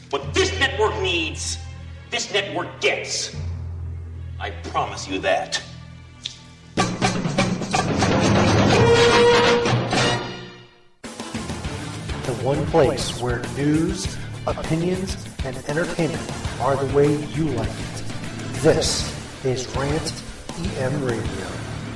What this network needs, this network gets. I promise you that. The one place where news, opinions, and entertainment are the way you like it. This is Rant EM Radio.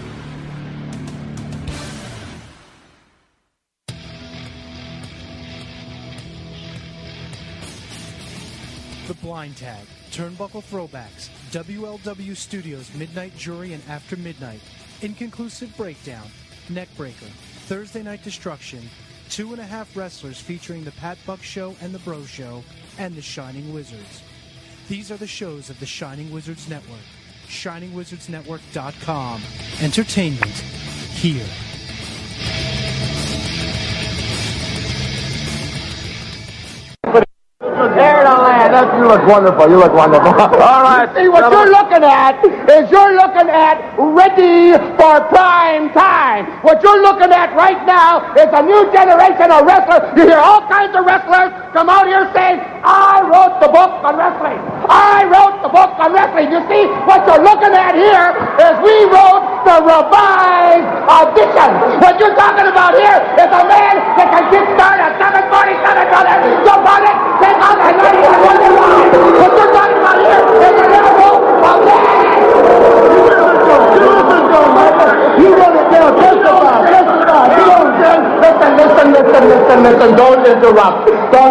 The Blind Tag, Turnbuckle Throwbacks, WLW Studios Midnight Jury and After Midnight, Inconclusive Breakdown, Neckbreaker, Thursday Night Destruction, 2.5 wrestlers featuring the Pat Buck Show and the Bro Show, and the Shining Wizards. These are the shows of the Shining Wizards Network. ShiningWizardsNetwork.com. Entertainment here. There to land. You look wonderful. You look wonderful. All right. See, what you're looking at is ready for prime time. What you're looking at right now is a new generation of wrestlers. You hear all kinds of wrestlers come out here saying, I wrote the book on wrestling. I wrote the book on wrestling. You see, what you're looking at here is we wrote the revised edition. What you're talking about here is a man that can kickstart a 747 brother. Jump on it, take on that 91. What you're talking about here is a level of man. You wrote it down. Testify. Listen. Don't interrupt.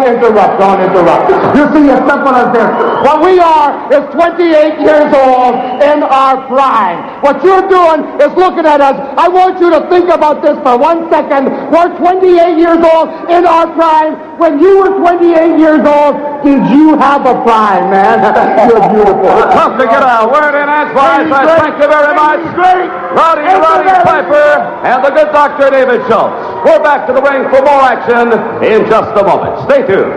You see, as simple as this. What we are is 28 years old in our prime. What you're doing is looking at us. I want you to think about this for 1 second. We're 28 years old in our prime. When you were 28 years old, did you have a prime, man? You're beautiful. Tough to get a word in edgewise. Thank you very much. Roddy Piper and the good Dr. David Schultz. We're back to the ring for more action in just a moment. Stay tuned.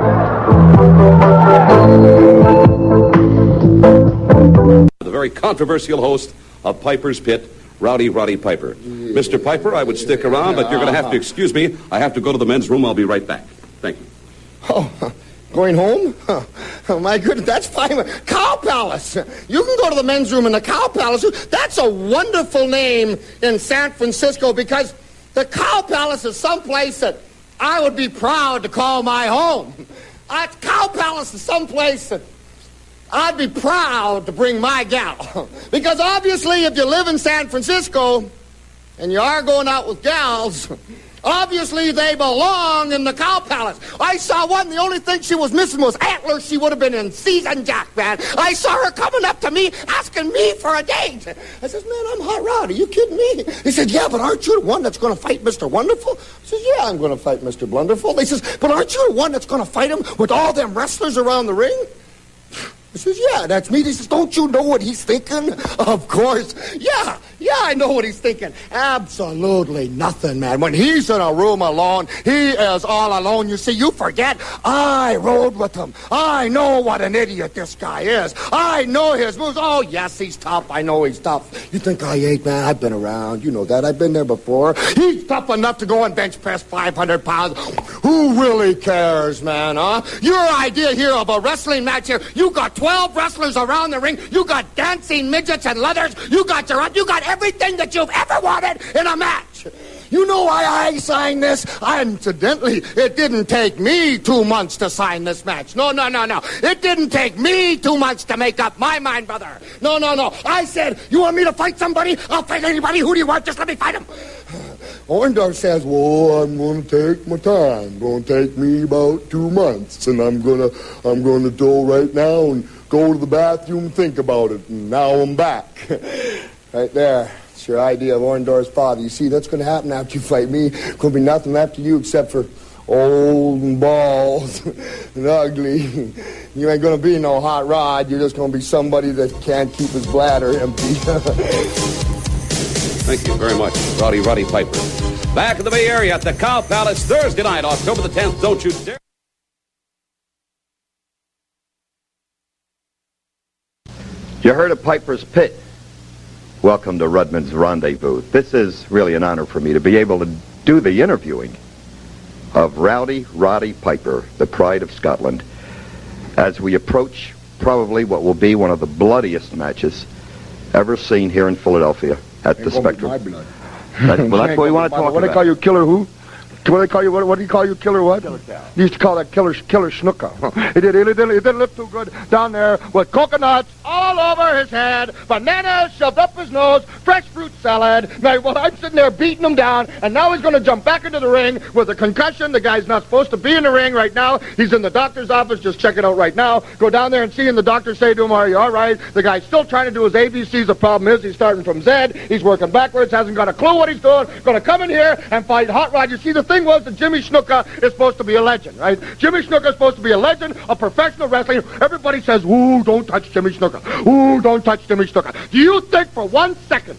The very controversial host of Piper's Pit, Roddy Piper. Mr. Piper, I would stick around, but you're going to have to excuse me. I have to go to the men's room. I'll be right back. Thank you. Oh, going home? Oh, my goodness, that's fine. Cow Palace. You can go to the men's room in the Cow Palace. That's a wonderful name in San Francisco because the Cow Palace is someplace that I would be proud to call my home. Cow Palace is someplace that I'd be proud to bring my gal. Because obviously if you live in San Francisco and you are going out with gals, obviously they belong in the Cow Palace. I saw one, the only thing she was missing was antlers. She would have been in season, Jack, man. I saw her coming up to me, asking me for a date. I says, man, I'm Hot Rod. Are you kidding me? He said, yeah, but aren't you the one that's going to fight Mr. Wonderful? I says, yeah, I'm going to fight Mr. Blunderful. He says, but aren't you the one that's going to fight him with all them wrestlers around the ring? I says, yeah, that's me. He says, don't you know what he's thinking? Of course. Yeah, I know what he's thinking. Absolutely nothing, man. When he's in a room alone, he is all alone. You see, you forget, I rode with him. I know what an idiot this guy is. I know his moves. Oh, yes, he's tough. I know he's tough. You think I ain't, man? I've been around. You know that. I've been there before. He's tough enough to go and bench press 500 pounds. Who really cares, man, huh? Your idea here of a wrestling match here, you got 12 wrestlers around the ring. You got dancing midgets and leathers. You got everything that you've ever wanted in a match. You know why I signed this? Incidentally, it didn't take me 2 months to sign this match. No. It didn't take me 2 months to make up my mind, brother. No. I said, you want me to fight somebody? I'll fight anybody. Who do you want? Just let me fight him. Orndorff says, well, I'm going to take my time. Going to take me about 2 months. And I'm going to go right now and go to the bathroom and think about it. And now I'm back. Right there. It's your idea of Orndorff's father. You see, that's going to happen after you fight me. There's going to be nothing left of you except for old and bald and ugly. You ain't going to be no Hot Rod. You're just going to be somebody that can't keep his bladder empty. Thank you very much, Roddy Piper. Back in the Bay Area at the Cow Palace Thursday night, October the 10th. Don't you dare. You heard of Piper's Pit. Welcome to Rudman's Rendezvous. This is really an honor for me to be able to do the interviewing of Roddy Piper, the pride of Scotland. as we approach probably what will be one of the bloodiest matches ever seen here in Philadelphia at the Spectrum. That's what we want to talk about. What do they call you, Killer who? What do they call you? What do you call you, Killer what? Killer Cow. You used to call that Killer Schnucka. He didn't look too good down there with coconuts all over his head, bananas shoved up his nose, fresh fruit salad. Now, well, I'm sitting there beating him down, and now he's going to jump back into the ring with a concussion. The guy's not supposed to be in the ring right now. He's in the doctor's office. Just check it out right now. Go down there and see him. The doctor say to him, "Are you all right?" The guy's still trying to do his ABCs. The problem is he's starting from Z. He's working backwards, hasn't got a clue what he's doing. Going to come in here and fight Hot Rod. You see, the thing was that Jimmy Snuka is supposed to be a legend, right? Jimmy Snuka is supposed to be a legend of professional wrestling. Everybody says, "Ooh, don't touch Jimmy Snuka. Ooh, don't touch Jimmy Snuka." Do you think for 1 second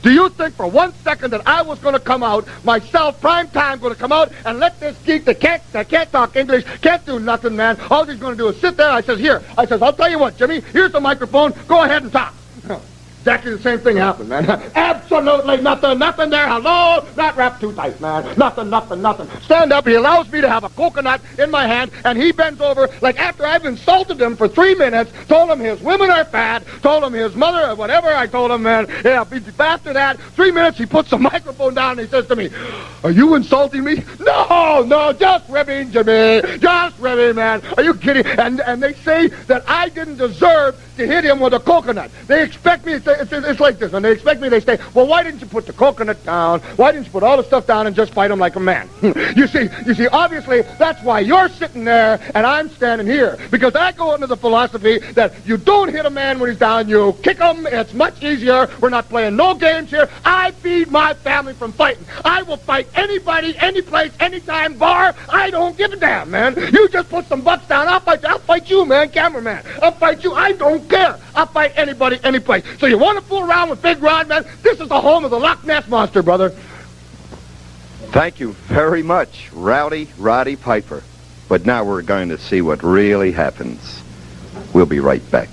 that I was going to come out, myself, prime time, going to come out and let this geek that can't talk English, can't do nothing, man, all he's going to do is sit there? I says, I'll tell you what, Jimmy, here's the microphone. Go ahead and talk. Exactly the same thing happened, man. Absolutely nothing there. Hello? Not wrapped too tight, man. Nothing. Stand up. He allows me to have a coconut in my hand, and he bends over, like after I've insulted him for 3 minutes, told him his women are fat, told him his mother, whatever I told him, man. Yeah, after that, 3 minutes, he puts the microphone down, and he says to me, "Are you insulting me?" No, just ribbing, Jimmy. Just ribbing, man. Are you kidding? And they say that I didn't deserve to hit him with a coconut. They expect me, it's like this, and they expect me, they say, "Well, why didn't you put the coconut down? Why didn't you put all the stuff down and just fight him like a man?" You see, obviously, that's why you're sitting there and I'm standing here. Because I go into the philosophy that you don't hit a man when he's down, you kick him, it's much easier. We're not playing no games here. I feed my family from fighting. I will fight anybody, any place, anytime, bar. I don't give a damn, man. You just put some bucks down, I'll fight you, man, cameraman. I'll fight you, I don't care. I'll fight anybody, any place. So you want to fool around with Big Rod, man? This is the home of the Loch Ness Monster, brother. Thank you very much, Rowdy Roddy Piper. But now we're going to see what really happens. We'll be right back.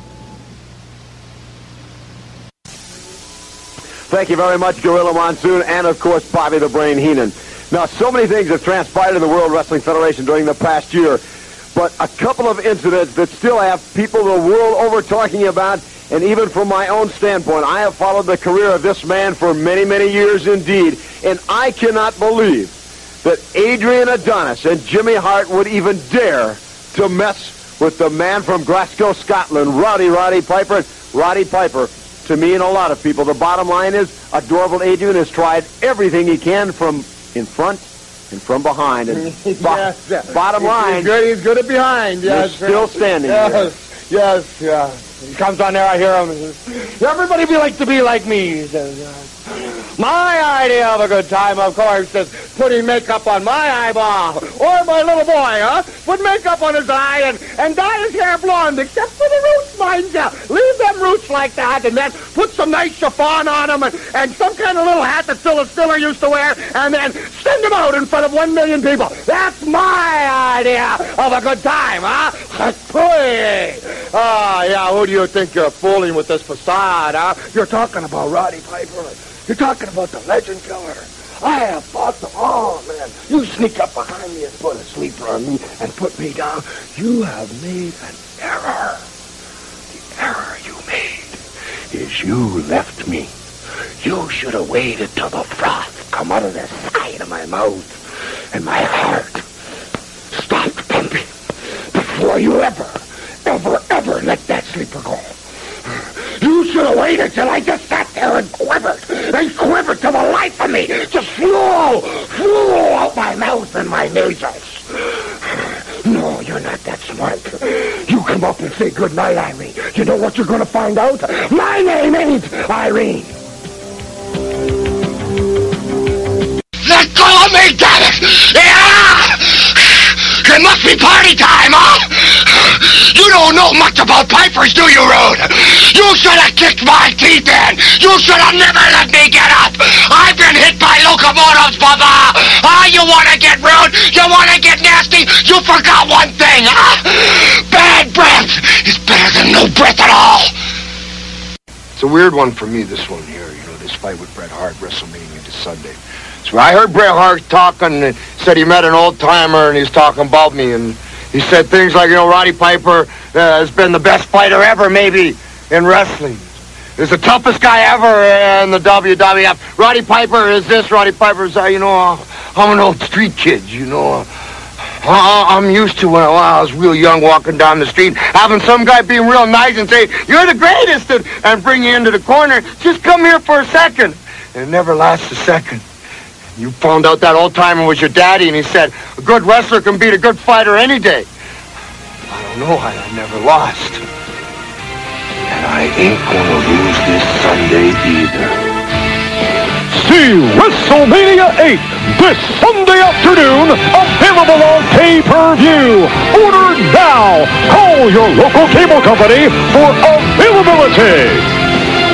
Thank you very much, Gorilla Monsoon, and of course, Bobby the Brain Heenan. Now, so many things have transpired in the World Wrestling Federation during the past year, but a couple of incidents that still have people the world over talking about, and even from my own standpoint, I have followed the career of this man for many, many years indeed, and I cannot believe that Adrian Adonis and Jimmy Hart would even dare to mess with the man from Glasgow, Scotland, Rowdy Roddy Piper. Roddy Piper, to me and a lot of people, the bottom line is, adorable Adrian has tried everything he can from in front and from behind. And Yes. bottom line, He's good at behind. Yes. you're still standing Yes. He comes on there, I hear him. He says, "Everybody like to be like me," he says. "My idea of a good time, of course, is putting makeup on my eyeball. Or my little boy, put makeup on his eye and dye his hair blonde, except for the roots, mind you. Leave them roots like that, and then put some nice chiffon on them and some kind of little hat that Phyllis Diller used to wear, and then send them out in front of 1 million people. That's my idea of a good time, huh? Yeah, who do you think you're fooling with this facade, huh? You're talking about Roddy Piper. You're talking about the legend killer. I have fought them all, man. You sneak up behind me and put a sleeper on me and put me down. You have made an error. The error you made is you left me. You should have waited till the froth come out of the side of my mouth and my heart stopped pumping before you ever let that sleeper go. You should have waited till I just sat there and quivered to the life of me. Just flew out my mouth and my nasals. No, you're not that smart. You come up and say goodnight, Irene. You know what you're going to find out? My name ain't Irene. Let go of me, damn it! Yeah! It must be party time, huh? You don't know much about Pipers, do you, Rude? You should have kicked my teeth in. You should have never let me get up. I've been hit by locomotives, Bubba. You want to get rude? You want to get nasty? You forgot one thing, huh? Bad breath is better than no breath at all. It's a weird one for me, this one here. You know, this fight with Bret Hart, WrestleMania this Sunday. So I heard Bret Hart talking and said he met an old-timer and he's talking about me and He said things like, Roddy Piper has been the best fighter ever, maybe, in wrestling. He's the toughest guy ever in the WWF. Roddy Piper is this, Roddy Piper is that. I'm an old street kid, I'm used to when I was real young walking down the street, having some guy being real nice and say, you're the greatest, and bring you into the corner. Just come here for a second. And it never lasts a second. You found out that old-timer was your daddy, and he said, a good wrestler can beat a good fighter any day. I don't know, I never lost. And I ain't gonna lose this Sunday either. See WrestleMania 8 this Sunday afternoon, available on pay-per-view. Order now. Call your local cable company for availability.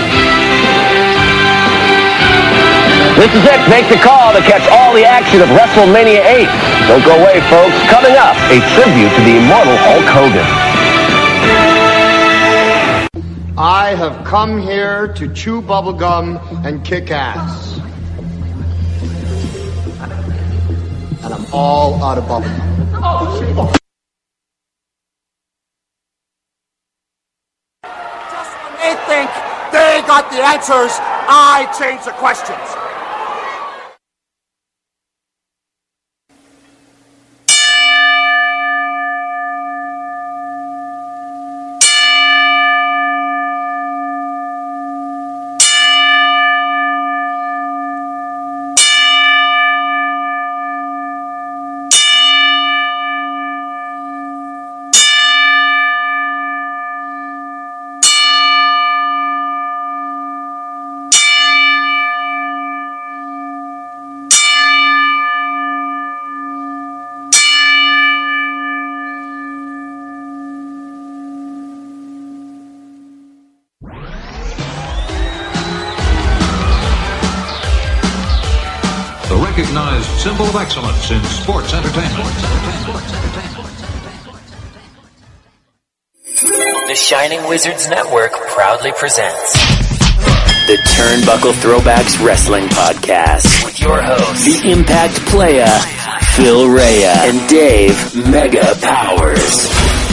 This is it. Make the call to catch all the action of WrestleMania 8. Don't go away, folks. Coming up, a tribute to the immortal Hulk Hogan. I have come here to chew bubblegum and kick ass. And I'm all out of bubblegum. Just when they think they got the answers, I change the questions. Recognized symbol of excellence in sports entertainment. The Shining Wizards Network proudly presents the Turnbuckle Throwbacks Wrestling Podcast with your hosts, the Impact Playa, Phil Rhea, and Dave Mega Powers.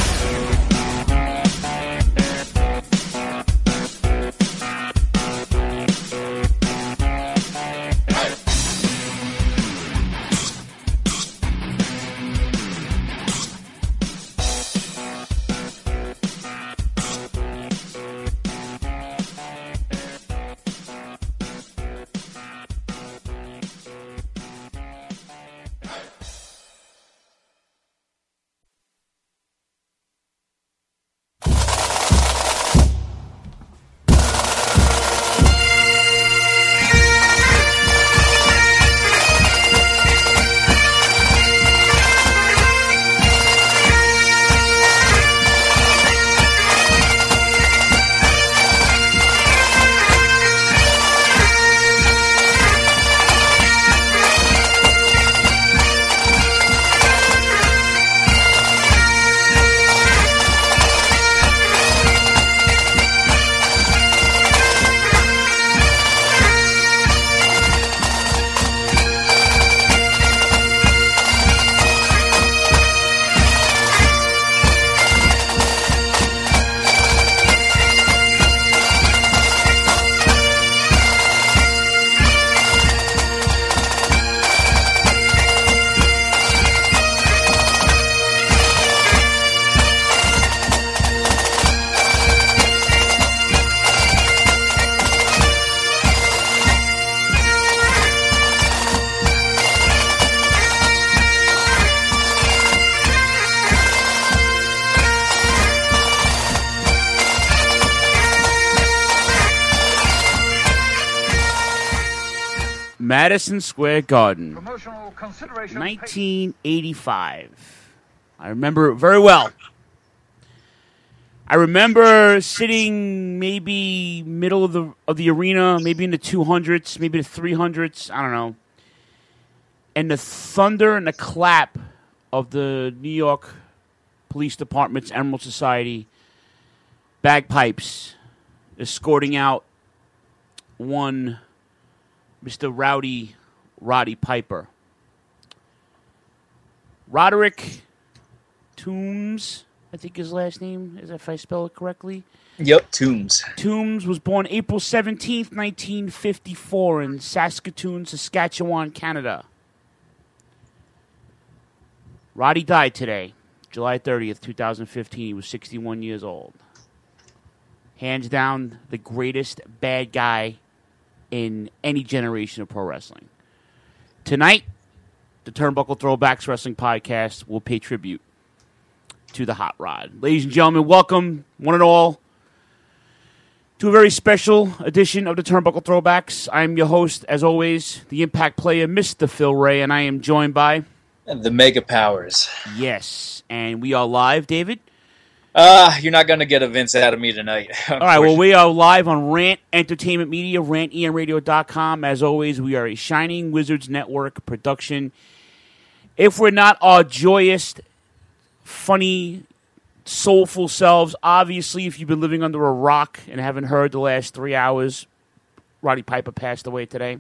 Madison Square Garden, 1985. I remember it very well. I remember sitting maybe middle of the arena, maybe in the 200s, maybe the 300s, I don't know. And the thunder and the clap of the New York Police Department's Emerald Society bagpipes escorting out one Mr. Roddy Piper. Roderick, Toombs, I think his last name is, if I spell it correctly. Yep, Toombs. Toombs was born April 17th, 1954 in Saskatoon, Saskatchewan, Canada. Roddy died today, July 30th, 2015. He was 61 years old. Hands down, the greatest bad guy in any generation of pro wrestling. Tonight, the Turnbuckle Throwbacks Wrestling Podcast will pay tribute to the Hot Rod. Ladies and gentlemen, welcome, one and all, to a very special edition of the Turnbuckle Throwbacks. I'm your host, as always, the Impact Player, Mr. Phil Ray, and I am joined by... the Mega Powers. Yes, and we are live, David. You're not going to get a Vince out of me tonight. All right, well, we are live on Rant Entertainment Media, rantemradio.com. As always, we are a Shining Wizards Network production. If we're not our joyous, funny, soulful selves, obviously, if you've been living under a rock and haven't heard the last 3 hours, Roddy Piper passed away today.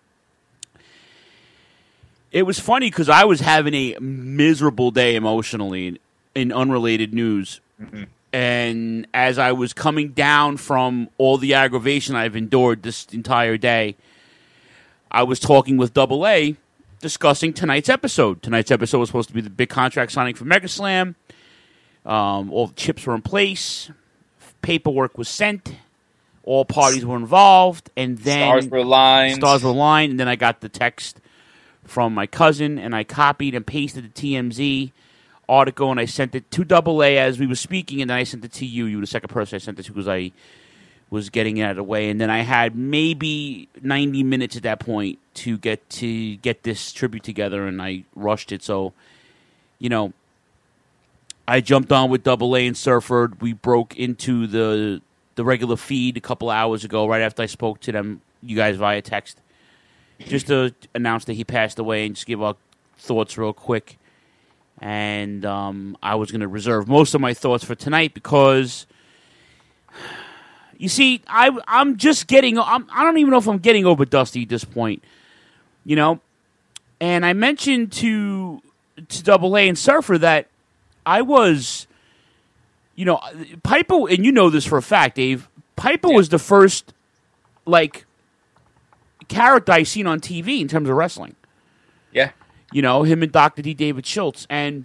It was funny because I was having a miserable day emotionally in unrelated news. Mm-hmm. And as I was coming down from all the aggravation I've endured this entire day, I was talking with Double A, discussing tonight's episode. Tonight's episode was supposed to be the big contract signing for MegaSlam. All the chips were in place. Paperwork was sent. All parties were involved. And then Stars were aligned. And then I got the text from my cousin, and I copied and pasted the TMZ article, and I sent it to Double A as we were speaking, and then I sent it to you. You were the second person I sent it to because I was getting it out of the way. And then I had maybe 90 minutes at that point to get this tribute together, and I rushed it. So, you know, I jumped on with Double A and Surford. We broke into the regular feed a couple hours ago, right after I spoke to them, you guys, via text, just to announce that he passed away and just give our thoughts real quick. And I was going to reserve most of my thoughts for tonight because, you see, I'm just getting... I don't even know if I'm getting over Dusty at this point, you know? And I mentioned to Double A and Surfer that I was, you know, Piper, and you know this for a fact, Dave, Piper was the first, like, character I seen on TV in terms of wrestling. Yeah. You know, him and Dr. D. David Schultz. And,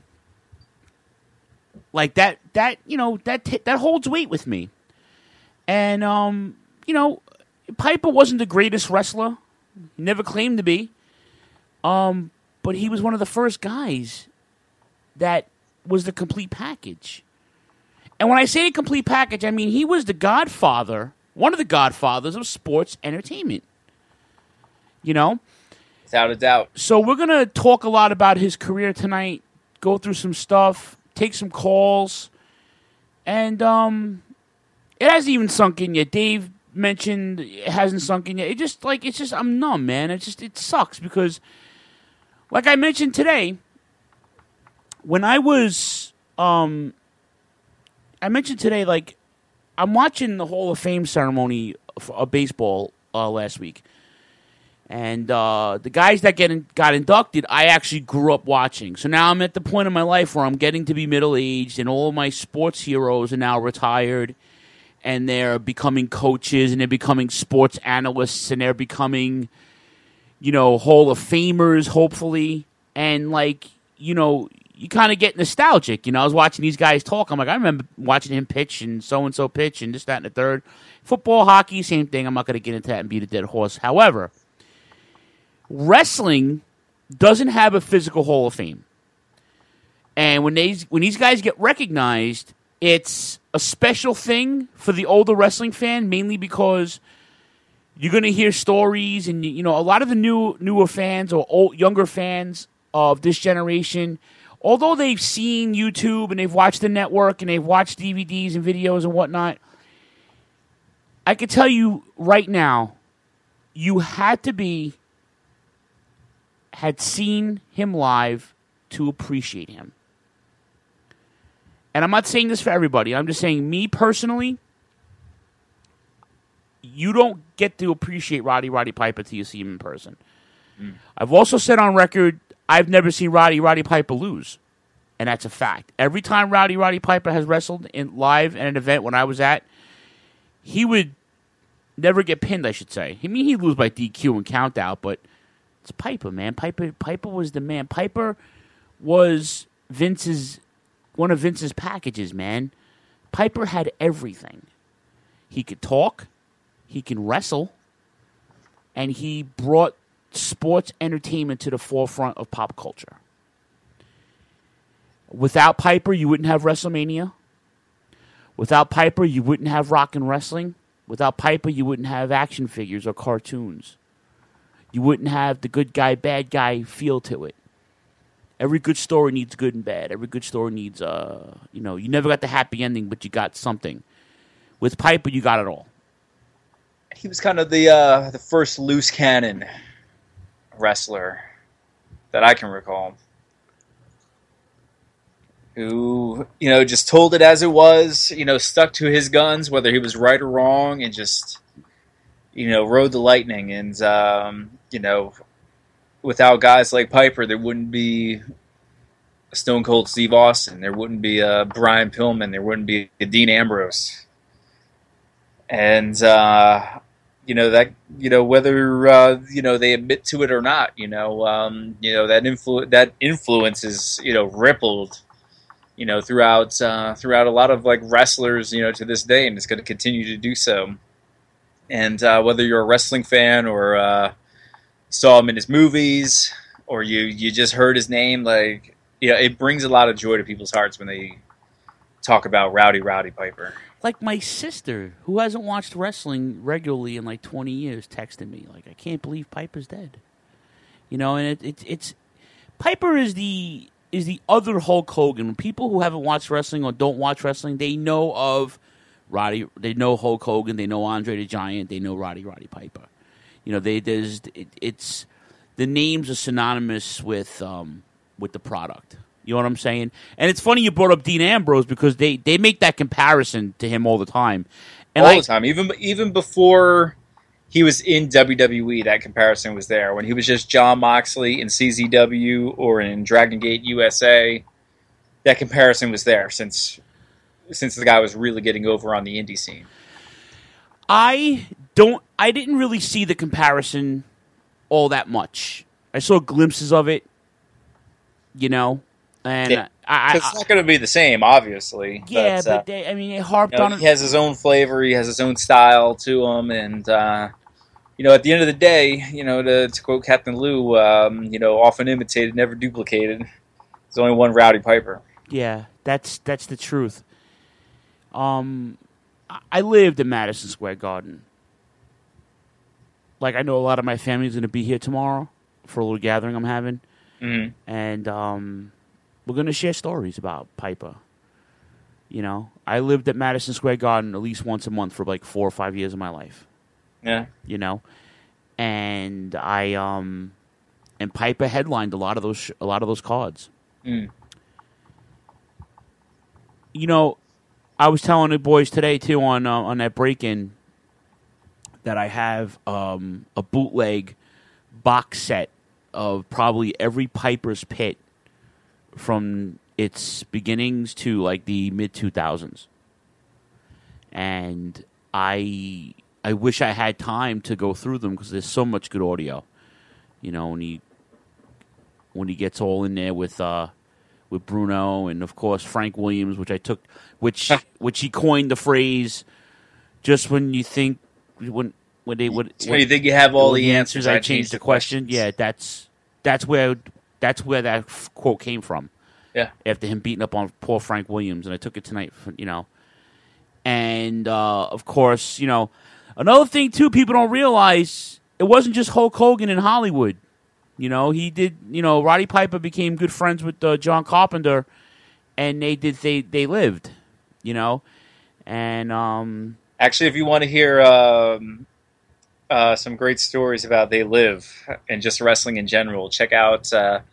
like, that you know, that holds weight with me. And, you know, Piper wasn't the greatest wrestler. He never claimed to be. But he was one of the first guys that was the complete package. And when I say the complete package, I mean he was the godfather, one of the godfathers of sports entertainment. You know? Without a doubt. So we're going to talk a lot about his career tonight, go through some stuff, take some calls, and it hasn't even sunk in yet. Dave mentioned it hasn't sunk in yet. It's just I'm numb, man. It sucks because, like I mentioned today, when I was, I mentioned today, like, I'm watching the Hall of Fame ceremony of baseball last week. And the guys that got inducted, I actually grew up watching. So now I'm at the point in my life where I'm getting to be middle-aged, and all my sports heroes are now retired, and they're becoming coaches, and they're becoming sports analysts, and they're becoming, you know, Hall of Famers, hopefully. And, like, you know, you kind of get nostalgic. You know, I was watching these guys talk. I'm like, I remember watching him pitch, and so-and-so pitch, and this, that, and the third. Football, hockey, same thing. I'm not going to get into that and beat a dead horse. However, wrestling doesn't have a physical Hall of Fame. And when these guys get recognized, it's a special thing for the older wrestling fan, mainly because you're going to hear stories, and you know, a lot of the newer fans or younger fans of this generation, although they've seen YouTube and they've watched the network and they've watched DVDs and videos and whatnot, I can tell you right now, you had seen him live to appreciate him. And I'm not saying this for everybody. I'm just saying, me personally, you don't get to appreciate Roddy Piper till you see him in person. I've also said on record, I've never seen Roddy Piper lose. And that's a fact. Every time Roddy Piper has wrestled in live at an event when I was at, he would never get pinned, I should say. I mean, he'd lose by DQ and count out, but it's Piper, man. Piper was the man. Piper was one of Vince's packages, man. Piper had everything. He could talk, he can wrestle, and he brought sports entertainment to the forefront of pop culture. Without Piper, you wouldn't have WrestleMania. Without Piper, you wouldn't have rock and wrestling. Without Piper, you wouldn't have action figures or cartoons. You wouldn't have the good guy, bad guy feel to it. Every good story needs good and bad. Every good story needs, you never got the happy ending, but you got something. With Piper, you got it all. He was kind of the first loose cannon wrestler that I can recall, who, just told it as it was, stuck to his guns, whether he was right or wrong, and just, rode the lightning. And, without guys like Piper, there wouldn't be a Stone Cold Steve Austin. There wouldn't be a Brian Pillman. There wouldn't be a Dean Ambrose. And, whether, they admit to it or not, that influence is, rippled, throughout a lot of like wrestlers, to this day, and it's going to continue to do so. And whether you're a wrestling fan or saw him in his movies or you just heard his name, like, it brings a lot of joy to people's hearts when they talk about Roddy Piper. Like my sister, who hasn't watched wrestling regularly in like 20 years, texted me like, "I can't believe Piper's dead." And it's Piper is the other Hulk Hogan. When people who haven't watched wrestling or don't watch wrestling, they know of Roddy, they know Hulk Hogan, they know Andre the Giant, they know Roddy Piper. It's the names are synonymous with the product. You know what I'm saying? And it's funny you brought up Dean Ambrose because they make that comparison to him all the time. And all the time, even before he was in WWE, that comparison was there. When he was just Jon Moxley in CZW or in Dragon Gate USA, that comparison was there since the guy was really getting over on the indie scene. I didn't really see the comparison all that much. I saw glimpses of it, and yeah, it's not going to be the same, obviously. Yeah, but they harped on it. He has his own flavor, he has his own style to him, and at the end of the day, to quote Captain Lou, often imitated, never duplicated. There's only one Roddy Piper. Yeah, that's the truth. I lived in Madison Square Garden. Like, I know a lot of my family's going to be here tomorrow for a little gathering I'm having. Mm-hmm. And we're going to share stories about Piper. I lived at Madison Square Garden at least once a month for like 4 or 5 years of my life. Yeah. And and Piper headlined a lot of those cards. Mm. I was telling the boys today too on that break-in that I have a bootleg box set of probably every Piper's Pit from its beginnings to like the mid-2000s. And I wish I had time to go through them because there's so much good audio. When he gets all in there with Bruno and of course Frank Williams, which he coined the phrase, just when you think when you think you have all the answers, I change the question. Yeah, that's where that quote came from. Yeah, after him beating up on poor Frank Williams, and I took it tonight. And of course, another thing too, people don't realize it wasn't just Hulk Hogan in Hollywood. He did. Roddy Piper became good friends with John Carpenter, and they lived. And actually, if you want to hear some great stories about They Live and just wrestling in general, check out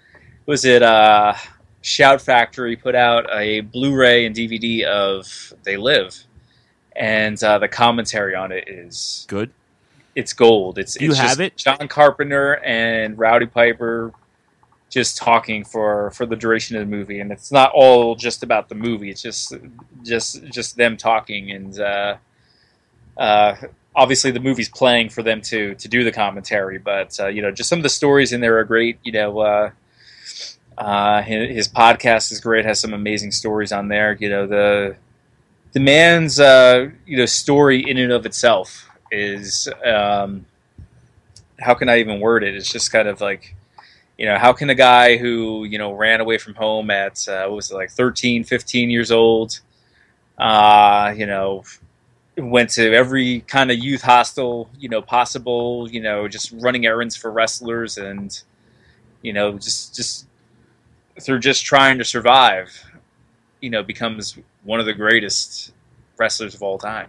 Shout Factory put out a Blu-ray and DVD of They Live, and the commentary on it is good. It's gold. It's have just it? John Carpenter and Roddy Piper just talking for the duration of the movie, and it's not all just about the movie. It's just them talking, and obviously the movie's playing for them to do the commentary. But just some of the stories in there are great. His podcast is great. Has some amazing stories on there. The man's story in and of itself is how can I even word it? It's just kind of like, how can a guy who, ran away from home at, 13, 15 years old, went to every kind of youth hostel, possible, just running errands for wrestlers and, just through just trying to survive, becomes one of the greatest wrestlers of all time.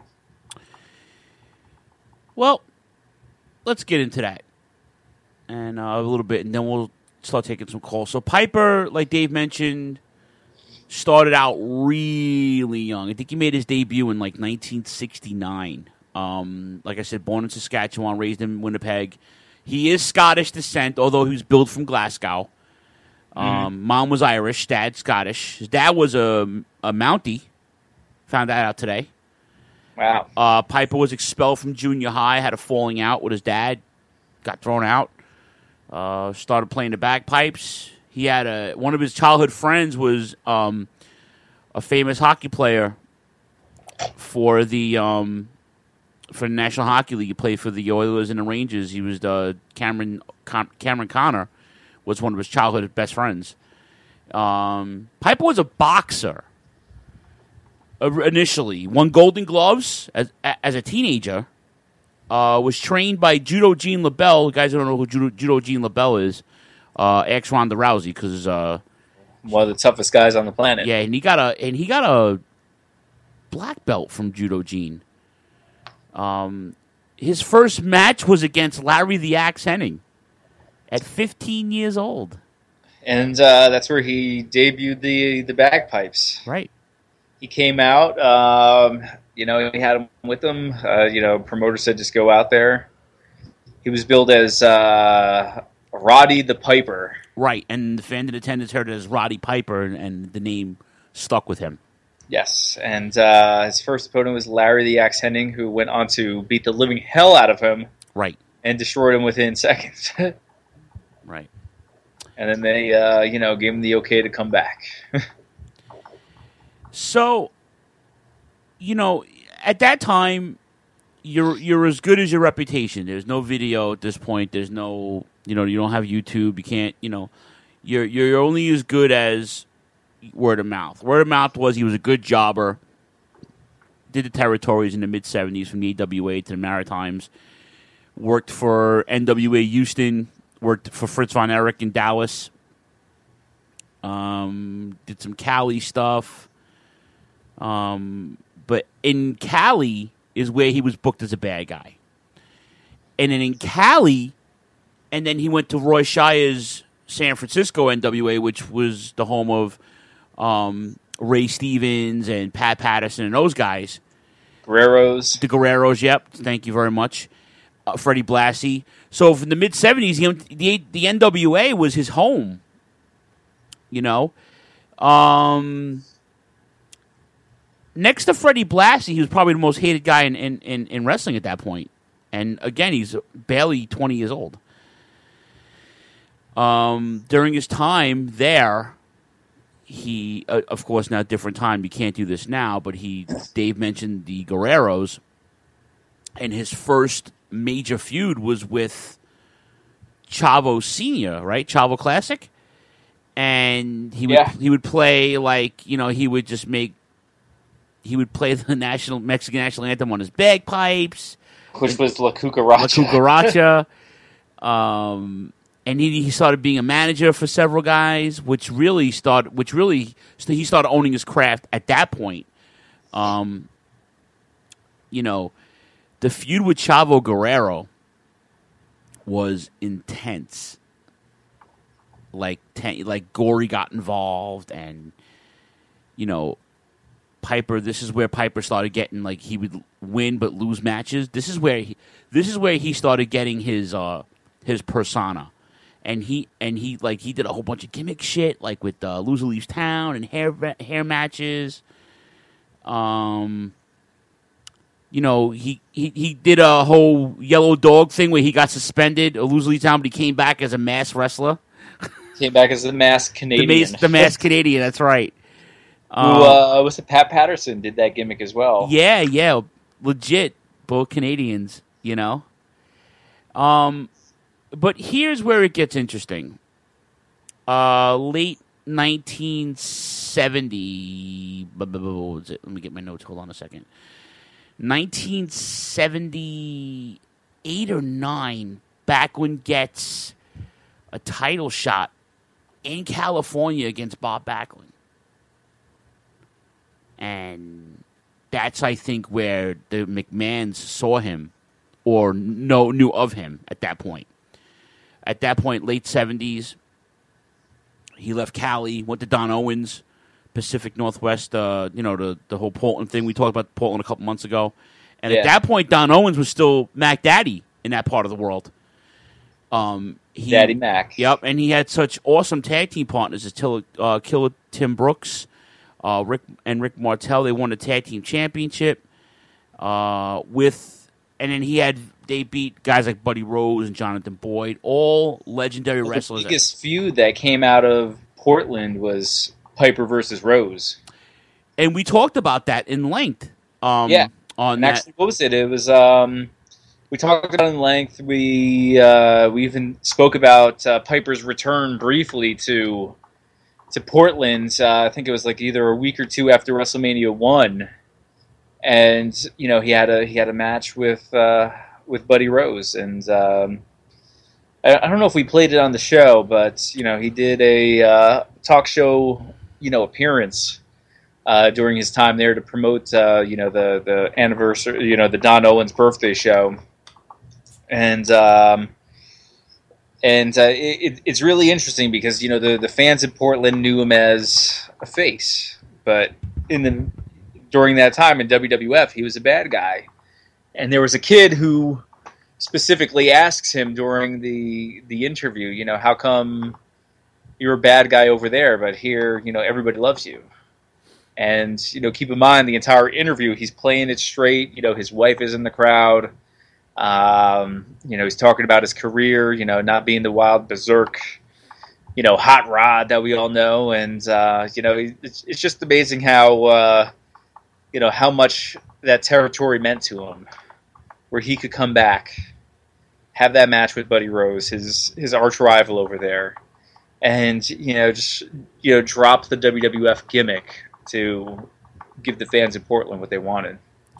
Well, let's get into that and a little bit, and then we'll start taking some calls. So Piper, like Dave mentioned, started out really young. I think he made his debut in 1969. Like I said, born in Saskatchewan, raised in Winnipeg. He is Scottish descent, although he was built from Glasgow. Mom was Irish, dad Scottish. His dad was a Mountie. Found that out today. Wow. Piper was expelled from junior high, had a falling out with his dad, got thrown out, started playing the bagpipes. He had one of his childhood friends was a famous hockey player for the National Hockey League. He played for the Oilers and the Rangers. He was Cameron Connor was one of his childhood best friends. Piper was a boxer. Initially, won Golden Gloves as a teenager. Was trained by Judo Gene LaBelle. You guys don't know who Judo Gene LaBelle is. Ex Ronda Rousey, because one of the toughest guys on the planet. Yeah, and he got a black belt from Judo Gene. His first match was against Larry the Axe Hennig at 15 years old, and that's where he debuted the bagpipes. Right. He came out, he had him with him. Promoter said just go out there. He was billed as Roddy the Piper. Right, and the fan in attendance heard it as Roddy Piper, and the name stuck with him. Yes, and his first opponent was Larry the Axe Hennig, who went on to beat the living hell out of him. Right. And destroyed him within seconds. Right. And then they, gave him the okay to come back. So, at that time, you're as good as your reputation. There's no video at this point. There's no, you don't have YouTube. You can't, you're only as good as word of mouth. Word of mouth was he was a good jobber. Did the territories in the mid-'70s from the AWA to the Maritimes. Worked for NWA Houston. Worked for Fritz Von Erich in Dallas. Did some Cali stuff. But in Cali is where he was booked as a bad guy. And then in Cali, and then he went to Roy Shire's San Francisco NWA, which was the home of Ray Stevens and Pat Patterson and those guys. Guerreros. The Guerreros, yep. Thank you very much. Freddie Blassie. So from the mid-'70s, the NWA was his home. Next to Freddie Blassie, he was probably the most hated guy in wrestling at that point. And again, he's barely 20 years old. During his time there, he, of course, now different time, you can't do this now, but Dave mentioned the Guerreros, and his first major feud was with Chavo Sr., right? Chavo Classic? And he would play he would play the Mexican national anthem on his bagpipes, which was La Cucaracha. And he started being a manager for several guys, he started owning his craft at that point. The feud with Chavo Guerrero was intense. Like Gory got involved, and Piper. This is where Piper started getting he would win but lose matches. This is where he started getting his persona, and he did a whole bunch of gimmick shit, like with Loser Leaves Town and hair matches. He did a whole yellow dog thing where he got suspended, Loser Leaves Town, but he came back as a masked wrestler. Came back as the masked Canadian. The masked Canadian, that's right. Who was it? Pat Patterson did that gimmick as well. Yeah, legit, both Canadians, But here's where it gets interesting. Late 1970. What was it? Let me get my notes. Hold on a second. 1978 or 9, Backlund gets a title shot in California against Bob Backlund. And that's, I think, where the McMahons saw him or knew of him at that point. At that point, late 70s, he left Cali, went to Don Owens, Pacific Northwest, the whole Portland thing. We talked about Portland a couple months ago. And at that point, Don Owens was still Mac Daddy in that part of the world. Daddy Mac. Yep, and he had such awesome tag team partners as Killer Tim Brooks, Rick Martel. They won the tag team championship and then they beat guys like Buddy Rose and Jonathan Boyd, all legendary wrestlers. The biggest feud that came out of Portland was Piper versus Rose. And we talked about that in length. Actually, what was it? It was we talked about it in length. We even spoke about Piper's return briefly to Portland. I think it was like either a week or two after WrestleMania 1, and he had a match with Buddy Rose, and I don't know if we played it on the show, but he did a talk show appearance during his time there to promote the anniversary, the Don Owens birthday show, and it's really interesting because the fans in Portland knew him as a face, but during that time in WWF he was a bad guy, and there was a kid who specifically asks him during the interview, how come you're a bad guy over there, but here everybody loves you. And keep in mind the entire interview he's playing it straight. His wife is in the crowd. He's talking about his career, not being the wild berserk, hot rod that we all know. And, it's just amazing how, how much that territory meant to him, where he could come back, have that match with Buddy Rose, his arch rival over there, and, drop the WWF gimmick to give the fans in Portland what they wanted.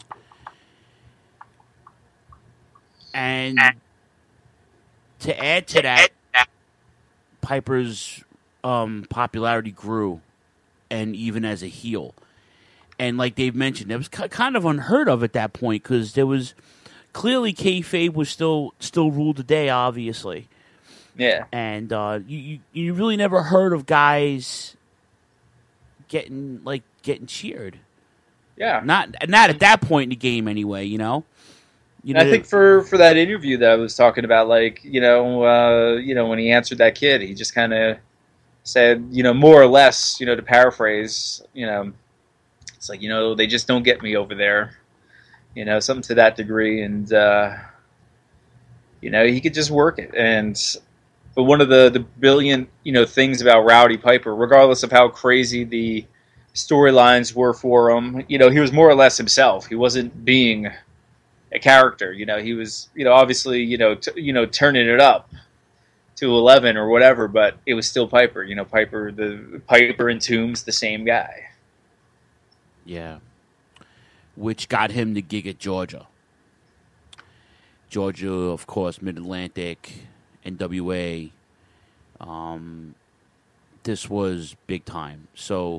And to add to that, Piper's popularity grew, and even as a heel. And like Dave mentioned, it was kind of unheard of at that point because there was clearly kayfabe was still ruled the day, obviously. Yeah. And you really never heard of guys getting cheered. Yeah. Not at that point in the game anyway, I think for that interview that I was talking about, when he answered that kid, he just kind of said, more or less, to paraphrase, it's like, they just don't get me over there, something to that degree, and he could just work it. But one of the brilliant, things about Rowdy Piper, regardless of how crazy the storylines were for him, he was more or less himself. He wasn't being a character, he was, obviously, turning it up to 11 or whatever, but it was still Piper. Piper and Toombs, the same guy. Yeah. Which got him the gig at Georgia. Georgia, of course, Mid-Atlantic, NWA. This was big time. So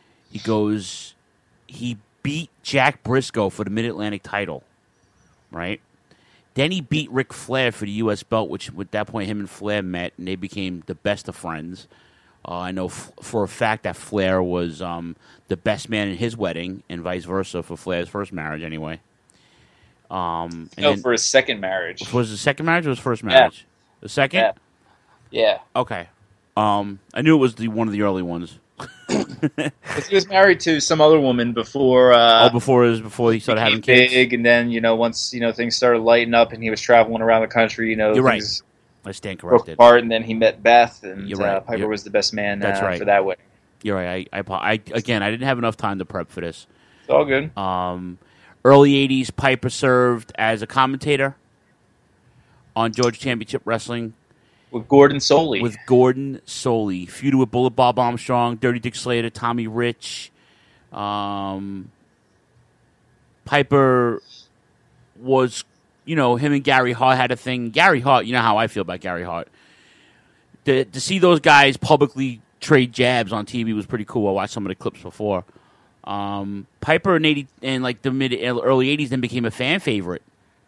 he beat Jack Briscoe for the Mid-Atlantic title, right? Then he beat Ric Flair for the U.S. belt, which at that point him and Flair met, and they became the best of friends. I know for a fact that Flair was the best man in his wedding, and vice versa for Flair's first marriage, anyway. For his second marriage. Was it the second marriage or his first marriage? Yeah. The second? Yeah. Yeah. Okay. I knew it was one of the early ones. He was married to some other woman before. Before he started having kids. Big, and then once things started lighting up, and he was traveling around the country. You're right. Things I stand broke corrected. apart, and then he met Beth, and You're right. Piper was the best man. That's right. For that wedding. You're right. I didn't have enough time to prep for this. It's all good. Early '80s, Piper served as a commentator on Georgia Championship Wrestling. With Gordon Soley. Feuded with Bullet Bob Armstrong, Dirty Dick Slater, Tommy Rich. Piper was, him and Gary Hart had a thing. Gary Hart, you know how I feel about Gary Hart. To see those guys publicly trade jabs on TV was pretty cool. I watched some of the clips before. Piper in like the early 80s then became a fan favorite.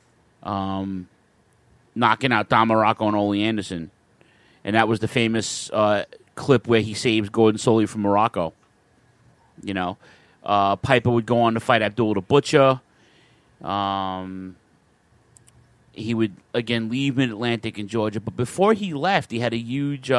Knocking out Don Morocco and Ole Anderson. And that was the famous clip where he saves Gordon Soley from Morocco. Piper would go on to fight Abdullah the Butcher. He would, again, leave Mid-Atlantic in Georgia. But before he left, he had a huge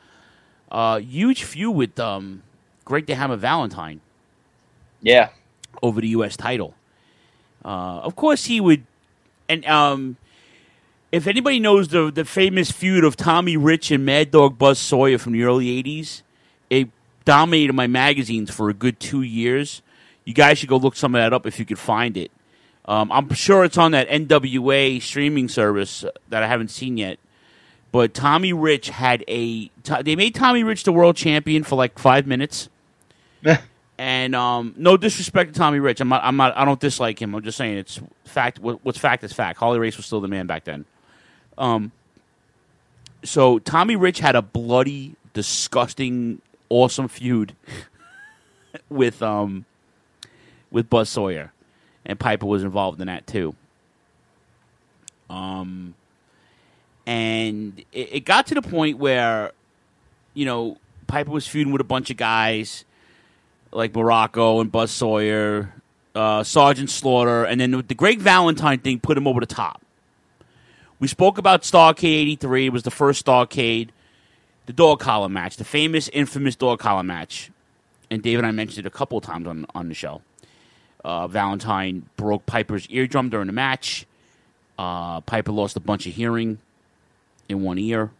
feud with Greg the Hammer Valentine. Yeah. Over the U.S. title. Of course, he would... And if anybody knows the famous feud of Tommy Rich and Mad Dog Buzz Sawyer from the early 80s, it dominated my magazines for a good 2 years. You guys should go look some of that up if you could find it. I'm sure it's on that NWA streaming service that I haven't seen yet. But Tommy Rich had they made Tommy Rich the world champion for like 5 minutes. And no disrespect to Tommy Rich. I don't dislike him. I'm just saying it's fact. What's fact is fact. Harley Race was still the man back then. So Tommy Rich had a bloody, disgusting, awesome feud with Buzz Sawyer, and Piper was involved in that too. And it got to the point where, Piper was feuding with a bunch of guys like Morocco and Buzz Sawyer, Sergeant Slaughter, and then the Greg Valentine thing put him over the top. We spoke about Starrcade 83. It was the first Starrcade. The dog collar match, the famous, infamous dog collar match. And Dave and I mentioned it a couple of times on the show. Valentine broke Piper's eardrum during the match. Piper lost a bunch of hearing in one ear.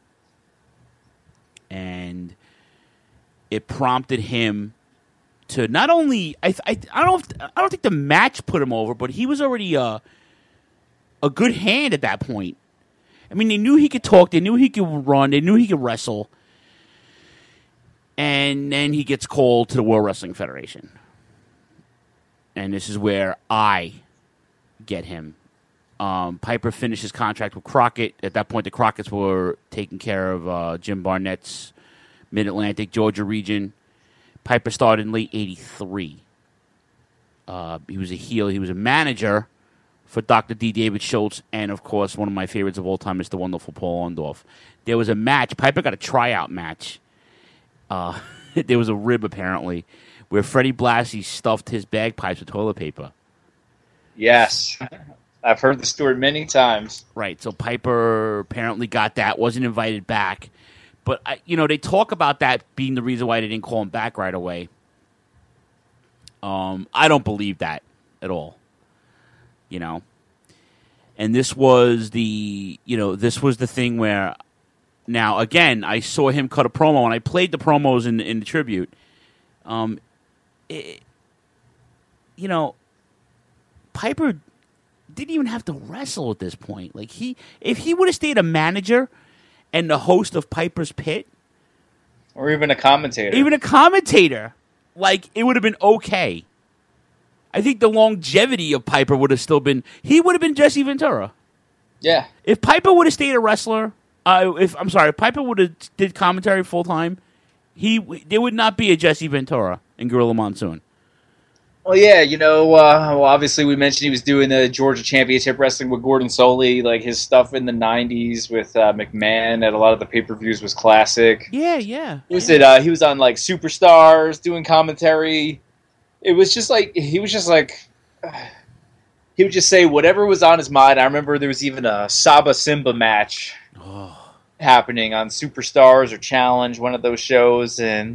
And it prompted him to not only... I don't think the match put him over, but he was already a good hand at that point. I mean, they knew he could talk, they knew he could run, they knew he could wrestle. And then he gets called to the World Wrestling Federation. And this is where I get him. Piper finished his contract with Crockett. At that point, the Crockett's were taking care of Jim Barnett's Mid-Atlantic, Georgia region. Piper started in late 83. He was a heel. He was a manager for Dr. D. David Schultz, and, of course, one of my favorites of all time is the wonderful Paul Orndorff. There was a match. Piper got a tryout match. There was a rib, apparently, where Freddie Blassie stuffed his bagpipes with toilet paper. Yes. I've heard the story many times. Right, so Piper apparently got that, wasn't invited back. But, they talk about that being the reason why they didn't call him back right away. I don't believe that at all. And this was the thing where, now, again, I saw him cut a promo, and I played the promos in the tribute. Piper didn't even have to wrestle at this point. Like, if he would have stayed a manager and the host of Piper's Pit, or even a commentator, like, it would have been okay. I think the longevity of Piper would have still been... He would have been Jesse Ventura. Yeah. If Piper would have stayed a wrestler... if Piper would have did commentary full-time, there would not be a Jesse Ventura in Gorilla Monsoon. Well, yeah, obviously we mentioned he was doing the Georgia Championship Wrestling with Gordon Soley. Like, his stuff in the 90s with McMahon at a lot of the pay-per-views was classic. Yeah. He was on, like, Superstars doing commentary. It was just like, he would just say whatever was on his mind. I remember there was even a Saba Simba match. Oh. happening on Superstars or Challenge, one of those shows, and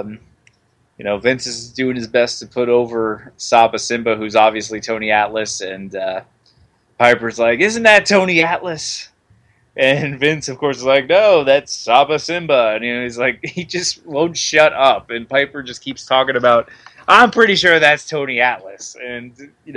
Vince is doing his best to put over Saba Simba, who's obviously Tony Atlas, and Piper's like, "Isn't that Tony Atlas?" And Vince, of course, is like, "No, that's Saba Simba," and he's like, he just won't shut up, and Piper just keeps talking about, "I'm pretty sure that's Tony Atlas," and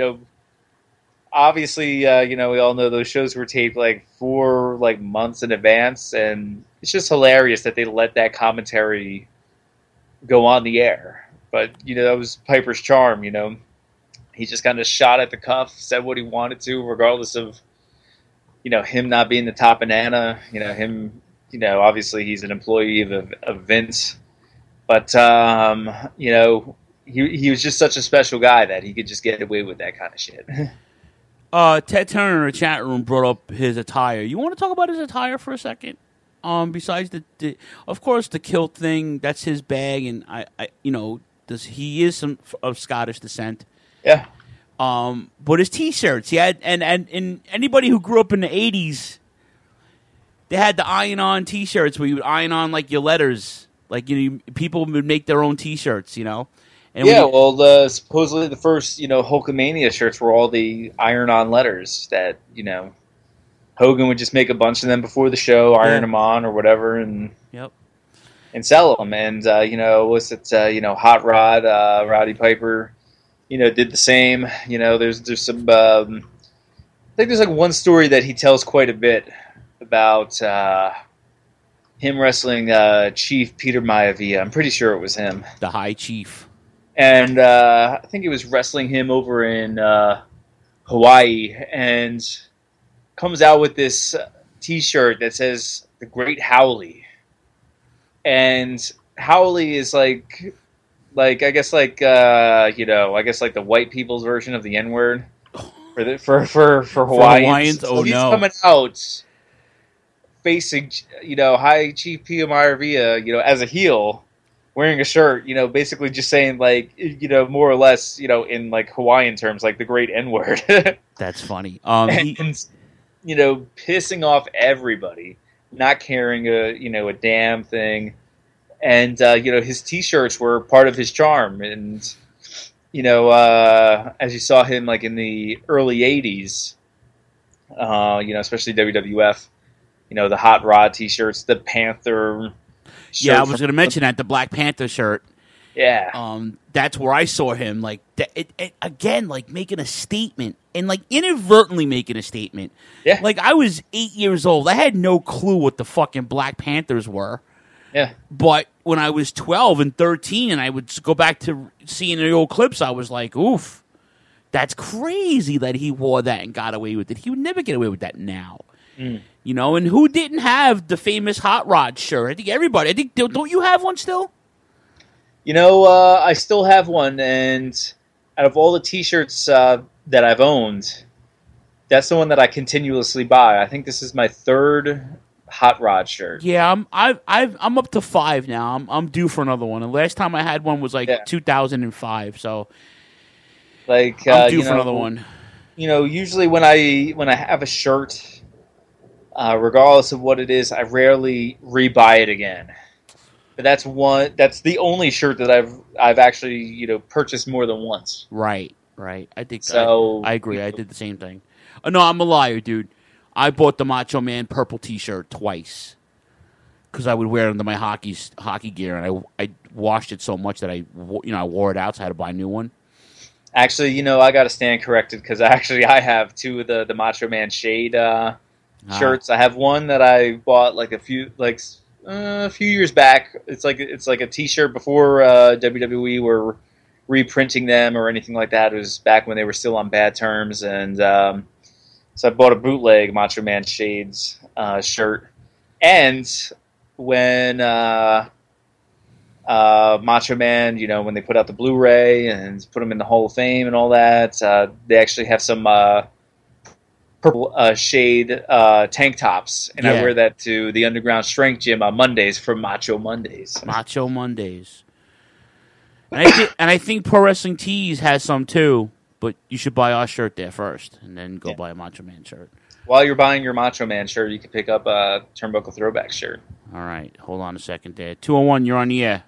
obviously, we all know those shows were taped 4 months in advance, and it's just hilarious that they let that commentary go on the air. But that was Piper's charm. He just kind of shot at the cuff, said what he wanted to, regardless of him not being the top banana. Him. Obviously he's an employee of Vince, but he was just such a special guy that he could just get away with that kind of shit. Ted Turner in the chat room brought up his attire. You want to talk about his attire for a second? Besides of course, the kilt thing, that's his bag, and he is of Scottish descent. Yeah. But his T-shirts, he had, and anybody who grew up in the '80s, they had the iron-on T-shirts where you would iron on your letters, people would make their own T-shirts, And supposedly the first, Hulkamania shirts were all the iron-on letters that, Hogan would just make a bunch of them before the show, iron them on or whatever, and sell them. And, Hot Rod, Roddy Piper, did the same. There's some, I think there's one story that he tells quite a bit about him wrestling Chief Peter Maivia. I'm pretty sure it was him. The High Chief. And I think he was wrestling him over in Hawaii, and comes out with this T-shirt that says "The Great Howley," and Howley is I guess the white people's version of the N-word for Hawaiians. So he's coming out facing High Chief Pia Maivia, as a heel, wearing a shirt, basically just saying more or less, in Hawaiian terms, the great N-word. That's funny. And pissing off everybody, not caring a damn thing. And, his T-shirts were part of his charm. And, as you saw him in the early 80s, especially WWF, the Hot Rod T-shirts, the Panther shirt. Yeah, I was going to mention that, the Black Panther shirt. Yeah. That's where I saw him, again, making a statement, and, inadvertently making a statement. Yeah. I was 8 years old. I had no clue what the fucking Black Panthers were. Yeah. But when I was 12 and 13 and I would go back to seeing the old clips, I was like, oof, that's crazy that he wore that and got away with it. He would never get away with that now. And who didn't have the famous Hot Rod shirt? I think everybody. Don't you have one still? I still have one, and out of all the T-shirts that I've owned, that's the one that I continuously buy. I think this is my 3rd Hot Rod shirt. Yeah, I'm up to 5 now. I'm due for another one. The last time I had one was 2005. So I'm due for another one. Usually when I have a shirt, regardless of what it is, I rarely rebuy it again. But that's the only shirt that I've actually purchased more than once. Right. I think so. I agree. I did the same thing. No, I'm a liar, dude. I bought the Macho Man purple T-shirt twice because I would wear it under my hockey gear, and I washed it so much that I wore it out, so I had to buy a new one. Actually, I got to stand corrected because I have 2 of the Macho Man shade shirts. I have one that I bought a few years back. It's like a T-shirt before WWE were reprinting them or anything like that. It was back when they were still on bad terms, and so I bought a bootleg Macho Man Shades shirt. And when Macho Man, when they put out the Blu-ray and put them in the Hall of Fame and all that, they actually have some purple shade tank tops, and I wear that to the Underground Strength Gym on Mondays for Macho Mondays. Macho Mondays. And I think Pro Wrestling Tees has some too, but you should buy our shirt there first, and then go buy a Macho Man shirt. While you're buying your Macho Man shirt, you can pick up a Turnbuckle Throwback shirt. All right, hold on a second there. 201, you're on the air.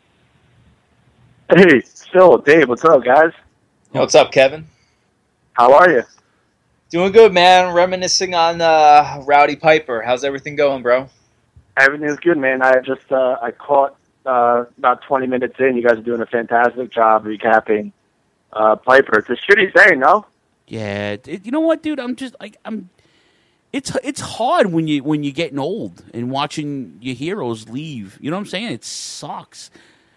Hey, Phil, Dave, what's up, guys? What's up, Kevin? How are you? Doing good, man. Reminiscing on Rowdy Piper. How's everything going, bro? Everything's good, man. I just I caught about 20 minutes in. You guys are doing a fantastic job recapping Piper. It's a shitty day, no? Yeah, you know what, dude? It's hard when you're getting old and watching your heroes leave. You know what I'm saying? It sucks.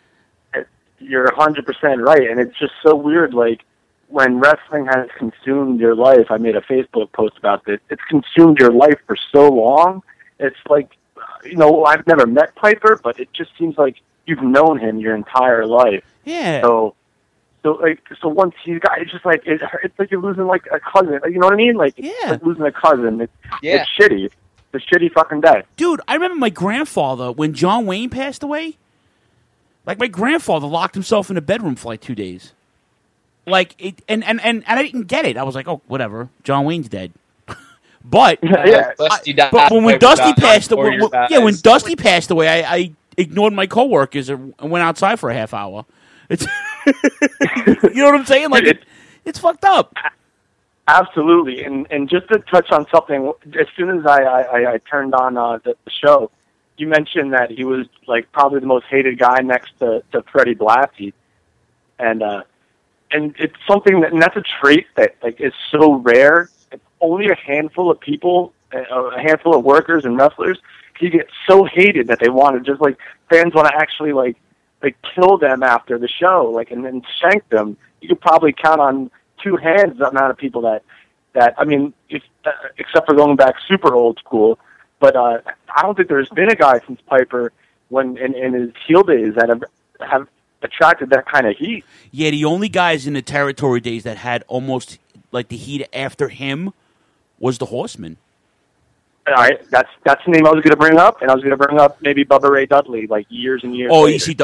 You're 100% right, and it's just so weird. Like when wrestling has consumed your life, I made a Facebook post about this. It's consumed your life for so long. It's like, I've never met Piper, but it just seems like you've known him your entire life. Yeah. So once he's got, it's just like it's like you're losing like a cousin. You know what I mean? Like, yeah, it's like losing a cousin. It's shitty. It's a shitty fucking day. Dude, I remember my grandfather when John Wayne passed away. Like my grandfather locked himself in a bedroom for like 2 days. Like it, and I didn't get it. I was like, oh, whatever. John Wayne's dead. But but when Dusty passed away, when Dusty passed away, I ignored my coworkers and went outside for a half hour. It's you know what I'm saying? Like it's fucked up. Absolutely, and just to touch on something, as soon as I turned on the show, you mentioned that he was like probably the most hated guy next to Freddie Blassie, and it's something and that's a trait that like is so rare. It's only a handful of people, a handful of workers and wrestlers. He gets so hated that they want to just like fans want to actually like kill them after the show, like and then shank them. You could probably count on two hands the amount of people that I mean, except for going back super old school. But I don't think there's been a guy since Piper when in his heel days that have attracted that kind of heat. Yeah, the only guys in the territory days that had almost like the heat after him was the Horsemen. All right, that's the name I was going to bring up, and I was going to bring up maybe Bubba Ray Dudley, like years and years. Oh, later. you see,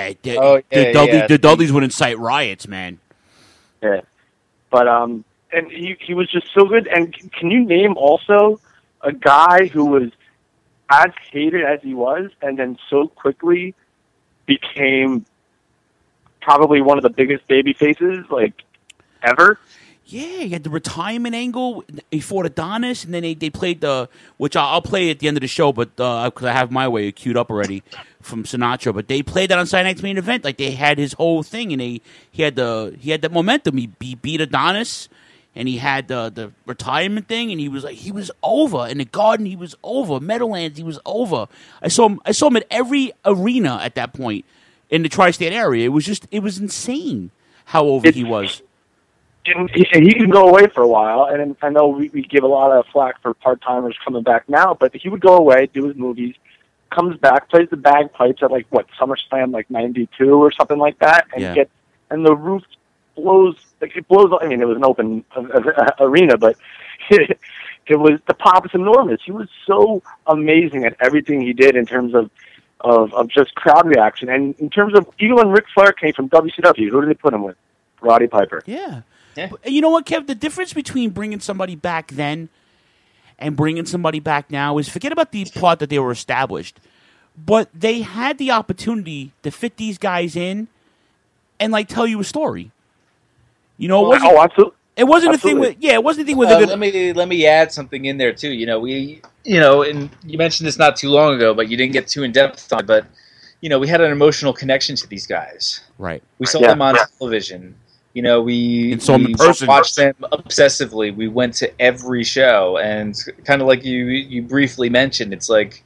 the Dudleys would incite riots, man. Yeah, but and he was just so good. And can you name also a guy who was as hated as he was, and then so quickly became probably one of the biggest baby faces like ever? Yeah, you had the retirement angle. He fought Adonis, and then they played which I'll play at the end of the show, but because I have my way queued up already from Sinatra. But they played that on Saturday Night's Main Event. Like they had his whole thing, and he had that momentum. He beat Adonis, and he had the retirement thing, and he was over in the Garden. He was over Meadowlands. He was over. I saw him at every arena at that point in the tri-state area. It was insane how over he was. And he can go away for a while, and I know we give a lot of flack for part-timers coming back now, but he would go away, do his movies, comes back, plays the bagpipes at like SummerSlam, like 92 or something like that, and and the roof blows. Like it blows. I mean, it was an open arena, but it was the pop was enormous. He was so amazing at everything he did in terms of just crowd reaction, and in terms of even when Ric Flair came from WCW, who did they put him with? Roddy Piper. Yeah. But you know what, Kev? The difference between bringing somebody back then and bringing somebody back now is forget about the part that they were established, but they had the opportunity to fit these guys in and like tell you a story. You know, absolutely. It wasn't a thing with it wasn't a thing with let me add something in there too. You know, and you mentioned this not too long ago, but you didn't get too in depth on it. But we had an emotional connection to these guys. Right. We saw them on television. We watched them obsessively. We went to every show, and kind of like you briefly mentioned, it's like,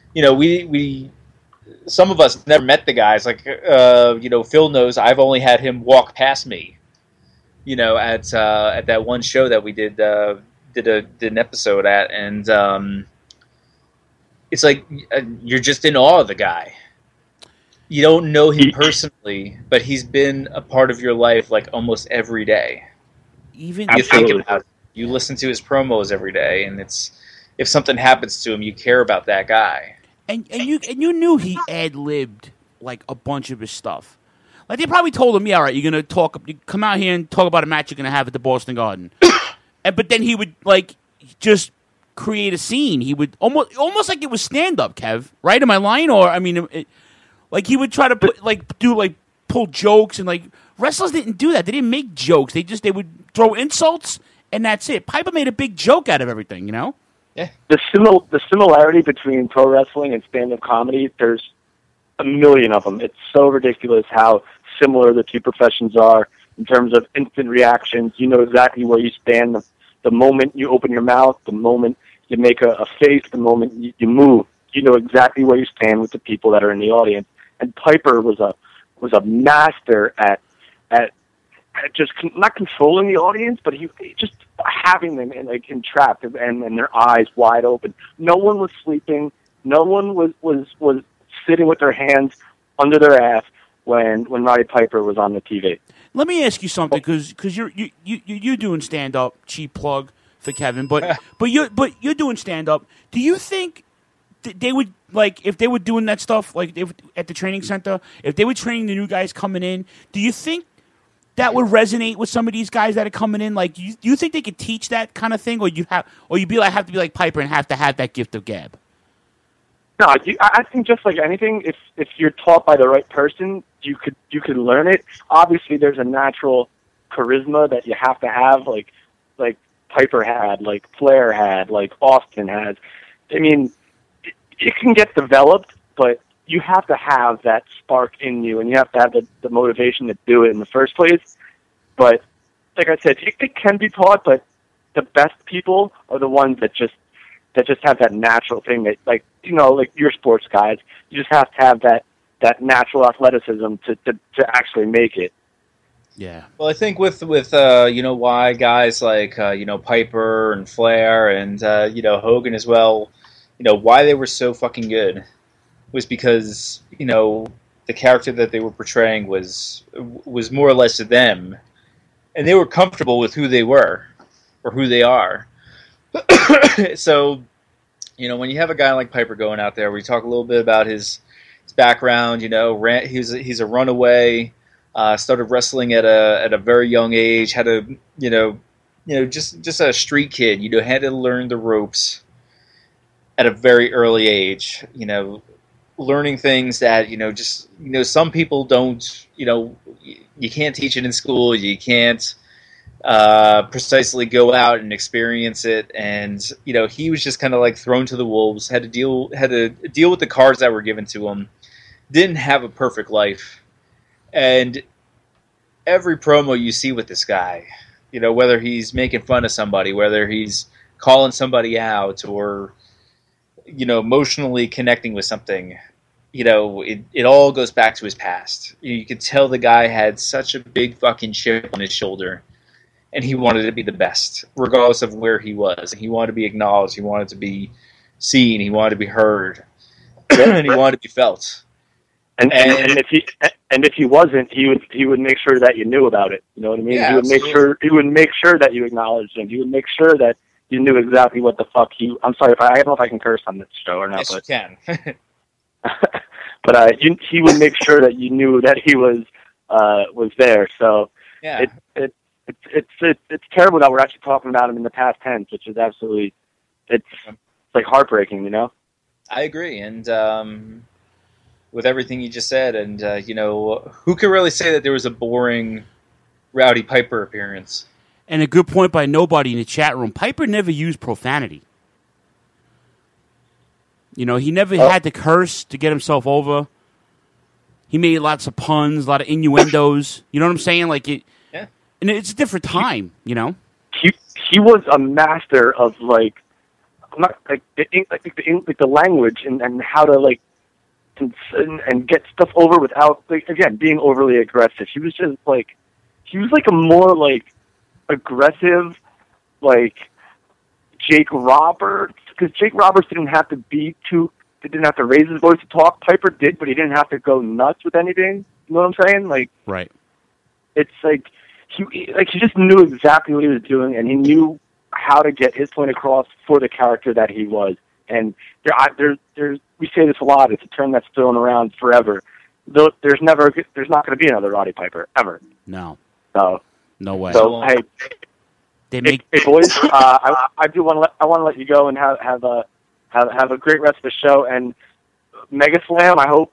we some of us never met the guys. Like, Phil knows I've only had him walk past me. At that one show that we did an episode at, and it's like you're just in awe of the guy. You don't know him personally, but he's been a part of your life like almost every day. Even you think about it, you listen to his promos every day, and if something happens to him, you care about that guy. And you knew he ad-libbed like a bunch of his stuff. Like they probably told him, "Yeah, all right, you come out here and talk about a match you're gonna have at the Boston Garden," but then he would like just create a scene. He would almost like it was stand up, Kev. Right? Am I lying? Or I mean, like he would try to pull jokes, and like wrestlers didn't do that. They didn't make jokes. They would throw insults, and that's it. Piper made a big joke out of everything, you know? Yeah. The similarity between pro wrestling and stand-up comedy, there's a million of them. It's so ridiculous how similar the two professions are in terms of instant reactions. You know exactly where you stand the moment you open your mouth, the moment you make a face, the moment you move. You know exactly where you stand with the people that are in the audience. And Piper was a master at just not controlling the audience, but he just having them entrapped and their eyes wide open. No one was sleeping. No one was sitting with their hands under their ass when Roddy Piper was on the TV. Let me ask you something, because you're doing stand up. Cheap plug for Kevin, but you're doing stand up. Do you think they would, like, if they were doing that stuff, like at the training center, if they were training the new guys coming in, do you think that would resonate with some of these guys that are coming in? Like, do you think they could teach that kind of thing, or you'd have to be like Piper and have to have that gift of gab? No, I think just like anything, if you're taught by the right person, you could learn it. Obviously, there's a natural charisma that you have to have, like Piper had, like Flair had, like Austin has. I mean, it can get developed, but you have to have that spark in you, and you have to have the motivation to do it in the first place. But like I said, it can be taught, but the best people are the ones that just have that natural thing that, like, you know, like your sports guys, you just have to have that natural athleticism to actually make it. Yeah. Well, I think with why guys like Piper and Flair and Hogan as well, why they were so fucking good was because the character that they were portraying was more or less them, and they were comfortable with who they were or who they are. So, when you have a guy like Piper going out there, we talk a little bit about his background. He's a runaway. Started wrestling at a very young age. Had a just a street kid. Had to learn the ropes at a very early age. Learning things that some people don't. You can't teach it in school. You can't precisely go out and experience it. And he was just kind of like thrown to the wolves. Had to deal with the cards that were given to him. Didn't have a perfect life. And every promo you see with this guy, whether he's making fun of somebody, whether he's calling somebody out, or emotionally connecting with something, it all goes back to his past. You could tell the guy had such a big fucking chip on his shoulder, and he wanted to be the best, regardless of where he was. He wanted to be acknowledged. He wanted to be seen. He wanted to be heard, and he wanted to be felt. And if he wasn't, he would make sure that you knew about it. You know what I mean? Yeah, he would make sure that you acknowledged him. He would make sure that you knew exactly what the fuck I'm sorry, I don't know if I can curse on this show or not. Yes, but you can. but he would make sure that you knew that he was there. So yeah, it's terrible that we're actually talking about him in the past tense, which is absolutely it's like heartbreaking. I agree, and with everything you just said, and who could really say that there was a boring Rowdy Piper appearance? And a good point by nobody in the chat room. Piper never used profanity. He never had to curse to get himself over. He made lots of puns, a lot of innuendos. You know what I'm saying? Yeah. And it's a different time. He was a master of the language and how to and get stuff over without again being overly aggressive. He was just a more aggressive Jake Roberts, because Jake Roberts didn't have to raise his voice to talk. Piper did, but he didn't have to go nuts with anything. You know what I'm saying? Right. It's he just knew exactly what he was doing, and he knew how to get his point across for the character that he was. And we say this a lot. It's a term that's thrown around forever. There's not going to be another Roddy Piper ever. No. So no way. So They make Hey boys, I do want to let you go and have a great rest of the show. And Mega Slam, I hope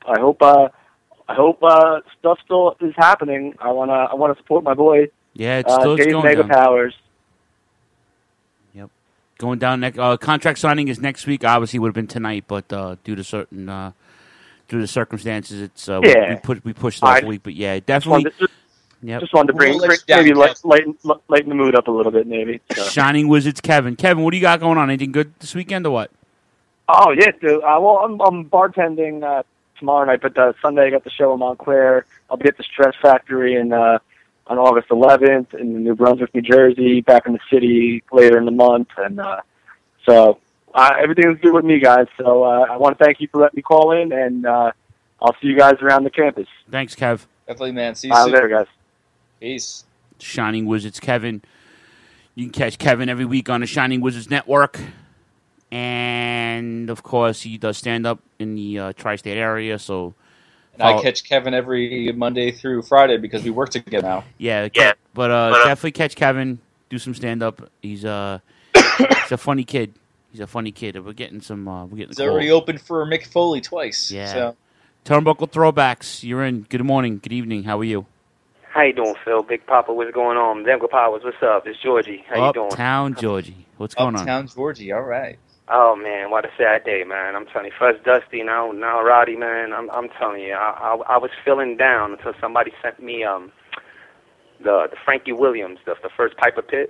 stuff still is happening. I wanna support my boy. Yeah, it's still Dave going Mega down. Powers. Yep, going down next. Contract signing is next week. Obviously, would have been tonight, but due to circumstances, it's we pushed it off a week. But yeah, definitely. Just wanted to bring maybe lighten the mood up a little bit, maybe. So. Shining Wizards, Kevin. Kevin, what do you got going on? Anything good this weekend or what? Oh yeah, dude. Well, I'm bartending tomorrow night, but Sunday I got the show in Montclair. I'll be at the Stress Factory on August 11th in New Brunswick, New Jersey. Back in the city later in the month, and so everything's good with me, guys. So I want to thank you for letting me call in, and I'll see you guys around the campus. Thanks, Kev. Definitely, man. See you soon. Later, guys. Peace. Shining Wizards, Kevin. You can catch Kevin every week on the Shining Wizards Network. And, of course, he does stand-up in the tri-state area. So, and I catch Kevin every Monday through Friday because we work together now. Yeah. But definitely catch Kevin. Do some stand-up. He's a funny kid. We're getting some. He's already opened for Mick Foley twice. Yeah. So. Turnbuckle Throwbacks. You're in. Good morning. Good evening. How are you? How you doing, Phil? Big Papa, what's going on? Demko Powers, what's up? It's Georgie. How you doing? Uptown Georgie. What's going on? Uptown Georgie. All right. Oh man, what a sad day, man. I'm telling you. First Dusty, now Roddy, man. I'm telling you, I was feeling down until somebody sent me the Frankie Williams, the first Piper Pit,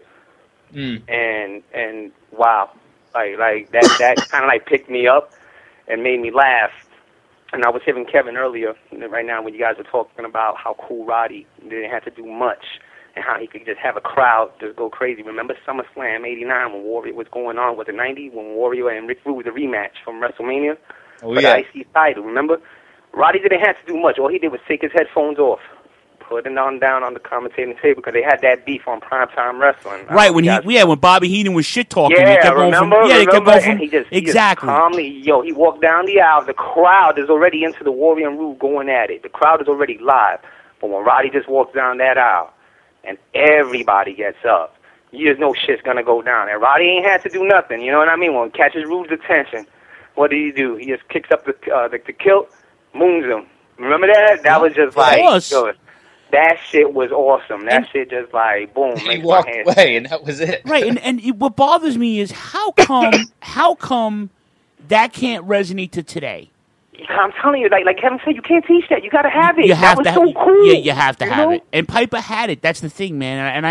and wow, like that kind of like picked me up and made me laugh. And I was hearing Kevin earlier, right now, when you guys were talking about how cool Roddy didn't have to do much and how he could just have a crowd just go crazy. Remember SummerSlam '89 when Warrior was going on? Was it '90 when Warrior and Rick Rude was a rematch from WrestleMania for the IC title? Remember? Roddy didn't have to do much. All he did was take his headphones off, put it on down on the commentating table because they had that beef on Primetime Wrestling. Right, when Bobby Heenan was shit talking. Yeah, they kept remember? They kept going from, he just exactly. Calmly, he walked down the aisle. The crowd is already into the Warrior and Rude going at it. The crowd is already live. But when Roddy just walks down that aisle and everybody gets up, you just know shit's going to go down. And Roddy ain't had to do nothing, you know what I mean? When he catches Rude's attention, what did he do? He just kicks up the kilt, moons him. Remember that? That was just like good. That shit was awesome. That shit just like boom. He walked away, and that was it. Right, and what bothers me is how come that can't resonate to today? I'm telling you, like Kevin said, you can't teach that. You got to have it. You have that to. was so cool. Yeah, you have to have it. And Piper had it. That's the thing, man. And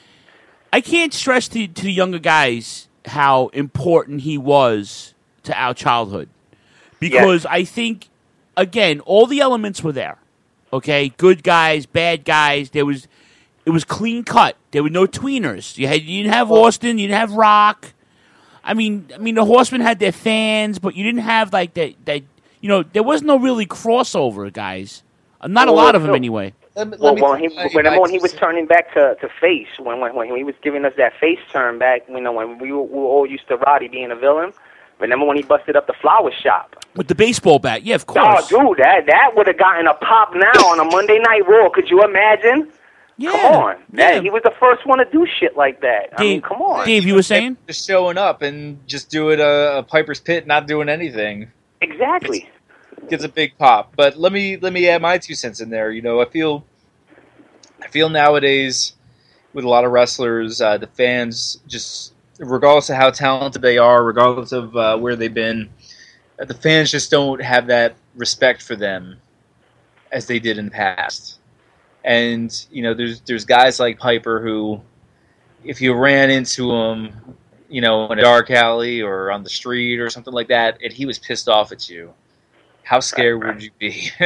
I can't stress to the younger guys how important he was to our childhood, because I think, again, all the elements were there. Okay, good guys, bad guys. It was clean cut. There were no tweeners. You didn't have Austin. You didn't have Rock. I mean, the Horsemen had their fans, but you didn't have like that. There was no really crossover, guys. Not a lot of them, anyway. When he was turning back to face, when he was giving us that face turn back, when we were all used to Roddy being a villain. Remember when he busted up the flower shop? With the baseball bat, yeah, of course. Oh, dude, that would have gotten a pop now on a Monday Night Raw. Could you imagine? Yeah. Come on. Yeah. He was the first one to do shit like that. I mean, come on. Dave, you were saying? Just showing up and just doing a Piper's Pit, not doing anything. Exactly. Gets a big pop. But let me add my 2 cents in there. I feel nowadays with a lot of wrestlers, the fans just, regardless of how talented they are, regardless of where they've been, the fans just don't have that respect for them as they did in the past. And there's guys like Piper who, if you ran into him, in a dark alley or on the street or something like that, and he was pissed off at you, how scared would you be? He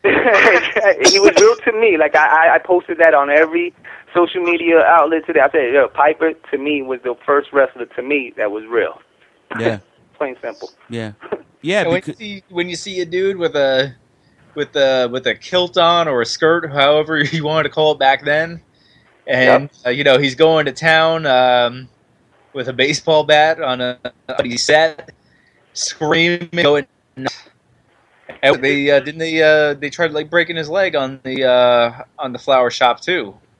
was real to me. Like I posted that on every social media outlet today. I said, Piper to me was the first wrestler to me that was real. Yeah. Plain simple. Yeah. Yeah. When you see a dude with a kilt on or a skirt, however you wanted to call it back then, and he's going to town with a baseball bat on a set, screaming, going nuts. And they tried like breaking his leg on the flower shop too.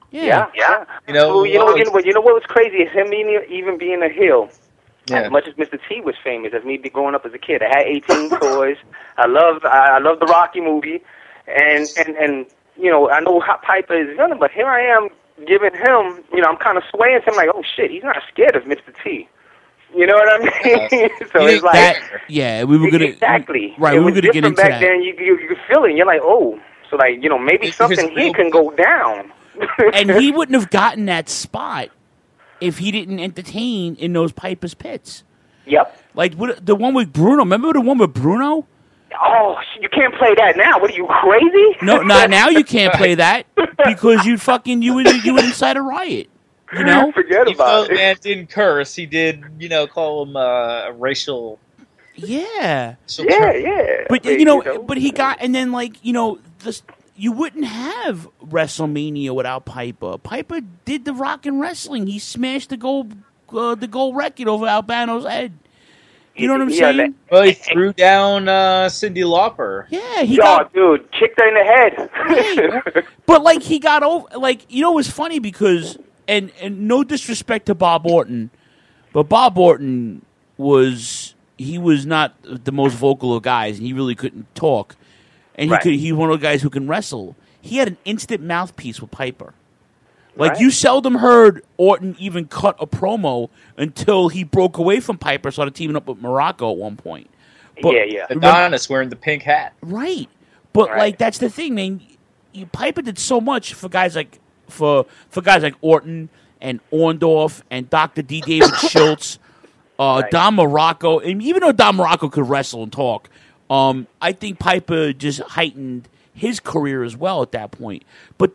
Yeah. You know, Well, you know what was crazy is him even being a heel. Yeah. As much as Mr. T was famous, as me growing up as a kid, I had 18 toys. I love the Rocky movie, and you know, I know Piper is villain, but here I am giving him, you know, I'm kind of swaying to him like, oh shit, he's not scared of Mr. T. You know what I mean? So it's like we were gonna exactly right. It We were was gonna get different into back that. then. You feel it. And you're like, oh, so like, you know, maybe something here can go down. And he wouldn't have gotten that spot if he didn't entertain in those Piper's Pits. Yep. Like the one with Bruno. Remember the one with Bruno? Oh, you can't play that now. What are you, crazy? No, not now. You can't play that because you would incite a riot. You know, forget about it. Man didn't curse. He did, you know, call him a racial. Yeah. Yeah. But you know, but he got, and then like, you know, you wouldn't have WrestleMania without Piper. Piper did the rock and wrestling. He smashed the gold record over Albano's head. You know what I'm saying? Well, he threw down Cyndi Lauper. Yeah, dude, kicked her in the head. But like he got over, like, you know, it was funny because, and no disrespect to Bob Orton, but Bob Orton was not the most vocal of guys, and he really couldn't talk, and he's one of the guys who can wrestle. He had an instant mouthpiece with Piper. Like, you seldom heard Orton even cut a promo until he broke away from Piper, started teaming up with Morocco at one point. But, Adonis wearing the pink hat. Right. But, like, that's the thing, man. Piper did so much for guys like guys like Orton and Orndorff and Dr. D. David Schultz, Don Morocco. And even though Don Morocco could wrestle and talk, I think Piper just heightened his career as well at that point. But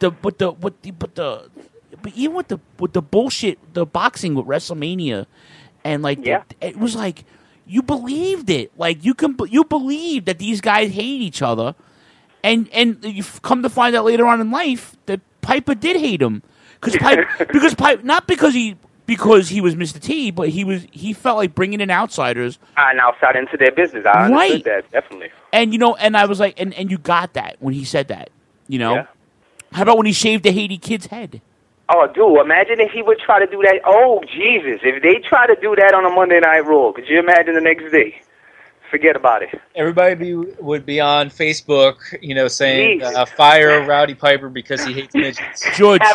even with the bullshit, the boxing with WrestleMania, and like it was like you believed it. Like you believe that these guys hate each other, and you've come to find out later on in life that Piper did hate him because not because he was Mr. T, but he felt like bringing in outsiders and outside into their business. I understood that definitely. And you know, and I was like, and you got that when he said that. You know, how about when he shaved the Haiti kid's head? Oh, dude, imagine if he would try to do that. Oh, Jesus. If they try to do that on a Monday Night Raw, could you imagine the next day? Forget about it. Everybody would be on Facebook, you know, saying, fire Rowdy Piper because he hates midgets. Georgie,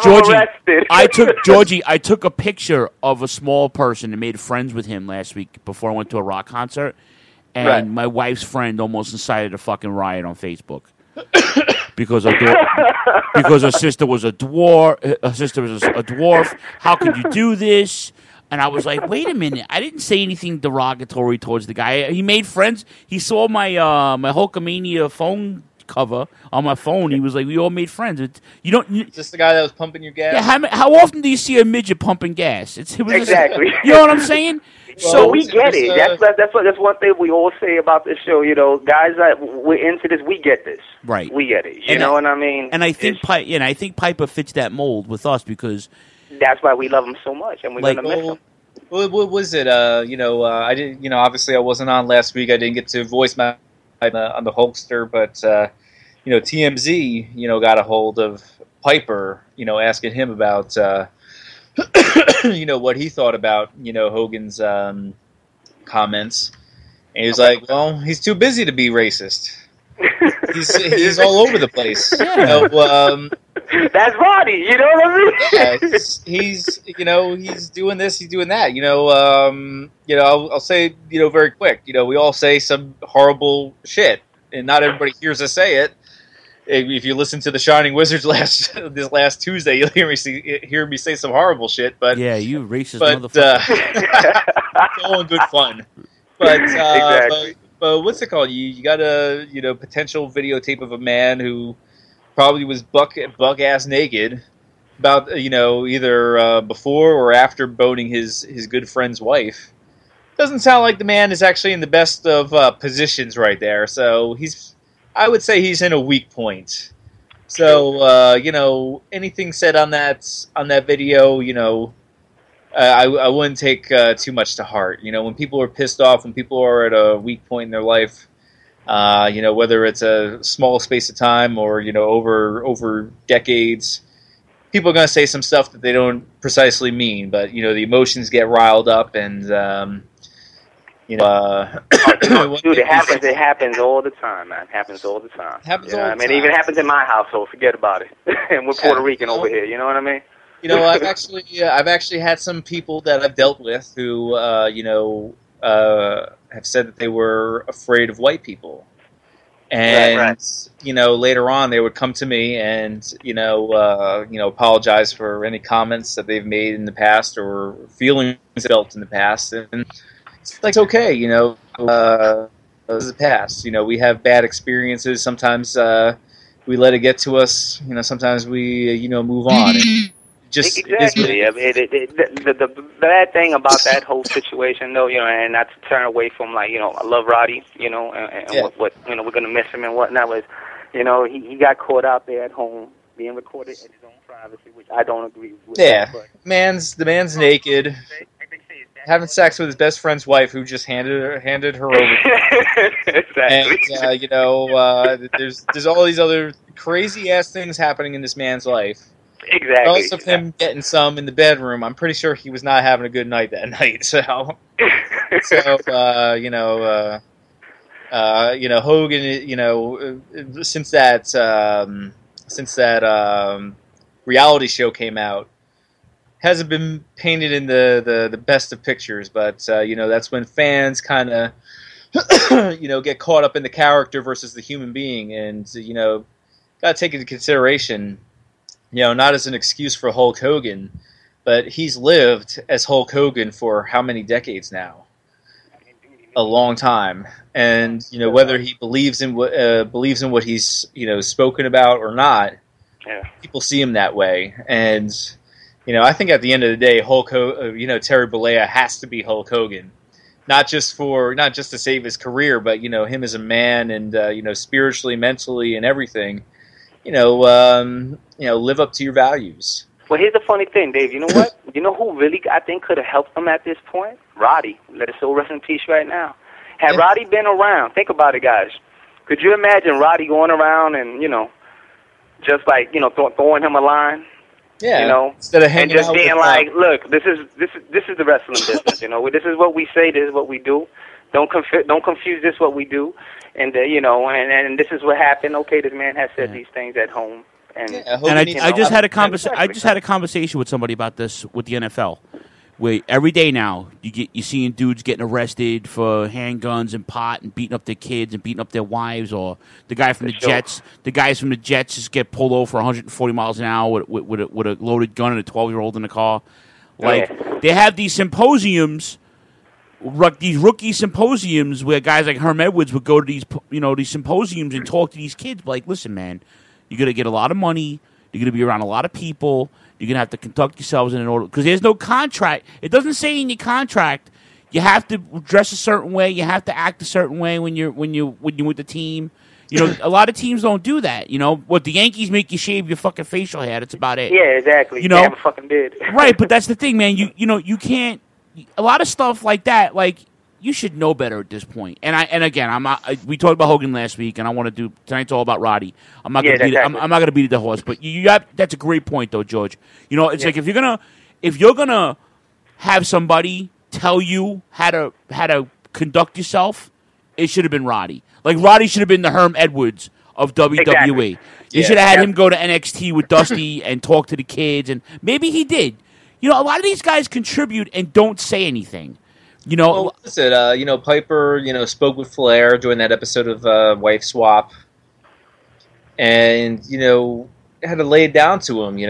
I took a picture of a small person and made friends with him last week before I went to a rock concert, and my wife's friend almost incited a fucking riot on Facebook. Because her sister was a dwarf. How could you do this? And I was like, wait a minute. I didn't say anything derogatory towards the guy. He made friends. He saw my my Hulkamania phone cover on my phone. He was like, we all made friends. You don't. Is this the guy that was pumping your gas? Yeah. How often do you see a midget pumping gas? Exactly. You know what I'm saying? So we get it. That's one thing we all say about this show. You know, guys that we're into this, we get this. Right. We get it. You know what I mean? And I think Piper fits that mold with us because that's why we love him so much, and we're gonna miss him. What was it? You know, I didn't. You know, obviously I wasn't on last week. I didn't get to voice my on the Hulkster, but you know, TMZ, you know, got a hold of Piper, you know, asking him about. You know, what he thought about, you know, Hogan's comments. And he was like, well, he's too busy to be racist. He's all over the place. Yeah. You know, that's Roddy, you know what I mean? He's you know, he's doing this, he's doing that. You know, I'll say, you know, very quick, you know, we all say some horrible shit, and not everybody hears us say it. If you listen to the Shining Wizards this last Tuesday, you'll hear me say some horrible shit. But yeah, you racist motherfucker. It's all in good fun. But exactly. But what's it called? You got a potential videotape of a man who probably was buck ass naked about either before or after boning his good friend's wife. Doesn't sound like the man is actually in the best of positions right there. So I would say he's in a weak point. So, anything said on that video, I wouldn't take too much to heart. When people are pissed off, when people are at a weak point in their life, whether it's a small space of time or, over decades, people are going to say some stuff that they don't precisely mean, but the emotions get riled up, and dude, it happens all the time, man. It happens all the time. Happens all the time. It even happens in my household. Forget about it. And we're Puerto Rican over here. You know what I mean? I've actually had some people that I've dealt with who have said that they were afraid of white people. And later on they would come to me and apologize for any comments that they've made in the past or feelings felt in the past, and it's okay, this is the past. We have bad experiences. Sometimes we let it get to us. Sometimes we move on. Exactly. The bad thing about that whole situation, though, and not to turn away from, I love Roddy, and what we're gonna miss him and whatnot, was, he got caught out there at home being recorded in his own privacy, which I don't agree with. Yeah, the man's naked, having sex with his best friend's wife, who just handed her over. Exactly. And there's all these other crazy ass things happening in this man's life. Exactly. Regardless of him getting some in the bedroom, I'm pretty sure he was not having a good night that night. So Hogan, since that reality show came out, hasn't been painted in the best of pictures. But that's when fans kind of get caught up in the character versus the human being, and got to take into consideration. Not as an excuse for Hulk Hogan, but he's lived as Hulk Hogan for how many decades now? A long time. And whether he believes in what he's spoken about or not, people see him that way. And I think at the end of the day, Terry Bollea has to be Hulk Hogan, not just to save his career, but him as a man and spiritually, mentally, and everything. Live up to your values. Well, here's the funny thing, Dave. You know what? You know who really, I think, could have helped him at this point? Roddy. Let his soul rest in peace right now. Had Roddy been around, think about it, guys. Could you imagine Roddy going around and, just throwing him a line? Yeah. Instead of hanging and just out being with like, look, this is the wrestling business. This is what we say. This is what we do. Don't confuse this what we do. And and this is what happened. Okay, this man has said these things at home. And I just had a conversation with somebody about this with the NFL. Where every day now you seeing dudes getting arrested for handguns and pot and beating up their kids and beating up their wives, or the guy from the Jets. The guys from the Jets just get pulled over for 140 miles an hour with a loaded gun and a 12-year-old in the car. They have these symposiums. These rookie symposiums where guys like Herm Edwards would go to these symposiums and talk to these kids. Like, listen, man, you're gonna get a lot of money. You're gonna be around a lot of people. You're gonna have to conduct yourselves in an order because there's no contract. It doesn't say in your contract you have to dress a certain way. You have to act a certain way when you're with the team. A lot of teams don't do that. What the Yankees make you shave your fucking facial hair. That's about it. Yeah, exactly. They have a fucking beard. Right, but that's the thing, man. You can't. A lot of stuff like that, you should know better at this point. And again, we talked about Hogan last week, and I want to do tonight's all about Roddy. I'm not going to beat the horse, but that's a great point, though, George. It's like if you're gonna have somebody tell you how to conduct yourself, it should have been Roddy. Like Roddy should have been the Herm Edwards of WWE. Exactly. You should have had him go to NXT with Dusty and talk to the kids, and maybe he did. A lot of these guys contribute and don't say anything. Well, listen, Piper, spoke with Flair during that episode of Wife Swap, and had to lay it down to him.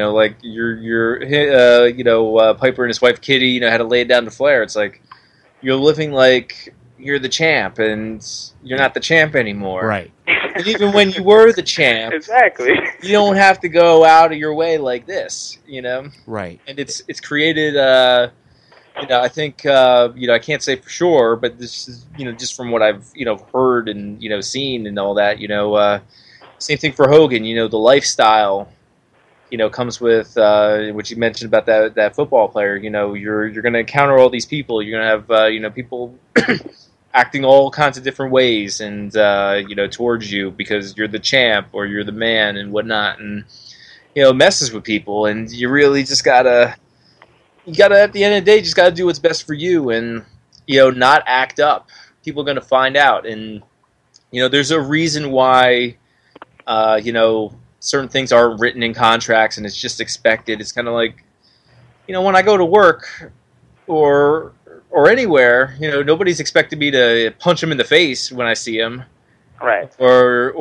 Piper and his wife Kitty, had to lay it down to Flair. It's like you're living like you're the champ, and you're not the champ anymore. Right. And even when you were the champ, exactly, you don't have to go out of your way like this, Right. And it's created, I think, I can't say for sure, but this is, just from what I've, heard and, seen and all that, same thing for Hogan, the lifestyle, comes with, what you mentioned about that football player, you're going to encounter all these people, you're going to have, people acting all kinds of different ways and towards you because you're the champ or you're the man and whatnot, and messes with people, and you really just gotta at the end of the day, just gotta do what's best for you, and not act up. People are gonna find out, and there's a reason why certain things aren't written in contracts, and it's just expected. It's kind of like when I go to work or anywhere, nobody's expecting me to punch him in the face when I see him, right? Or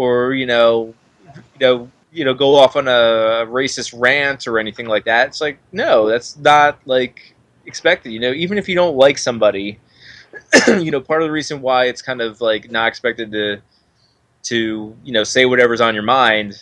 go off on a racist rant or anything like that. It's like, no, that's not like expected. Even if you don't like somebody, part of the reason why it's kind of like not expected to say whatever's on your mind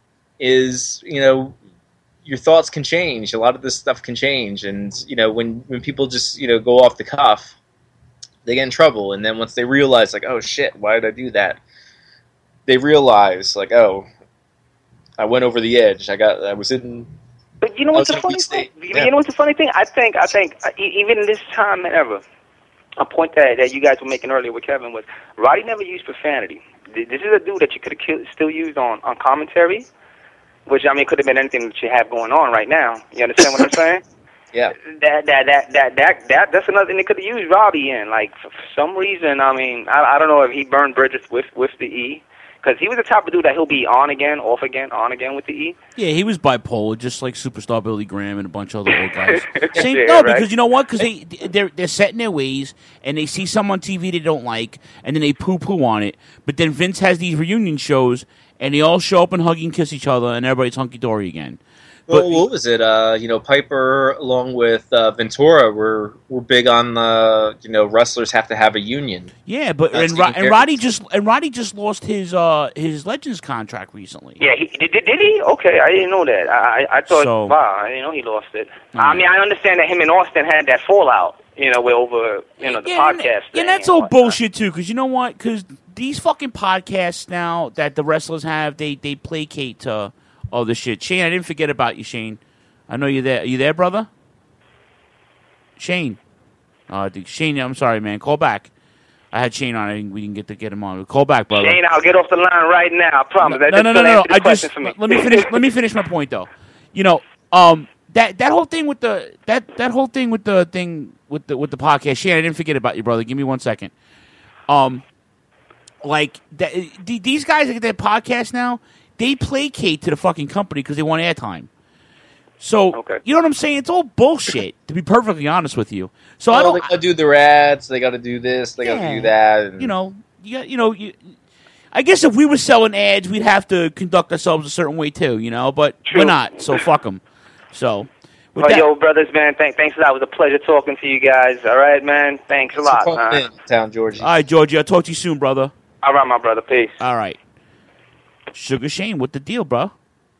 is your thoughts can change. A lot of this stuff can change, and when people just go off the cuff, they get in trouble. And then once they realize, like, oh shit, why did I do that? They realize, like, oh, I went over the edge. I was in. But you know what's the funny thing? Yeah. You know what's the funny thing? I think even this time ever, a point that you guys were making earlier with Kevin was Roddy never used profanity. This is a dude that you could have still used on commentary, which could have been anything that you have going on right now. You understand what I'm saying? Yeah. That's another thing they could have used Roddy in. Like for some reason, I don't know if he burned bridges with the E. Because he was the type of dude that he'll be on again, off again, on again with the E. Yeah, he was bipolar, just like Superstar Billy Graham and a bunch of other old guys. Yeah, right. Because you know what? Because they're set in their ways, and they see some on TV they don't like, and then they poo-poo on it. But then Vince has these reunion shows, and they all show up and hug and kiss each other, and everybody's hunky-dory again. Well, what was it? Piper along with Ventura were big on wrestlers have to have a union. Yeah, but and Roddy just lost his Legends contract recently. Yeah, did he? Okay, I didn't know that. I thought I didn't know he lost it. I understand that him and Austin had that fallout. Over the podcast. And that's all bullshit too. Because you know what? Because these fucking podcasts now that the wrestlers have, they placate to. Oh, the shit. Shane, I didn't forget about you, Shane. I know you're there. Are you there, brother? Shane. Shane, I'm sorry, man. Call back. I had Shane on. We didn't get him on. Call back, brother. Shane, I'll get off the line right now. I promise. No. Let me finish my point, though. That whole thing with the podcast. Shane, I didn't forget about you, brother. Give me 1 second. These guys at their podcast now, they placate to the fucking company because they want airtime. So, You know what I'm saying? It's all bullshit, to be perfectly honest with you. So they got to do their ads. They got to do this. They got to do that. And... I guess if we were selling ads, we'd have to conduct ourselves a certain way too, But we're not, so fuck them. So, yo, brothers, man, thanks a lot. It was a pleasure talking to you guys. All right, man. Thanks a lot. Town, Georgie. All right, Georgie. I'll talk to you soon, brother. All right, my brother. Peace. All right. Sugar Shane, what the deal, bro?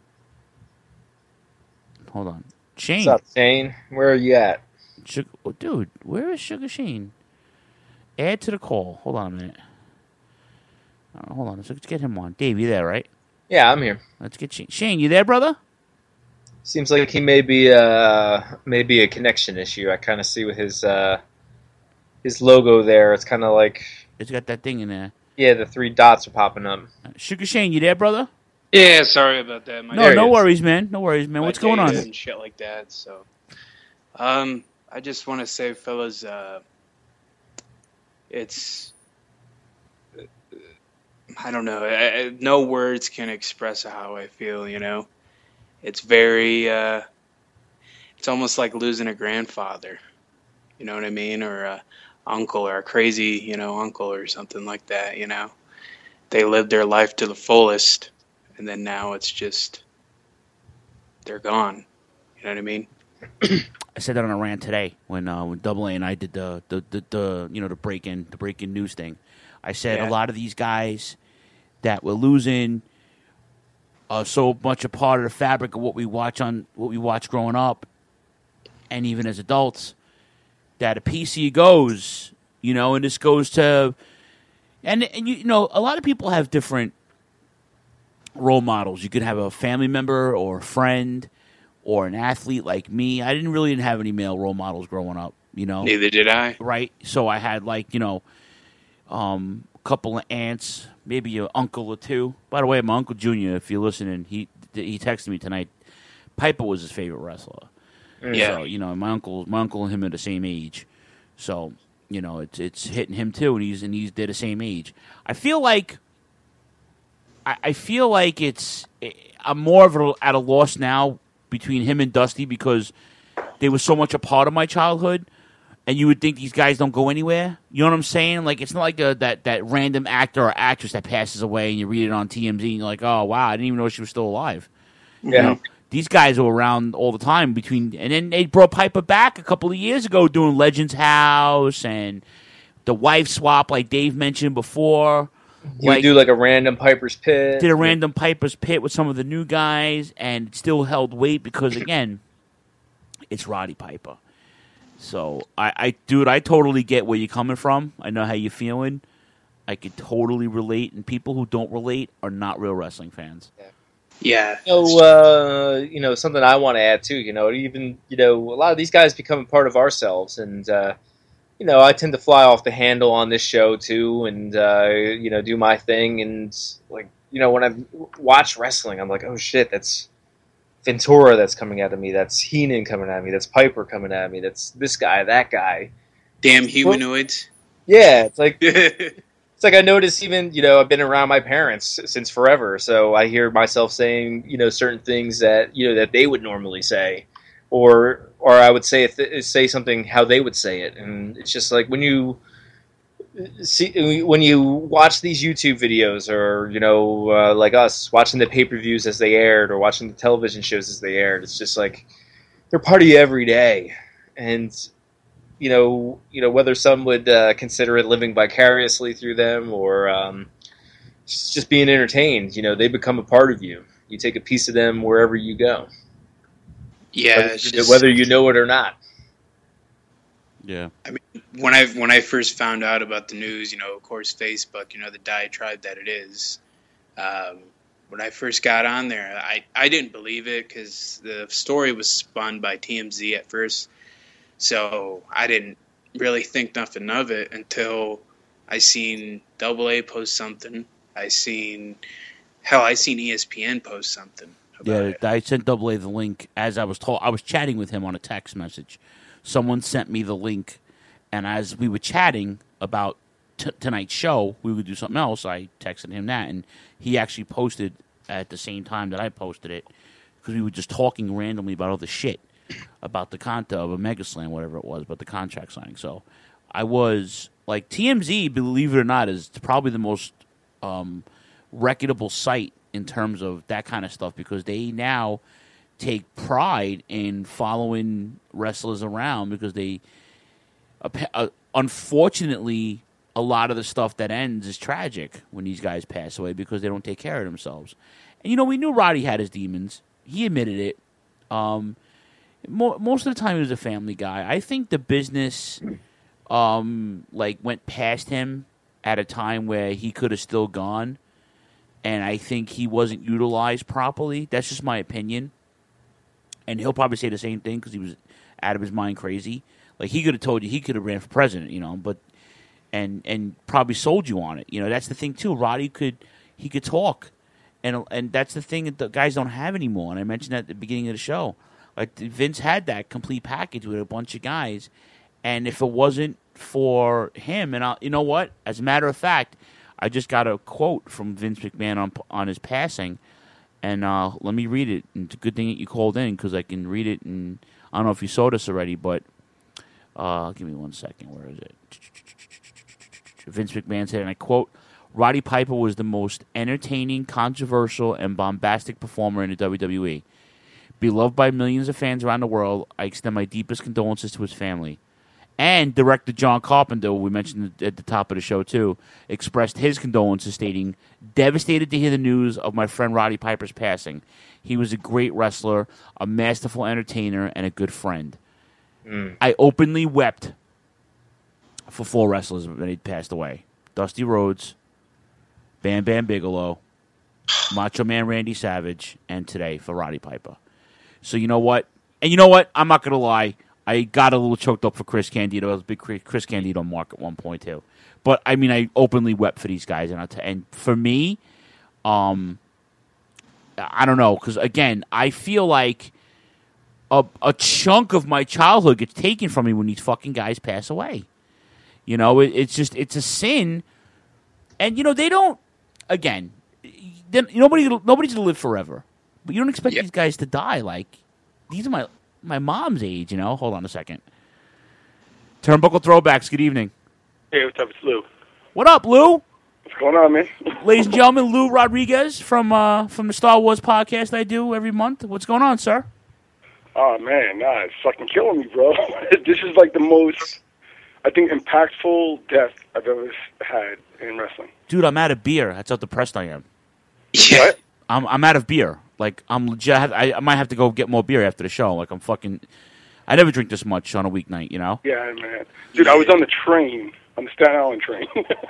Hold on. Shane. What's up, Shane? Where are you at? Dude, where is Sugar Shane? Add to the call. Hold on a minute. Hold on. Let's get him on. Dave, you there, right? Yeah, I'm here. Let's get Shane. Shane, you there, brother? Seems like he may be a connection issue. I kind of see with his logo there. It's kind of like... It's got that thing in there. Yeah, the 3 dots are popping up. Sugar Shane, you there, brother? Yeah, sorry about that. No worries, man. No worries, man. What's going on? And shit like that. So, I just want to say, fellas, it's I don't know. No words can express how I feel. It's very. It's almost like losing a grandfather. You know what I mean, or a uncle, or a crazy, uncle, or something like that. They lived their life to the fullest. And then now it's just, they're gone. You know what I mean? I said that on a rant today when Double A and I did the break-in news thing. I said a lot of these guys that were losing are so much a part of the fabric of what we watch growing up, and even as adults, that a piece of you goes, and this goes to, and a lot of people have different role models. You could have a family member or a friend or an athlete like me. I didn't have any male role models growing up, Neither did I. Right? So I had a couple of aunts, maybe an uncle or two. By the way, my Uncle Junior, if you're listening, he texted me tonight. Piper was his favorite wrestler. Yeah. So, my uncle and him are the same age. So, it's hitting him too, and they're the same age. I feel like I'm more at a loss now between him and Dusty because they were so much a part of my childhood, and you would think these guys don't go anywhere. You know what I'm saying? Like, it's not like that random actor or actress that passes away and you read it on TMZ and you're like, oh, wow, I didn't even know she was still alive. Yeah. These guys were around all the time and then they brought Piper back a couple of years ago doing Legends House and the wife swap like Dave mentioned before. You would do like a random Piper's Pit. Did a random Piper's Pit with some of the new guys and it still held weight because, again, it's Roddy Piper. So, I totally get where you're coming from. I know how you're feeling. I could totally relate, and people who don't relate are not real wrestling fans. Yeah. Something I want to add too, a lot of these guys become a part of ourselves, and I tend to fly off the handle on this show too, and do my thing, and when I watch wrestling, I'm like, oh shit, that's Ventura that's coming at me, that's Heenan coming at me, that's Piper coming at me, that's this guy, that guy. Damn humanoids. Yeah, it's like it's like I notice even, I've been around my parents since forever, so I hear myself saying, certain things that, that they would normally say, or I would say something how they would say it, and it's just like when you watch these YouTube videos, or like us watching the pay-per-views as they aired, or watching the television shows as they aired, it's just like they're part of you every day, and whether some would consider it living vicariously through them or just being entertained, they become a part of you. You take a piece of them wherever you go. Yeah, whether you know it or not. Yeah. I mean, when I first found out about the news, of course, Facebook, the diatribe that it is. When I first got on there, I didn't believe it because the story was spun by TMZ at first. So I didn't really think nothing of it until I seen AA post something. I seen ESPN post something about it. I sent AA the link as I was told. I was chatting with him on a text message. Someone sent me the link, and as we were chatting about tonight's show, we would do something else. I texted him that, and he actually posted at the same time that I posted it because we were just talking randomly about all the shit about the of a Mega Slam, whatever it was, about the contract signing. So I was like, TMZ, believe it or not, is probably the most reputable site in terms of that kind of stuff because they now take pride in following wrestlers around because they, unfortunately, a lot of the stuff that ends is tragic when these guys pass away because they don't take care of themselves. And, we knew Roddy had his demons. He admitted it. Most of the time he was a family guy. I think the business went past him at a time where he could have still gone, and I think he wasn't utilized properly. That's just my opinion. And he'll probably say the same thing because he was out of his mind crazy. Like, he could have told you he could have ran for president, but and probably sold you on it. That's the thing too. Roddy could talk, and that's the thing that the guys don't have anymore. And I mentioned that at the beginning of the show. Like, Vince had that complete package with a bunch of guys, and if it wasn't for him, and you know what? As a matter of fact, I just got a quote from Vince McMahon on his passing, and let me read it. And it's a good thing that you called in because I can read it, and I don't know if you saw this already, but give me 1 second. Where is it? Vince McMahon said, and I quote, "Roddy Piper was the most entertaining, controversial, and bombastic performer in the WWE. Beloved by millions of fans around the world, I extend my deepest condolences to his family." And director John Carpenter, we mentioned at the top of the show too, expressed his condolences, stating, "Devastated to hear the news of my friend Roddy Piper's passing. He was a great wrestler, a masterful entertainer, and a good friend." I openly wept for 4 wrestlers when they passed away. Dusty Rhodes, Bam Bam Bigelow, Macho Man Randy Savage, and today for Roddy Piper. So you know what? And you know what? I'm not going to lie. I got a little choked up for Chris Candido. I was a big Chris Candido mark at one point, too. But, I mean, I openly wept for these guys. And for me, I don't know. Because, again, I feel like a chunk of my childhood gets taken from me when these fucking guys pass away. You know, it's a sin, and you know they don't. Again, nobody's gonna live forever, but you don't expect these guys to die. Like these are my mom's age. You know, hold on a second. Turnbuckle Throwbacks. Good evening. Hey, what's up? It's Lou. What up, Lou? What's going on, man? Ladies and gentlemen, Lou Rodriguez from the Star Wars podcast I do every month. What's going on, sir? Oh, man, it's fucking killing me, bro. This is like the most, I think, impactful death I've ever had in wrestling. Dude, I'm out of beer. That's how depressed I am. What? I'm out of beer. Like, I'm legit. I might have to go get more beer after the show. Like, I'm fucking. I never drink this much on a weeknight, you know? Yeah, man. Dude, I was on the train, on the Staten Island train.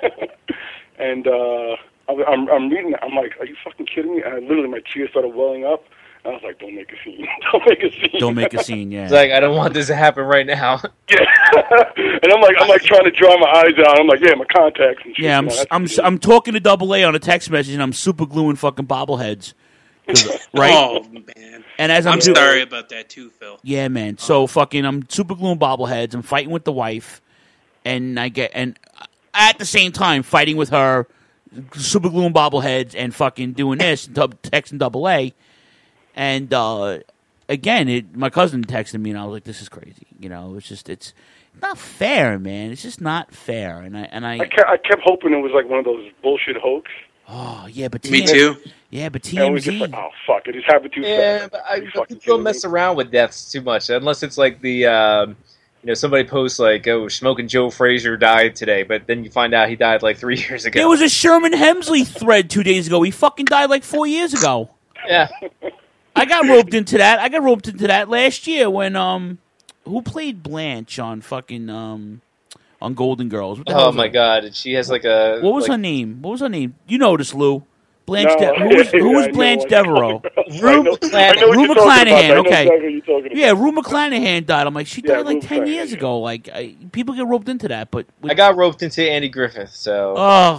And I'm reading it. I'm like, are you fucking kidding me? And literally my tears started welling up. And I was like, don't make a scene. Don't make a scene. Don't make a scene, yeah. It's like, I don't want this to happen right now. Yeah. And I'm like trying to dry my eyes out. I'm like, yeah, my contacts and shit. Yeah, I'm talking to Double A on a text message, and I'm super gluing fucking bobbleheads. Right? Oh, man. And as I'm sorry about that, too, Phil. Yeah, man. So fucking, I'm super gluing bobbleheads. I'm fighting with the wife, and at the same time fighting with her, super gluing bobbleheads, and fucking doing this, texting Double A. And again, my cousin texted me, and I was like, "This is crazy." You know, it's not fair, man. It's just not fair. And I kept hoping it was like one of those bullshit hoax. Oh yeah, but me too. Yeah, but TMZ. And it was just like, oh fuck, it just happened too fast. But people don't mess around with deaths too much, unless it's like the. Somebody posts like, "Oh, Smoking Joe Frazier died today," but then you find out he died like 3 years ago. There was a Sherman Hemsley thread 2 days ago. He fucking died like 4 years ago. Yeah. I got roped into that last year when who played Blanche on fucking on Golden Girls? What the hell Oh was my her? god, and she has like a. What was her name? You know this, Lou. Blanche. No. Who was Blanche Devereaux? Rue McClanahan. Okay. Yeah, Rue McClanahan died. I'm like, she died like 10 years ago. Like, people get roped into that, but I got roped into Andy Griffith, so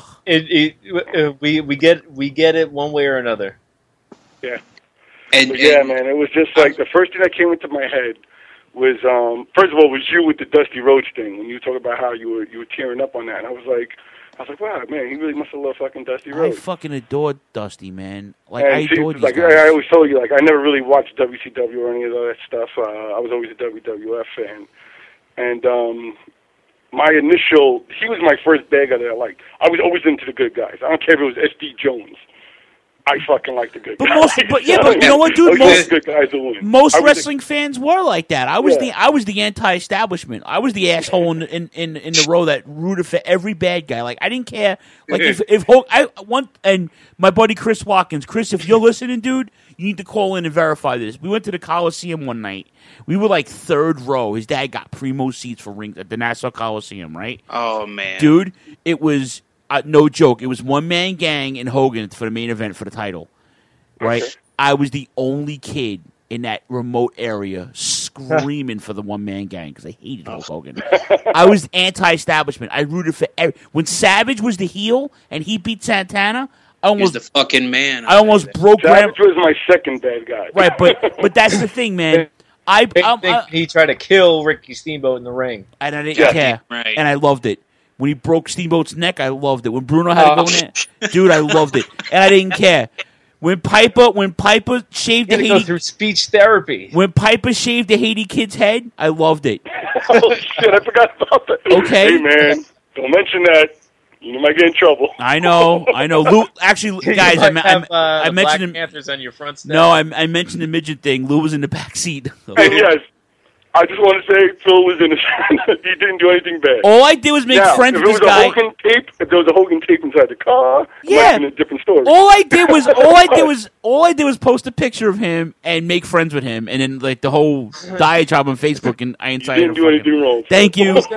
we get it one way or another. Yeah. Yeah, man, it was just like the first thing that came into my head was first of all was you with the Dusty Rhodes thing when you talk about how you were tearing up on that, and I was like, wow, man, he really must have loved fucking Dusty Rhodes. I fucking adored Dusty, man. Like, and I adored these like, guys. I always told you, like, I never really watched WCW or any of that stuff. I was always a WWF fan. And he was my first bad guy that I liked. I was always into the good guys. I don't care if it was SD Jones. I fucking like the good guys. But you know what, dude? Most I was wrestling fans were like that. I was the anti-establishment. I was the asshole in the row that rooted for every bad guy. Like, I didn't care. Like, if Hulk, and my buddy Chris Watkins. Chris, if you're listening, dude, you need to call in and verify this. We went to the Coliseum one night. We were like third row. His dad got primo seats for rings at the Nassau Coliseum, right? Oh man, dude, it was. No joke. It was one-man gang and Hogan for the main event for the title, right? Okay. I was the only kid in that remote area screaming for the one-man gang because I hated Hulk Hogan. I was anti-establishment. I rooted for when Savage was the heel and he beat Santana. He's the fucking man. I almost broke. Savage was my second bad guy. Right, but that's the thing, man. He tried to kill Ricky Steamboat in the ring, and I didn't care, right. And I loved it. When he broke Steamboat's neck, I loved it. When Bruno had to go in there, dude, I loved it, and I didn't care. When Piper shaved the Haiti, go through speech therapy. When Piper shaved the Haiti kid's head, I loved it. Oh shit, I forgot about that. Okay, hey man, don't mention that. You might get in trouble. I know. Lou, actually, guys, I mentioned Black Panthers on your front step. No, I mentioned the midget thing. Lou was in the back seat. Hey, yes. I just want to say Phil was innocent. He didn't do anything bad. All I did was make friends with this guy. If there was a Hogan tape inside the car, it might have been a different story. All I did was post a picture of him and make friends with him, and then like the whole diatribe on Facebook, and I incited. You didn't do anything wrong. Thank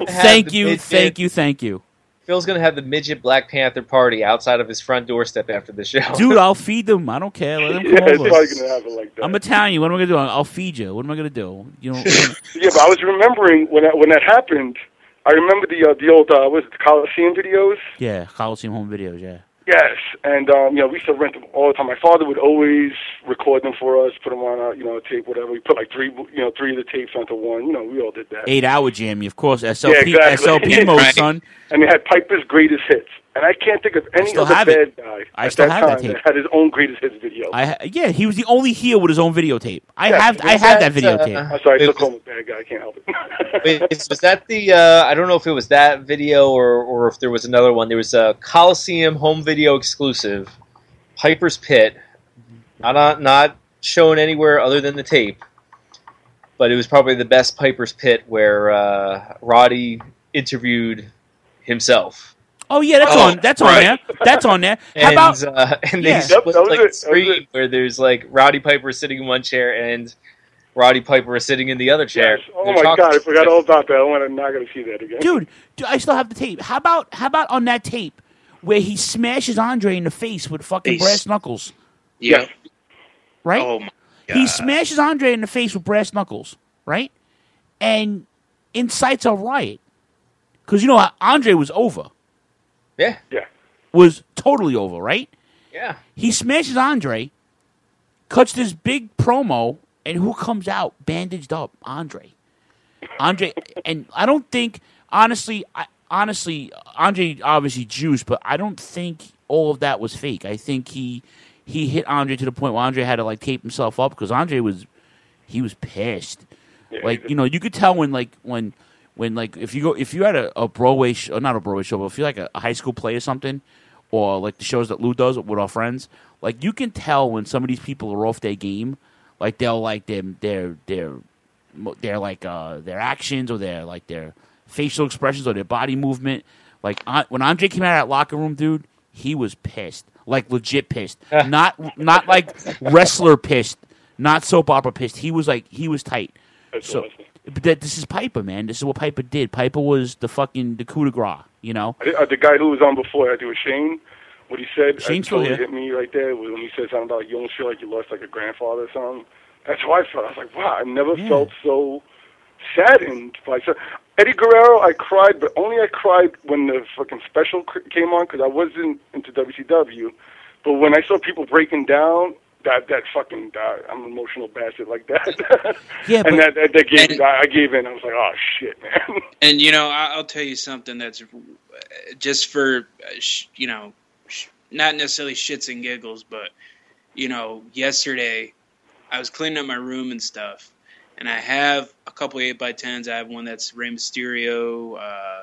you. Phil's going to have the midget Black Panther party outside of his front doorstep after the show. Dude, I'll feed them. I don't care. Let them come over. It's probably going to happen like that. I'm Italian. What am I going to do? I'll feed you. What am I going to do? You know. Yeah, but I was remembering when that happened. I remember the old the Coliseum videos. Yeah, Coliseum home videos. Yeah. Yes, and we used to rent them all the time. My father would always record them for us, put them on a tape, whatever. We put like three of the tapes onto one. We all did that. 8-hour jammy, of course. SLP, yeah, exactly. SLP mode, son. And they had Piper's greatest hits, and I can't think of any other bad guy at that time that had his own greatest hits video. Yeah, he was the only heel with his own videotape. I have that videotape. I'm sorry, I took home a bad guy. I can't help it. Wait, was that the? I don't know if it was that video or if there was another one. There was a Coliseum home video exclusive, Piper's Pit, not shown anywhere other than the tape, but it was probably the best Piper's Pit where Roddy interviewed himself. Oh yeah, that's on there. That's on there. How about and they split like a screen where there's like Roddy Piper sitting in one chair and Roddy Piper is sitting in the other chair. Yes. Oh my God, I forgot all about that. I'm not going to see that again. Dude, I still have the tape. How about on that tape where he smashes Andre in the face with fucking brass knuckles? Yeah. Right? Oh my God. He smashes Andre in the face with brass knuckles, right? And incites a riot. Because Andre was over. Yeah. Yeah. Was totally over, right? Yeah. He smashes Andre, cuts this big promo, and who comes out bandaged up? Andre, and I don't think, honestly, Andre obviously juiced, but I don't think all of that was fake. I think he hit Andre to the point where Andre had to like tape himself up because Andre was pissed. Yeah, you could tell when if you had a Broadway show, not a Broadway show, but if you're like a high school play or something, or like the shows that Lou does with our friends, like you can tell when some of these people are off their game. Like they'll like their like their actions or their facial expressions or their body movement. Like when Andre came out of that locker room, dude, he was pissed, like legit pissed, not like wrestler pissed, not soap opera pissed. He was tight. That's awesome. But this is Piper, man. This is what Piper did. Piper was the coup de grace, The guy who was on before, I think it was Shane. What he said, Shane's totally hit me right there when he said something about you don't feel like you lost like a grandfather or something. That's how I felt. I was like, wow, I never felt so saddened by Eddie Guerrero. I cried, but I cried when the fucking special came on because I wasn't into WCW. But when I saw people breaking down, that fucking I'm an emotional bastard like that. Yeah, and I gave in. I was like, oh shit, man. And I'll tell you something that's just for not necessarily shits and giggles, but yesterday I was cleaning up my room and stuff, and I have a couple 8x10s. I have one that's Rey Mysterio,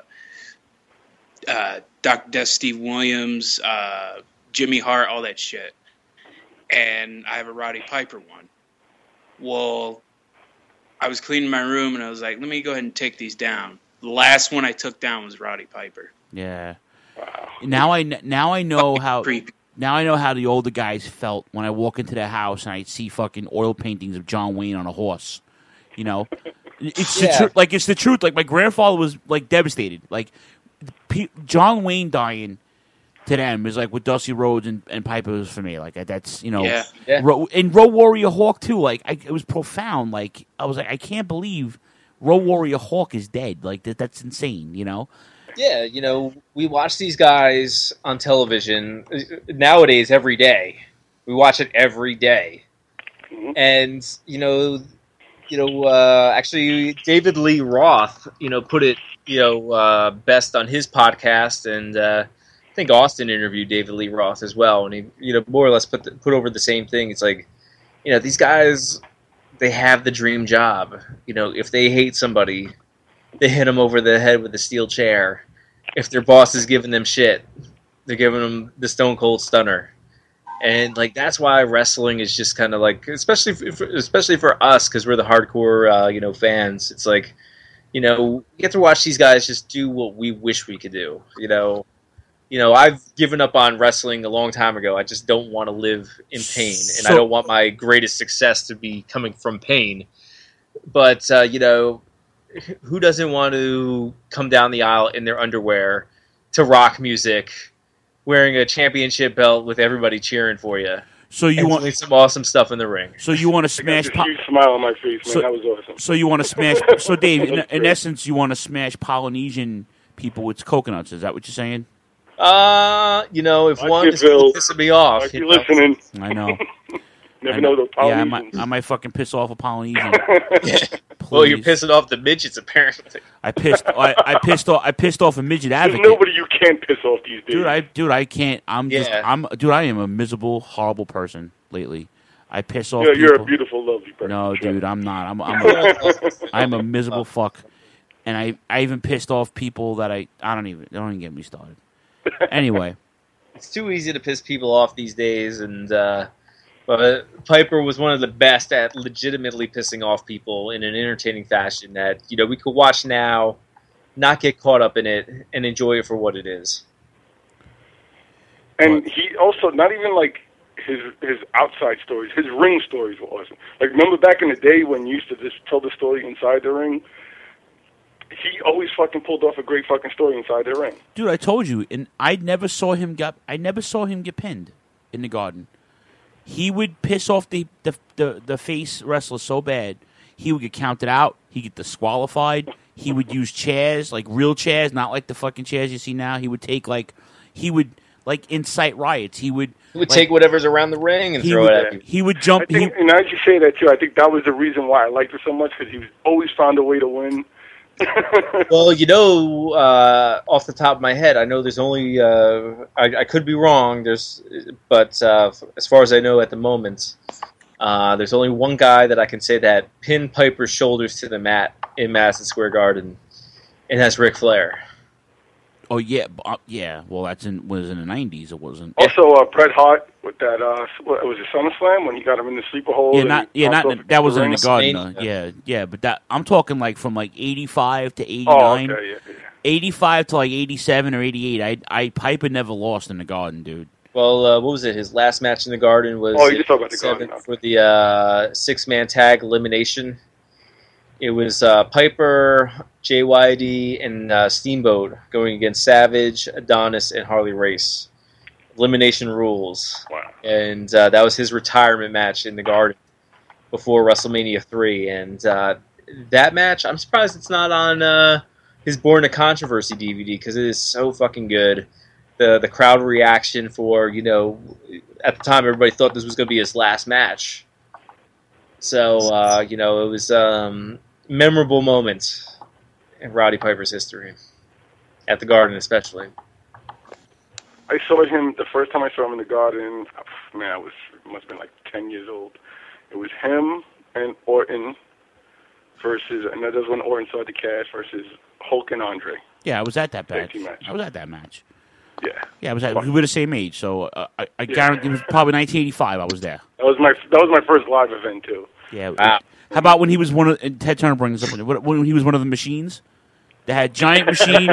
Dr. Death Steve Williams, Jimmy Hart, all that shit. And I have a Roddy Piper one. Well, I was cleaning my room, and I was like, let me go ahead and take these down. The last one I took down was Roddy Piper. Yeah. Wow. Now I know how. Creepy. Now I know how the older guys felt when I walk into their house and I see fucking oil paintings of John Wayne on a horse. It's the truth. Like my grandfather was like devastated. Like John Wayne dying to them is like what Dusty Rhodes and Piper was for me. Like that's Yeah. And Road Warrior Hawk too. Like it was profound. Like I was like, I can't believe Road Warrior Hawk is dead. Like that's insane. Yeah, we watch these guys on television nowadays every day. We watch it every day. And, actually David Lee Roth, put it, best on his podcast. And I think Austin interviewed David Lee Roth as well. And he, more or less put over the same thing. It's like, these guys, they have the dream job. If they hate somebody, they hit them over the head with a steel chair. If their boss is giving them shit, they're giving them the Stone Cold Stunner. And that's why wrestling is just kind of like, especially for us, because we're the hardcore, fans. It's like, you get to watch these guys just do what we wish we could do. I've given up on wrestling a long time ago. I just don't want to live in pain, and I don't want my greatest success to be coming from pain. But who doesn't want to come down the aisle in their underwear to rock music, wearing a championship belt with everybody cheering for you? So you want some awesome stuff in the ring. So you want to smash? A huge smile on my face, man. That was awesome. So you want to smash? So Dave, in essence, you want to smash Polynesian people with coconuts? Is that what you're saying? If one is pissing me off, you're listening. I know. Never know those Polynesians. I might fucking piss off a Polynesian. Well, you're pissing off the midgets, apparently. I pissed off a midget advocate. There's nobody you can't piss off these days. I can't. I am a miserable, horrible person lately. I piss off. Yeah, you're people. a beautiful, lovely person. No, dude, I'm not. I'm a miserable fuck, and I even pissed off people that don't even get me started. Anyway, it's too easy to piss people off these days, and but Piper was one of the best at legitimately pissing off people in an entertaining fashion that we could watch now, not get caught up in it, and enjoy it for what it is. And he also not even like. His outside stories, his ring stories were awesome. Like, remember back in the day when you used to just tell the story inside the ring? He always fucking pulled off a great fucking story inside the ring. Dude, I told you, and I never saw him get pinned in the Garden. He would piss off the face wrestler so bad, he would get counted out, he'd get disqualified, he would use chairs, like real chairs, not like the fucking chairs you see now. He would incite riots. He would take whatever's around the ring and throw it at you. He would jump. And now that you say that, too, I think that was the reason why I liked it so much, because he was always found a way to win. Well, off the top of my head, I know there's only, I could be wrong, but as far as I know at the moment, there's only one guy that I can say that pinned Piper's shoulders to the mat in Madison Square Garden, and that's Ric Flair. Oh yeah, yeah. Well, was in the '90s. It wasn't. Also, Bret Hart with that. Was it SummerSlam when he got him in the sleeper hold? That wasn't in the Garden. Yeah. But that I'm talking like from like '85 to '89. Oh, okay, yeah. 85 to like 87 or 88. Piper never lost in the Garden, dude. Well, what was it? His last match in the Garden was you talking about the Garden for the 6-man tag elimination. It was Piper, JYD, and Steamboat going against Savage, Adonis, and Harley Race. Elimination rules. Wow. And that was his retirement match in the Garden before WrestleMania 3. And that match, I'm surprised it's not on his Born to Controversy DVD, because it is so fucking good. The crowd reaction for, at the time everybody thought this was going to be his last match. So, it was memorable moment in Roddy Piper's history, at the Garden especially. I saw him, the first time I saw him in the Garden, man, must have been like 10 years old. It was him and Orton versus, and that was when Orton saw the cash, versus Hulk and Andre. Yeah, I was at that match. I was at that match. Yeah, I was at. We were the same age, so I guarantee it was probably 1985. I was there. That was my first live event too. Yeah. Wow. How about when he was one of? Ted Turner brings up when he was one of the machines. They had Giant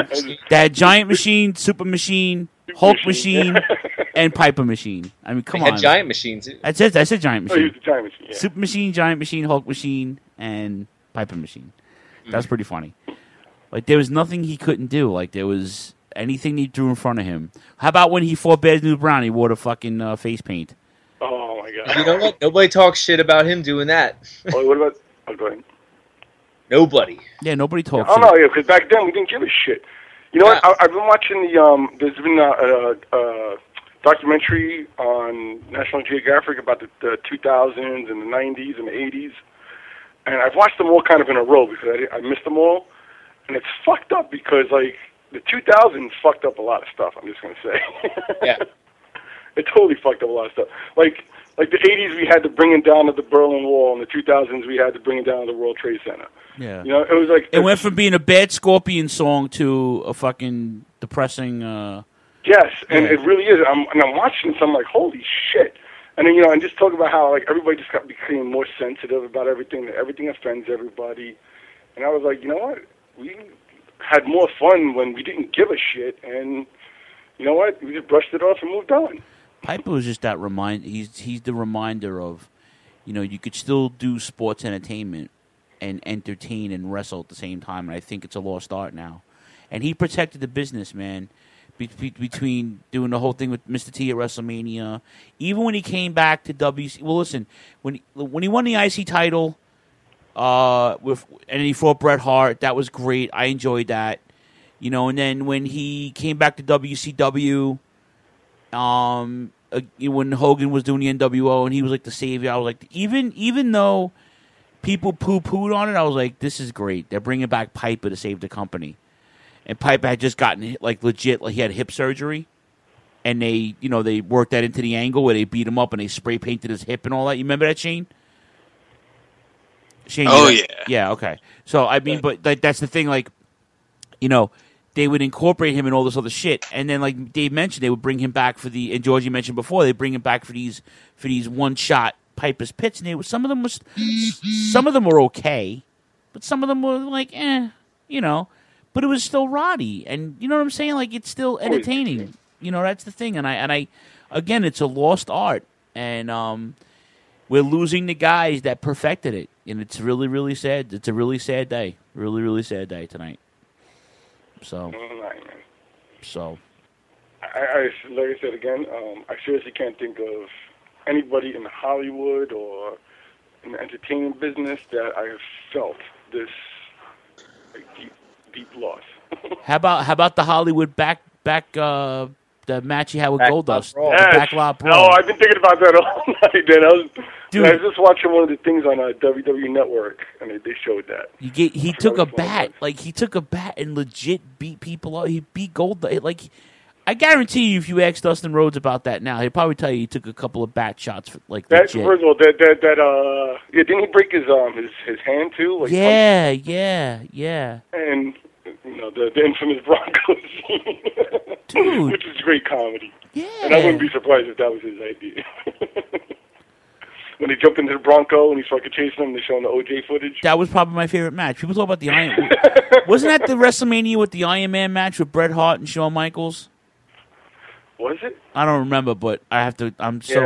Machine, Super Machine, Hulk Machine, and Piper Machine. I mean, come on. They had Giant Machine too. I said Giant Machine. Oh, he was the Giant Machine. Yeah. Super Machine, Giant Machine, Hulk Machine, and Piper Machine. That's pretty funny. Like, there was nothing he couldn't do. Like, there was anything he threw in front of him. How about when he fought Bad News Brown? He wore the fucking face paint. Oh my god! You know what? Nobody talks shit about him doing that. Oh, what about? Oh, go ahead. Nobody. Yeah, nobody talks. Oh no, yeah, because back then we didn't give a shit. You know what? I've been watching the. There's been a documentary on National Geographic about the 2000s and the 90s and the 80s, and I've watched them all kind of in a row because I missed them all, and it's fucked up because like the 2000s fucked up a lot of stuff. I'm just gonna say. Yeah. It totally fucked up a lot of stuff. Like the 80s, we had to bring it down to the Berlin Wall. In the 2000s, we had to bring it down to the World Trade Center. Yeah. You know, it was like... It went from being a bad Scorpion song to a fucking depressing... Yes, and it really is. I'm watching this, I'm like, holy shit. And then, and just talk about how, like, everybody just became more sensitive about everything, that everything offends everybody. And I was like, you know what? We had more fun when we didn't give a shit, and you know what? We just brushed it off and moved on. Piper was just that he's the reminder of, you could still do sports entertainment and entertain and wrestle at the same time, and I think it's a lost art now. And he protected the business, man, between doing the whole thing with Mr. T at WrestleMania. Even when he came back to WC, well, listen, when he won the IC title, and he fought Bret Hart, that was great. I enjoyed that. You know, and then when he came back to WCW, when Hogan was doing the NWO and he was like the savior, I was like, even though people poo-pooed on it, I was like, this is great. They're bringing back Piper to save the company. And Piper had just gotten, like, legit, like, he had hip surgery. And they worked that into the angle where they beat him up and they spray painted his hip and all that. You remember that, Shane? Oh, yeah. Yeah, okay. So, I mean, but like, that's the thing, like, you know, they would incorporate him in all this other shit. And then, like Dave mentioned, they would bring him back for the, and Georgie mentioned before, they bring him back for these one-shot Piper's Pits. And some of them were okay, but some of them were like, you know. But it was still Roddy. And you know what I'm saying? Like, it's still entertaining. You know, that's the thing. And I again, it's a lost art. And we're losing the guys that perfected it. And it's really, really sad. It's a really sad day. Really, really sad day tonight. So. I like I said again, I seriously can't think of anybody in Hollywood or in the entertainment business that I have felt this like, deep loss. How about the Hollywood back the match you had with Goldust? Yes. The backlot brawl. No, I've been thinking about that all night. Man. I was just watching one of the things on WWE Network, and they showed that. He took a bat, and legit beat people up. He beat Goldust. Like, I guarantee you, if you ask Dustin Rhodes about that now, he'll probably tell you he took a couple of bat shots. Like, First legit. of all, didn't he break his hand too? Like, Yeah. And you know the infamous Bronco scene, dude, which is great comedy. Yeah. And I wouldn't be surprised if that was his idea. When they jump into the Bronco and he's fucking chasing them, they're showing the OJ footage. That was probably my favorite match. People talk about the Iron. Wasn't that the WrestleMania with the Iron Man match with Bret Hart and Shawn Michaels? Was it? I don't remember, but I have to.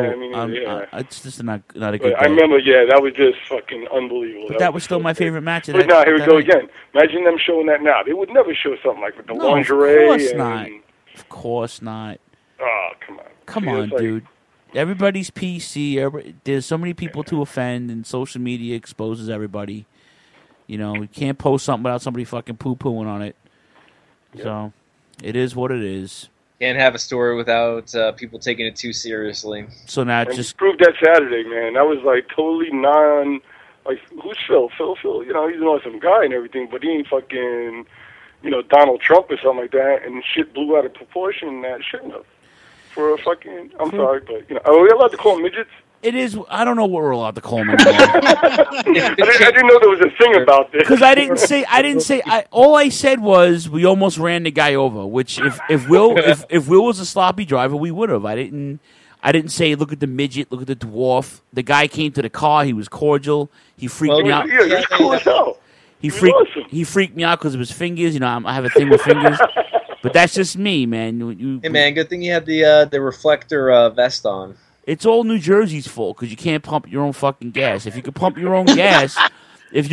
It's just not a good. I remember, that was just fucking unbelievable. But that was still my favorite match. But now here we go again. Imagine them showing that now. They would never show something like with the lingerie. Of course not. Of course not. Oh, come on. Come on, dude. Everybody's PC. There's so many people to offend, and social media exposes everybody. You know, you can't post something without somebody fucking poo-pooing on it. Yeah. So, it is what it is. Can't have a story without people taking it too seriously. So now and just proved that Saturday, man. That was like totally like, who's Phil? Phil, you know, he's an awesome guy and everything, but he ain't fucking, you know, Donald Trump or something like that, and shit blew out of proportion that shouldn't have. For a fucking, I'm sorry, but, you know, are we allowed to call them midgets? It is. I don't know what we're allowed to call them anymore. I didn't know there was a thing about this. Because I didn't say. All I said was we almost ran the guy over. Which if Will was a sloppy driver, we would have. I didn't say look at the midget, look at the dwarf. The guy came to the car. He was cordial. He freaked me out. Yeah, he was cool as hell. He freaked me out because of his fingers. You know, I have a thing with fingers. But that's just me, man. Hey, man, good thing you had the reflector vest on. It's all New Jersey's fault because you can't pump your own fucking gas. If you could pump your own gas, in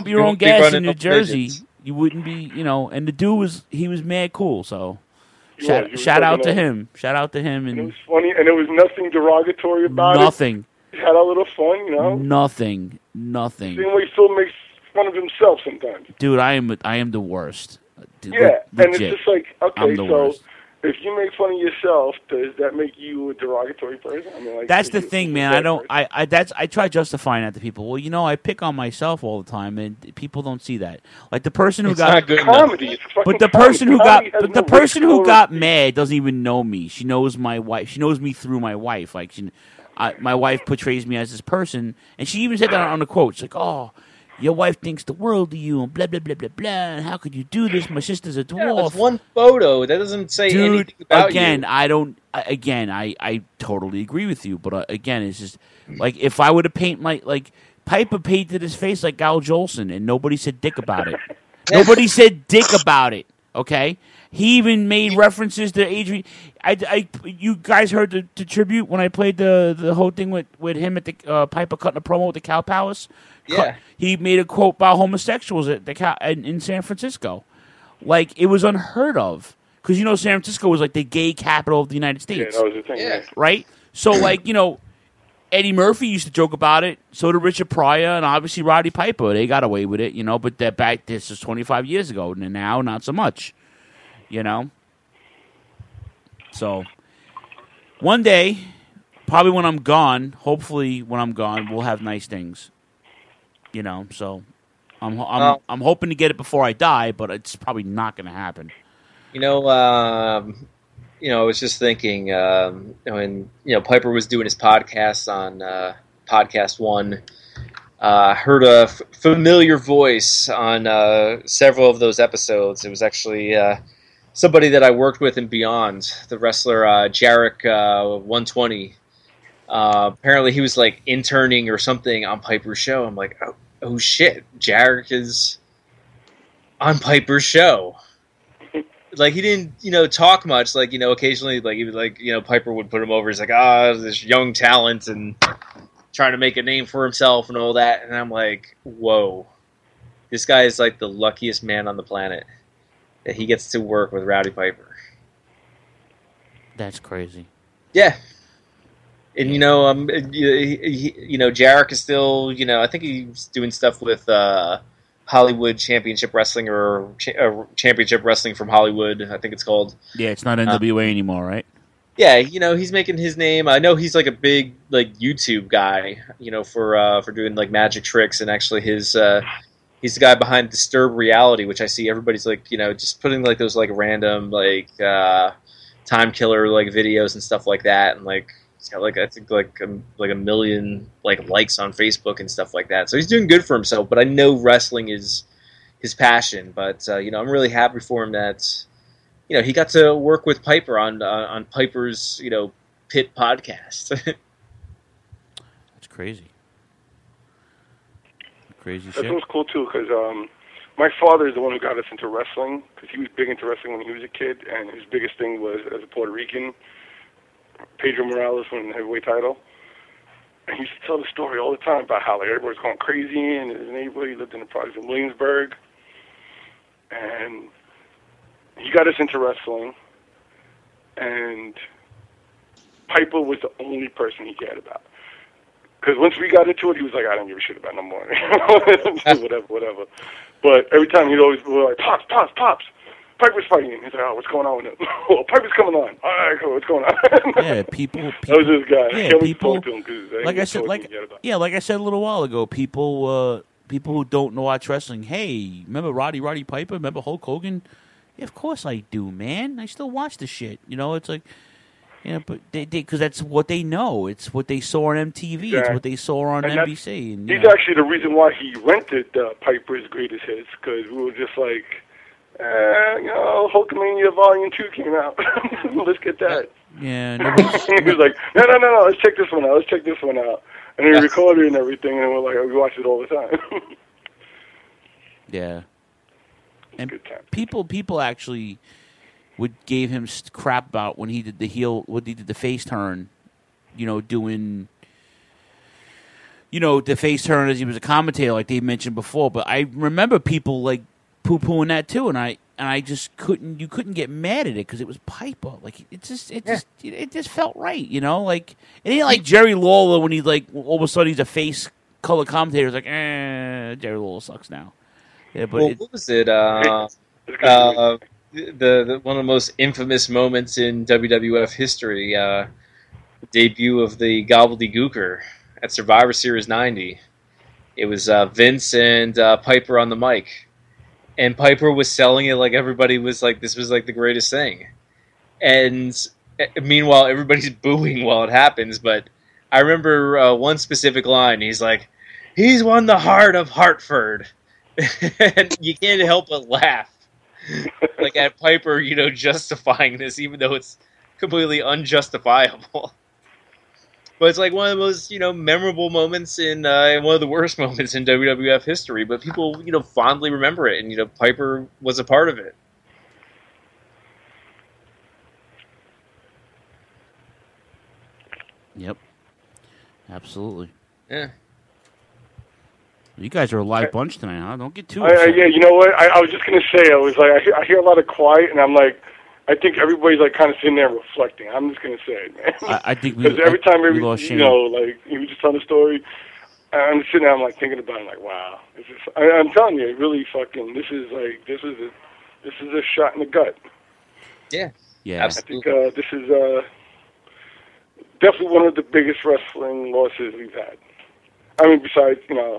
New Jersey, you wouldn't be, you know. And the dude was mad cool. So shout out to him. Shout out to him. And it was funny, and there was nothing derogatory about it. Nothing. He had a little fun, you know. Nothing. Same way Phil makes fun of himself sometimes. Dude, I am the worst. Dude, and it's just like, okay, so worst. If you make fun of yourself, does that make you a derogatory person? I mean, like, that's the thing, man. I try justifying that to people. Well, you know, I pick on myself all the time, and people don't see that. Like the person who got comedy, but the person who got mad doesn't even know me. She knows my wife. She knows me through my wife. Like my wife portrays me as this person, and she even said that on the quote. She's like, "Oh, your wife thinks the world of you, and blah, blah, blah, blah, blah, and how could you do this? My sister's a dwarf." Yeah, that's one photo. That doesn't say anything about you. I totally agree with you, but again, it's just, like, if I were to paint like Piper painted his face like Gal Jolson, and nobody said dick about it. Nobody said dick about it, okay? He even made references to Adrian. You guys heard the tribute when I played the whole thing with him at the Piper cutting a promo at the Cow Palace? Yeah. He made a quote about homosexuals at the in San Francisco. Like, it was unheard of. Because, you know, San Francisco was like the gay capital of the United States. Yeah, that was the thing. Yeah. Right? So, like, you know, Eddie Murphy used to joke about it. So did Richard Pryor and obviously Roddy Piper. They got away with it, you know, but this is 25 years ago. And now, not so much. you know? So, one day, probably when I'm gone, hopefully when I'm gone, we'll have nice things. You know, so I'm hoping to get it before I die, but it's probably not going to happen. I was just thinking when Piper was doing his podcast on Podcast One. I heard a familiar voice on several of those episodes. It was actually somebody that I worked with in Beyond, the wrestler Jarek 120. Apparently he was like interning or something on Piper's show. I'm like, oh shit, Jarek is on Piper's show. Like, he didn't, talk much. Like, occasionally, like, he would, like, Piper would put him over. He's like, this young talent and trying to make a name for himself and all that. And I'm like, whoa. This guy is, like, the luckiest man on the planet that he gets to work with Rowdy Piper. That's crazy. Yeah. And, Jarek is still, I think he's doing stuff with Hollywood Championship Wrestling or Championship Wrestling from Hollywood, I think it's called. Yeah, it's not NWA anymore, right? Yeah, he's making his name. I know he's like a big like YouTube guy, for doing like magic tricks, and actually he's the guy behind Disturb Reality, which I see everybody's like, just putting like those like random like time killer like videos and stuff like that, and like he's got like I think like a million like likes on Facebook and stuff like that. So he's doing good for himself. But I know wrestling is his passion. But I'm really happy for him that he got to work with Piper on Piper's Pit podcast. That's crazy. Crazy shit. That was cool too, because my father is the one who got us into wrestling, because he was big into wrestling when he was a kid, and his biggest thing was, as a Puerto Rican, Pedro Morales won the heavyweight title. And he used to tell the story all the time about how like everybody was going crazy in his neighborhood. He lived in the projects in Williamsburg. And he got us into wrestling, and Piper was the only person he cared about. Because once we got into it, he was like, I don't give a shit about no more. whatever. But every time he'd always be like, Pops, Piper's fighting. He's like, oh, what's going on with him? Oh, Piper's coming on. All right, cool, what's going on? Yeah, people. That was this guy. Yeah, people. Like I said, like I said a little while ago, people who don't watch wrestling. Hey, remember Roddy Piper? Remember Hulk Hogan? Yeah, of course I do, man. I still watch the shit. It's like, but they because that's what they know. It's what they saw on MTV. Yeah. It's what they saw on NBC. And, he's actually the reason why he rented Piper's Greatest Hits, because we were just like, Hulkamania Volume 2 came out. Let's get that. Yeah. He was like, no, let's check this one out. And he recorded it and everything, and we're like, we watch it all the time. Yeah. And people actually gave him crap about when he did the face turn, doing, the face turn as he was a commentator, like Dave mentioned before. But I remember people like poo-pooing that too, and I just couldn't get mad at it because it was Piper. Like it just felt right, Like it ain't like Jerry Lawler when he's like all of a sudden he's a face color commentator. It's like, Jerry Lawler sucks now. Yeah, but what was it? The one of the most infamous moments in WWF history, the debut of the Gobbledygooker at Survivor Series 90. It was Vince and Piper on the mic. And Piper was selling it like everybody was like, this was like the greatest thing. And meanwhile, everybody's booing while it happens. But I remember one specific line. He's like, he's won the heart of Hartford. And you can't help but laugh. Like at Piper, justifying this, even though it's completely unjustifiable. But it's like one of the most, memorable moments in one of the worst moments in WWF history. But people, fondly remember it, and Piper was a part of it. Yep, absolutely. Yeah. You guys are a live bunch tonight, huh? Don't get too yeah, you know what? I was just going to say, I was like, I hear a lot of quiet, and I'm like, I think everybody's like kind of sitting there reflecting. I'm just going to say it, man. I think because every time, we lost Shane. Like he was just telling the story, I'm just sitting there, I'm like thinking about it, like, wow, this is. I'm telling you, it really fucking. This is a shot in the gut. Yeah. I think this is definitely one of the biggest wrestling losses we've had. I mean, besides,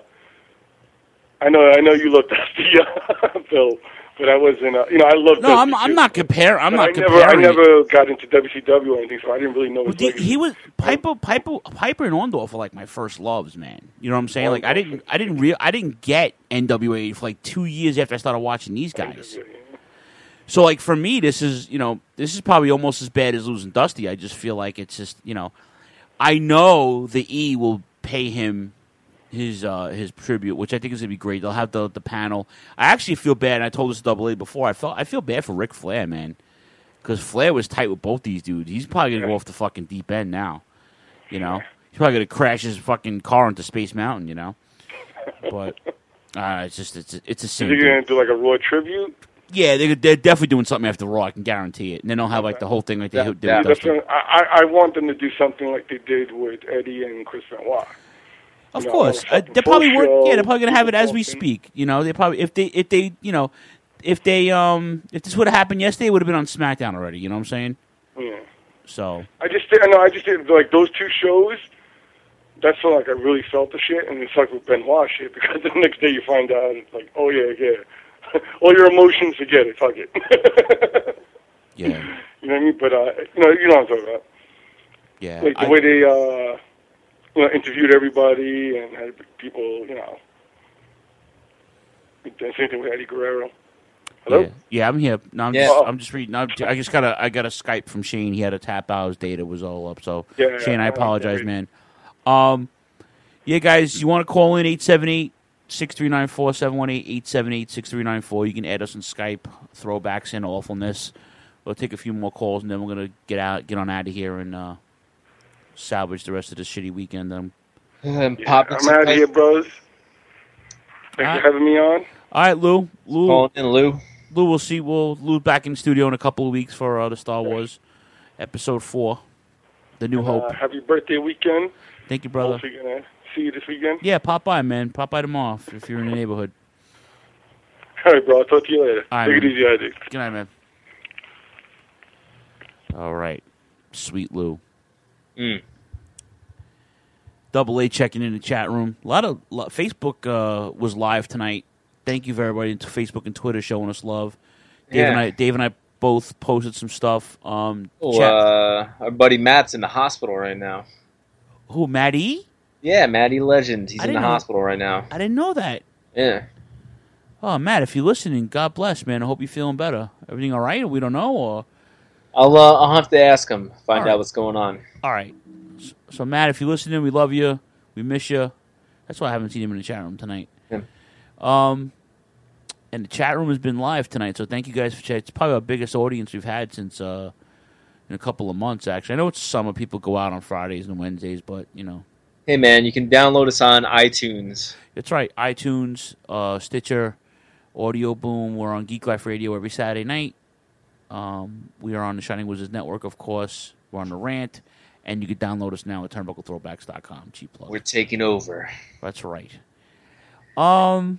I know you love Dusty, Phil, but I wasn't. I love. No, I'm not comparing. I never got into WCW or anything, so I didn't really know. He was Piper and Orndorff were like my first loves, man. You know what I'm saying? Like I didn't get NWA for like 2 years after I started watching these guys. So like for me, this is probably almost as bad as losing Dusty. I just feel like it's just I know the E will pay him his tribute, which I think is gonna be great. They'll have the panel. I actually feel bad, and I told this to Double A before. I feel bad for Ric Flair, man, because Flair was tight with both these dudes. He's probably gonna go off the fucking deep end now. He's probably gonna crash his fucking car into Space Mountain. But it's a sin. Is he gonna do like a Raw tribute? Yeah, they're definitely doing something after Raw. I can guarantee it. And then they'll have like the whole thing like they did with Dusty. I want them to do something like they did with Eddie and Chris Benoit. Of course, they're probably they're probably gonna have it as we speak. They probably if this would have happened yesterday, it would have been on SmackDown already. You know what I'm saying? Yeah. So I just did like those two shows. That's when like I really felt the shit, and it's like with Benoit shit because the next day you find out it's like, oh yeah. All your emotions, forget it. Fuck it. Yeah. You know what I mean? But you know what I'm talking about. Yeah. Like the way they interviewed everybody and had people, same thing with Eddie Guerrero. Hello? Yeah, I'm here. No, I'm just reading. I got a Skype from Shane. He had to tap out. His data was all up. So Shane, I apologize, man. Yeah, guys, you want to call in 878-639-4718, 878-6394. You can add us on Skype. Throwbacks and awfulness. We'll take a few more calls, and then we're gonna get on out of here and salvage the rest of this shitty weekend. I'm out of here, bros. Thanks for having me on. All right, Lou. Calling in, Lou. Lou, we'll see. Lou's back in the studio in a couple of weeks for the Star Wars Episode 4, The New Hope. Happy birthday weekend. Thank you, brother. Hopefully gonna see you this weekend. Yeah, pop by, man. Pop by tomorrow if you're in the neighborhood. All right, bro. I'll talk to you later. All right, take it easy, Isaac. Good night, man. All right. Sweet Lou. Double A checking in the chat room. Facebook was live tonight. Thank you for everybody to Facebook and Twitter showing us love. Dave and I both posted some stuff. Our buddy Matt's in the hospital right now. Who, Matt E? Yeah, Matt E. Legend. He's in the hospital right now. I didn't know that. Yeah. Oh, Matt, if you're listening, God bless, man. I hope you're feeling better. Everything all right? We don't know, or I'll have to ask him, find out what's going on. All right. So, Matt, if you're listening, we love you. We miss you. That's why I haven't seen him in the chat room tonight. Yeah. And the chat room has been live tonight, so thank you guys for chatting. It's probably our biggest audience we've had since in a couple of months, actually. I know it's summer. People go out on Fridays and Wednesdays, but, Hey, man, you can download us on iTunes. That's right. iTunes, Stitcher, Audio Boom. We're on Geek Life Radio every Saturday night. We are on the Shining Wizards Network, of course. We're on The Rant. And you can download us now at turnbucklethrowbacks.com. Cheap plug. We're taking over. That's right. I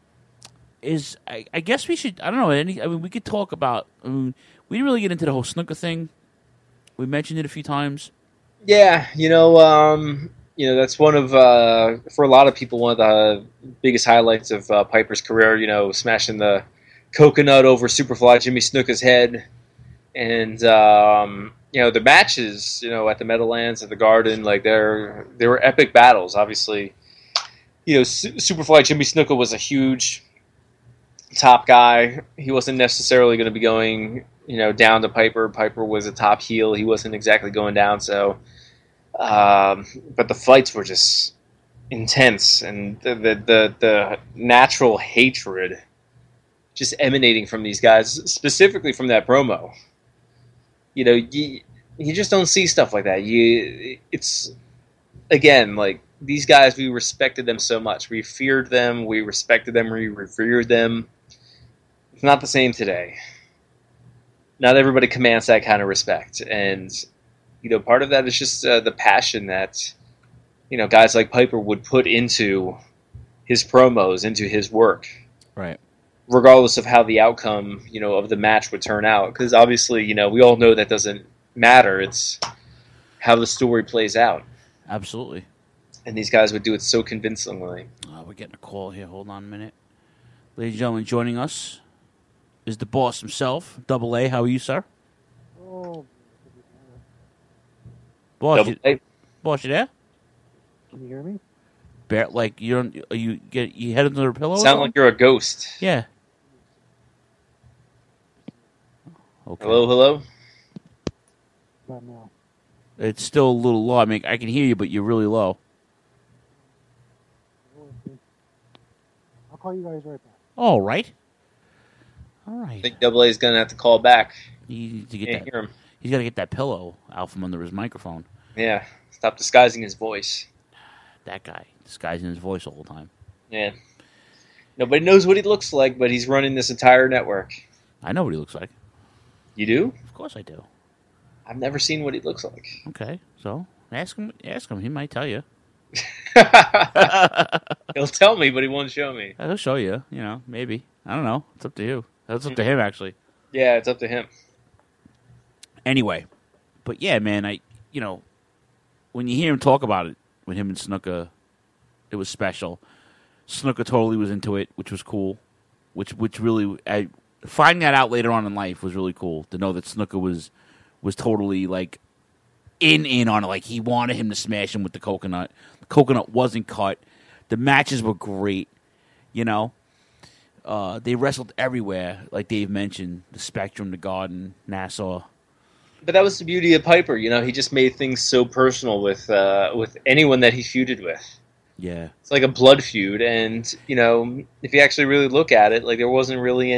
guess we should, I don't know, we could talk about, we didn't really get into the whole snooker thing. We mentioned it a few times. Yeah, that's one of, for a lot of people, one of the biggest highlights of Piper's career, smashing the coconut over Superfly Jimmy Snuka's head. And, the matches, at the Meadowlands, at the Garden, like, they were epic battles, obviously. Superfly Jimmy Snuka was a huge top guy. He wasn't necessarily going to be going, down to Piper. Piper was a top heel. He wasn't exactly going down, so... but the fights were just intense, and the natural hatred just emanating from these guys, specifically from that promo. You just don't see stuff like that. It's again, like, these guys, we respected them so much. We feared them, we respected them, we revered them. It's not the same today. Not everybody commands that kind of respect, and part of that is just the passion that, guys like Piper would put into his promos, into his work. Right. regardless of how the outcome, of the match would turn out. Because obviously, we all know that doesn't matter. It's how the story plays out. Absolutely. And these guys would do it so convincingly. We're getting a call here. Hold on a minute. Ladies and gentlemen, joining us is the boss himself, Double A. How are you, sir? Oh. Boss, you there? Can you hear me? Like you head under a pillow? Sound like you're a ghost. Yeah. Okay. Hello? Not now. It's still a little low. I mean, I can hear you, but you're really low. I'll call you guys right back. All right. I think Double A is going to have to call back. You need to get Can't that. hear him. He's got to get that pillow out from under his microphone. Yeah. Stop disguising his voice. That guy disguising his voice all the time. Yeah. Nobody knows what he looks like, but he's running this entire network. I know what he looks like. You do? Of course I do. I've never seen what he looks like. Okay, so ask him. He might tell you. He'll tell me, but he won't show me. He'll show you. Maybe. I don't know. It's up to you. That's up to him, actually. Yeah, it's up to him. Anyway, but yeah, man, when you hear him talk about it, with him and Snuka, it was special. Snuka totally was into it, which was cool. Which really, finding that out later on in life was really cool to know that Snuka was totally like in on it. Like he wanted him to smash him with the coconut. The coconut wasn't cut. The matches were great. They wrestled everywhere, like Dave mentioned, the Spectrum, the Garden, Nassau. But that was the beauty of Piper. He just made things so personal with anyone that he feuded with. Yeah. It's like a blood feud, and, if you actually really look at it, like there wasn't really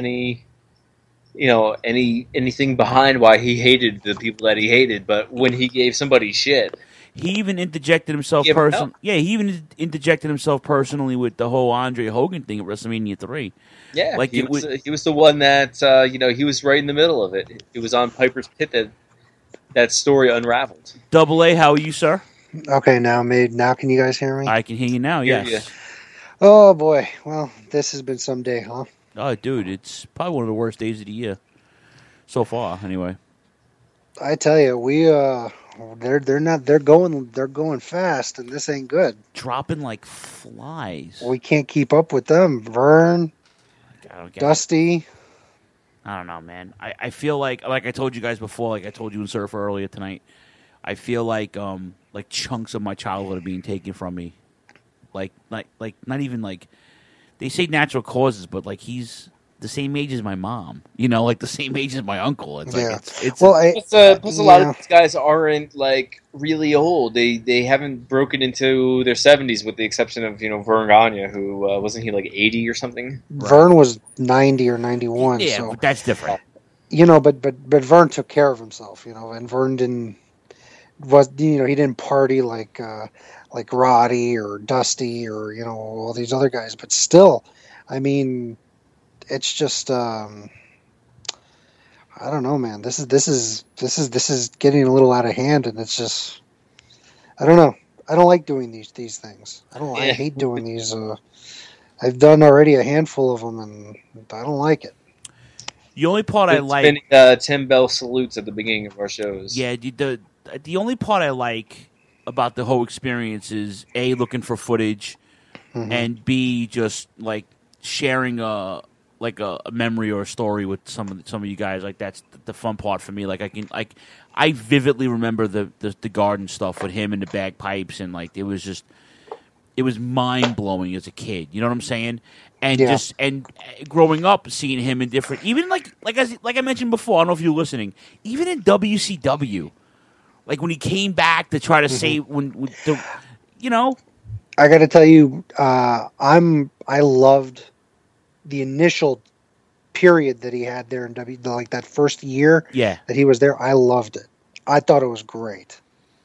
anything behind why he hated the people that he hated, but when he gave somebody shit. He even interjected himself personally. Yeah, he even interjected himself personally with the whole Andre Hogan thing at WrestleMania 3. Yeah, like he was the one that he was right in the middle of it. It was on Piper's pit that story unraveled. Double A, how are you, sir? Okay, now can you guys hear me? I can hear you now. Yes. Yeah. Oh boy, well, this has been some day, huh? Oh, dude, it's probably one of the worst days of the year so far. Anyway, I tell you, they're going fast, and this ain't good. Dropping like flies. We can't keep up with them. Vern, Dusty. I don't know, man. I feel like I told you guys before, like I told you and Surfer earlier tonight, I feel like chunks of my childhood are being taken from me. Like not even like they say natural causes, but like he's the same age as my mom. Like the same age as my uncle. It's yeah. It's plus a lot of these guys aren't like really old. They haven't broken into their 70s with the exception of Vern Gagne, who wasn't he like 80 or something? Vern was 90 or 91. Yeah, so, but that's different. But Vern took care of himself. And Vern he didn't party like Roddy or Dusty or all these other guys. But still, I mean, it's just I don't know, man. This is getting a little out of hand, and it's just I don't know. I don't like doing these things. I hate doing these. I've done already a handful of them, and I don't like it. The only part I like, Tim Bell salutes at the beginning of our shows. Yeah, the only part I like about the whole experience is A, looking for footage, and B, just like sharing a memory or a story with some of you guys. Like that's the fun part for me. Like I vividly remember the Garden stuff with him and the bagpipes, and like it was mind blowing as a kid. You know what I'm saying? And and growing up, seeing him in different, even like I mentioned before. I don't know if you're listening. Even in WCW, like when he came back to try to save I got to tell you, I loved the initial period that he had there in like that first year that he was there. I loved it. I thought it was great.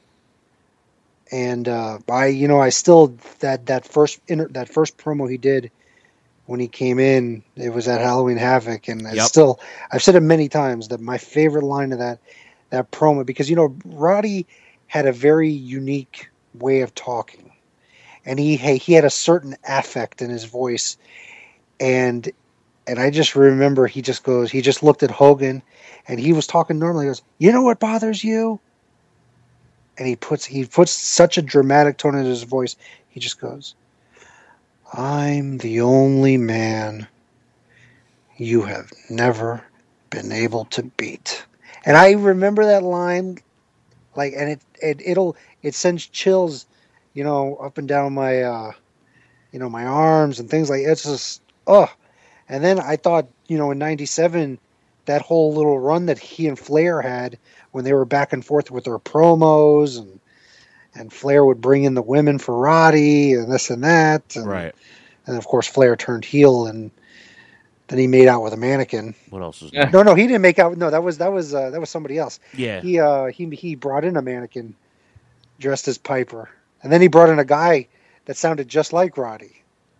And I still that first promo he did when he came in, it was at Halloween Havoc, and I've said it many times that my favorite line of that promo, because Roddy had a very unique way of talking, and he had a certain affect in his voice, and And I just remember he just looked at Hogan, and he was talking normally. He goes, "You know what bothers you?" And he puts such a dramatic tone in his voice. He just goes, "I'm the only man you have never been able to beat." And I remember that line, like, and it sends chills, up and down my, my arms and things like it's just And then I thought, in '97, that whole little run that he and Flair had when they were back and forth with their promos, and Flair would bring in the women for Roddy and this and that, right? And of course, Flair turned heel, and then he made out with a mannequin. What else was? No, he didn't make out. No, that was somebody else. Yeah, he brought in a mannequin dressed as Piper, and then he brought in a guy that sounded just like Roddy.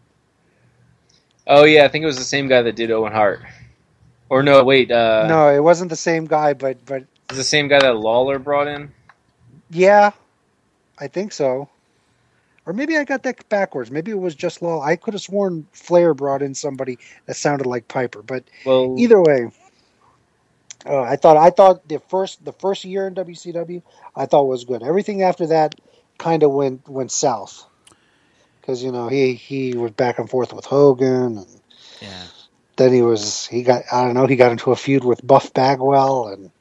Oh yeah, I think it was the same guy that did Owen Hart. Or no, wait. No, it wasn't the same guy, but it's the same guy that Lawler brought in. Yeah, I think so. Or maybe I got that backwards. Maybe it was just Lawler. I could have sworn Flair brought in somebody that sounded like Piper. But either way, I thought the first year in WCW, I thought was good. Everything after that kind of went south. Because he was back and forth with Hogan, and then he got into a feud with Buff Bagwell, and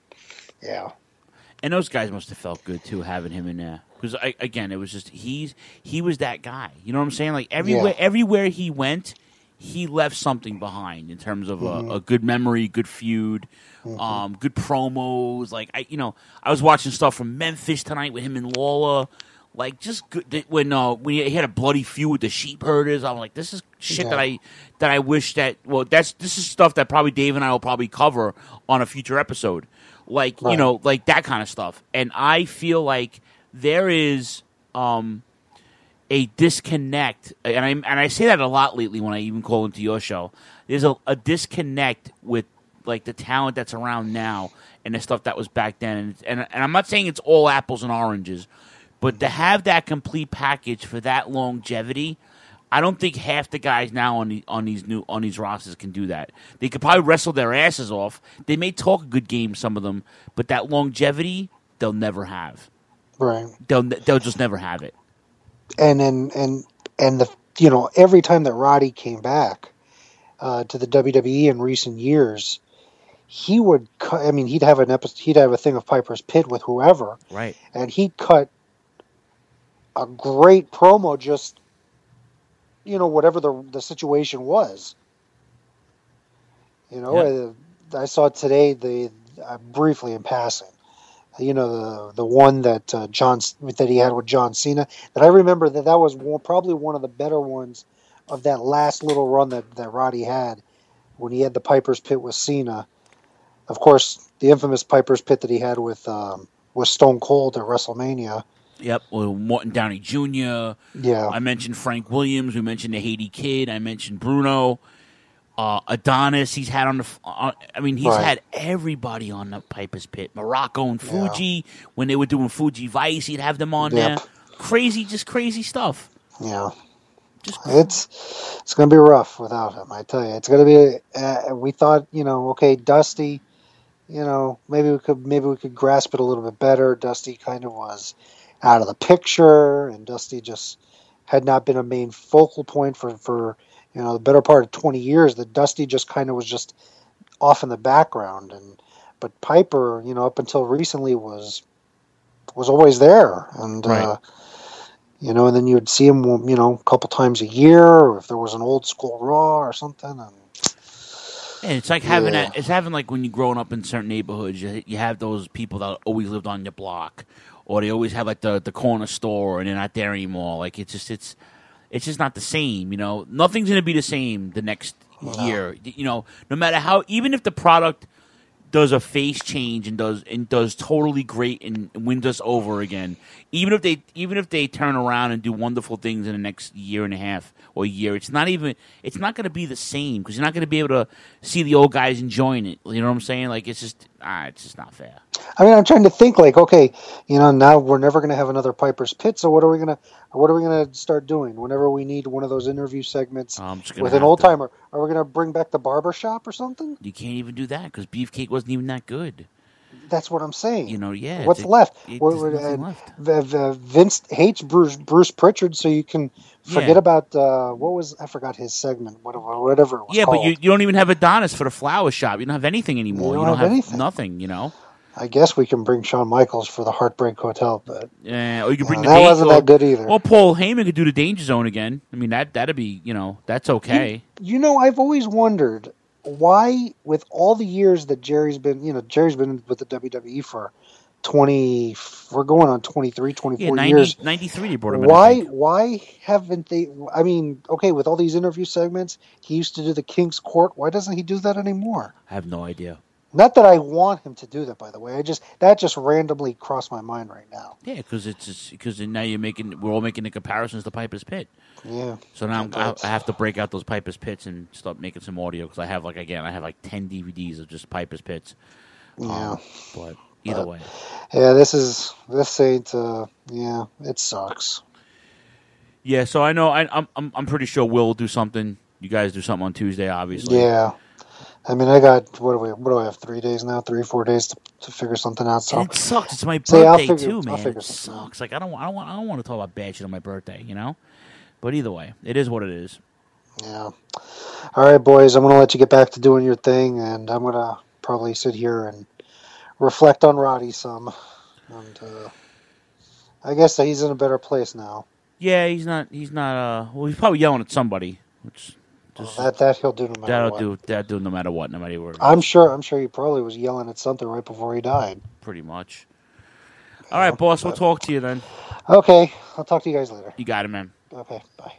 and those guys must have felt good too having him in there, because it was just he was that guy. You know what I'm saying? Like everywhere he went, he left something behind in terms of a good memory, good feud, good promos. Like I was watching stuff from Memphis tonight with him and Lawler. Like, just good. When he had a bloody feud with the sheep herders, I'm like, this is shit that I wish that. Well, this is stuff that probably Dave and I will probably cover on a future episode. Like, like that kind of stuff. And I feel like there is a disconnect, and I say that a lot lately when I even call into your show. There's a disconnect with like the talent that's around now and the stuff that was back then. And I'm not saying it's all apples and oranges. But to have that complete package for that longevity, I don't think half the guys now on these rosters can do that. They could probably wrestle their asses off. They may talk a good game, some of them, but that longevity they'll never have. Right. They'll just never have it. And every time that Roddy came back to the WWE in recent years, he would he'd have a thing of Piper's Pit with whoever, right? And he'd cut a great promo, just whatever the situation was. I saw today briefly in passing, the one that he had with John Cena. That I remember that was probably one of the better ones of that last little run that Roddy had when he had the Piper's Pit with Cena. Of course, the infamous Piper's Pit that he had with Stone Cold at WrestleMania. Yep, well, Morton Downey Jr. Yeah, I mentioned Frank Williams. We mentioned the Haiti Kid. I mentioned Bruno, Adonis. He's had had everybody on the Piper's Pit. Morocco and Fuji when they were doing Fuji Vice, he'd have them on there. Crazy stuff. Yeah, it's gonna be rough without him. I tell you, it's gonna be. We thought, okay, Dusty. Maybe we could grasp it a little bit better. Dusty kind of was out of the picture, and Dusty just had not been a main focal point for the better part of 20 years. That Dusty just kind of was just off in the background, but Piper, up until recently was always there, and right. And then you'd see him, a couple times a year, or if there was an old school Raw or something. And it's like having it's having like when you're growing up in certain neighborhoods, you have those people that always lived on your block. Or they always have like the corner store, and they're not there anymore. Like it's just not the same. Nothing's gonna be the same the next year. No matter how, even if the product does a face change and does totally great and wins us over again. Even if they turn around and do wonderful things in the next year and a half or year, it's not going to be the same, because you're not going to be able to see the old guys enjoying it. You know what I'm saying? Like it's just not fair. I mean, I'm trying to think like, okay, now we're never going to have another Piper's Pit. So what are we going to start doing whenever we need one of those interview segments with an old timer? Are we going to bring back the barber shop or something? You can't even do that because Beefcake wasn't even that good. That's what I'm saying. Yeah. What's left? Nothing left. Vince hates Bruce Pritchard, so you can forget about I forgot his segment, whatever it was Yeah, called. but you don't even have Adonis for the flower shop. You don't have anything anymore. You don't have anything. Nothing. I guess we can bring Shawn Michaels for the Heartbreak Hotel, but yeah, or you can bring that wasn't that good either. Well, Paul Heyman could do the Danger Zone again. I mean, that'd be that's okay. I've always wondered why, with all the years that Jerry's been with the WWE for 20, we're going on 23, 24 years. 93 they brought him in. Why haven't they, I mean, okay, with all these interview segments, he used to do the King's Court. Why doesn't he do that anymore? I have no idea. Not that I want him to do that, by the way. That just randomly crossed my mind right now. Yeah, because now we're all making the comparisons to Piper's Pit. Yeah. So now I have to break out those Piper's Pits and start making some audio because I have like 10 DVDs of just Piper's Pits. Yeah. But either way. Yeah, this ain't. Yeah, it sucks. Yeah, so I know I'm pretty sure we'll do something. You guys do something on Tuesday, obviously. Yeah. I mean, I got what do I have? 3 days now, 4 days to figure something out. So and it sucks. It's my birthday too, man. It sucks. Out. Like I don't want to talk about bad shit on my birthday, But either way, it is what it is. Yeah. All right, boys. I'm gonna let you get back to doing your thing, and I'm gonna probably sit here and reflect on Roddy some. And I guess that he's in a better place now. Yeah, he's not. Well, he's probably yelling at somebody, which. That he'll do no matter what. That'll do no matter what, no matter where. I'm sure he probably was yelling at something right before he died. Pretty much. All right, boss. We'll talk to you then. Okay, I'll talk to you guys later. You got it, man. Okay, bye.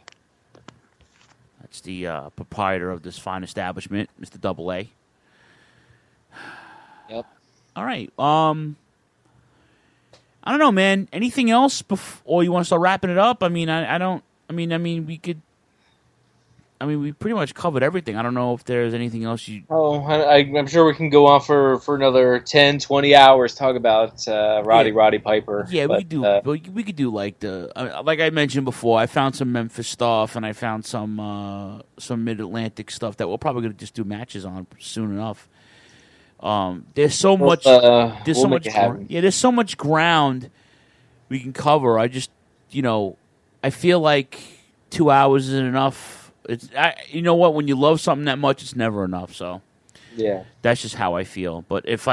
That's the proprietor of this fine establishment, Mr. Double A. Yep. All right. I don't know, man. Anything else or you want to start wrapping it up? I mean, I don't. I mean, we could. I mean, we pretty much covered everything. I don't know if there's anything else you... Oh, I'm sure we can go on for another 10, 20 hours, talk about Roddy Piper. Yeah, we could do like like I mentioned before, I found some Memphis stuff, and I found some Mid-Atlantic stuff that we're probably going to just do matches on soon enough. There's so much... there's so much ground we can cover. I just, I feel like 2 hours isn't enough. You know what? When you love something that much, it's never enough. So, yeah, that's just how I feel. But if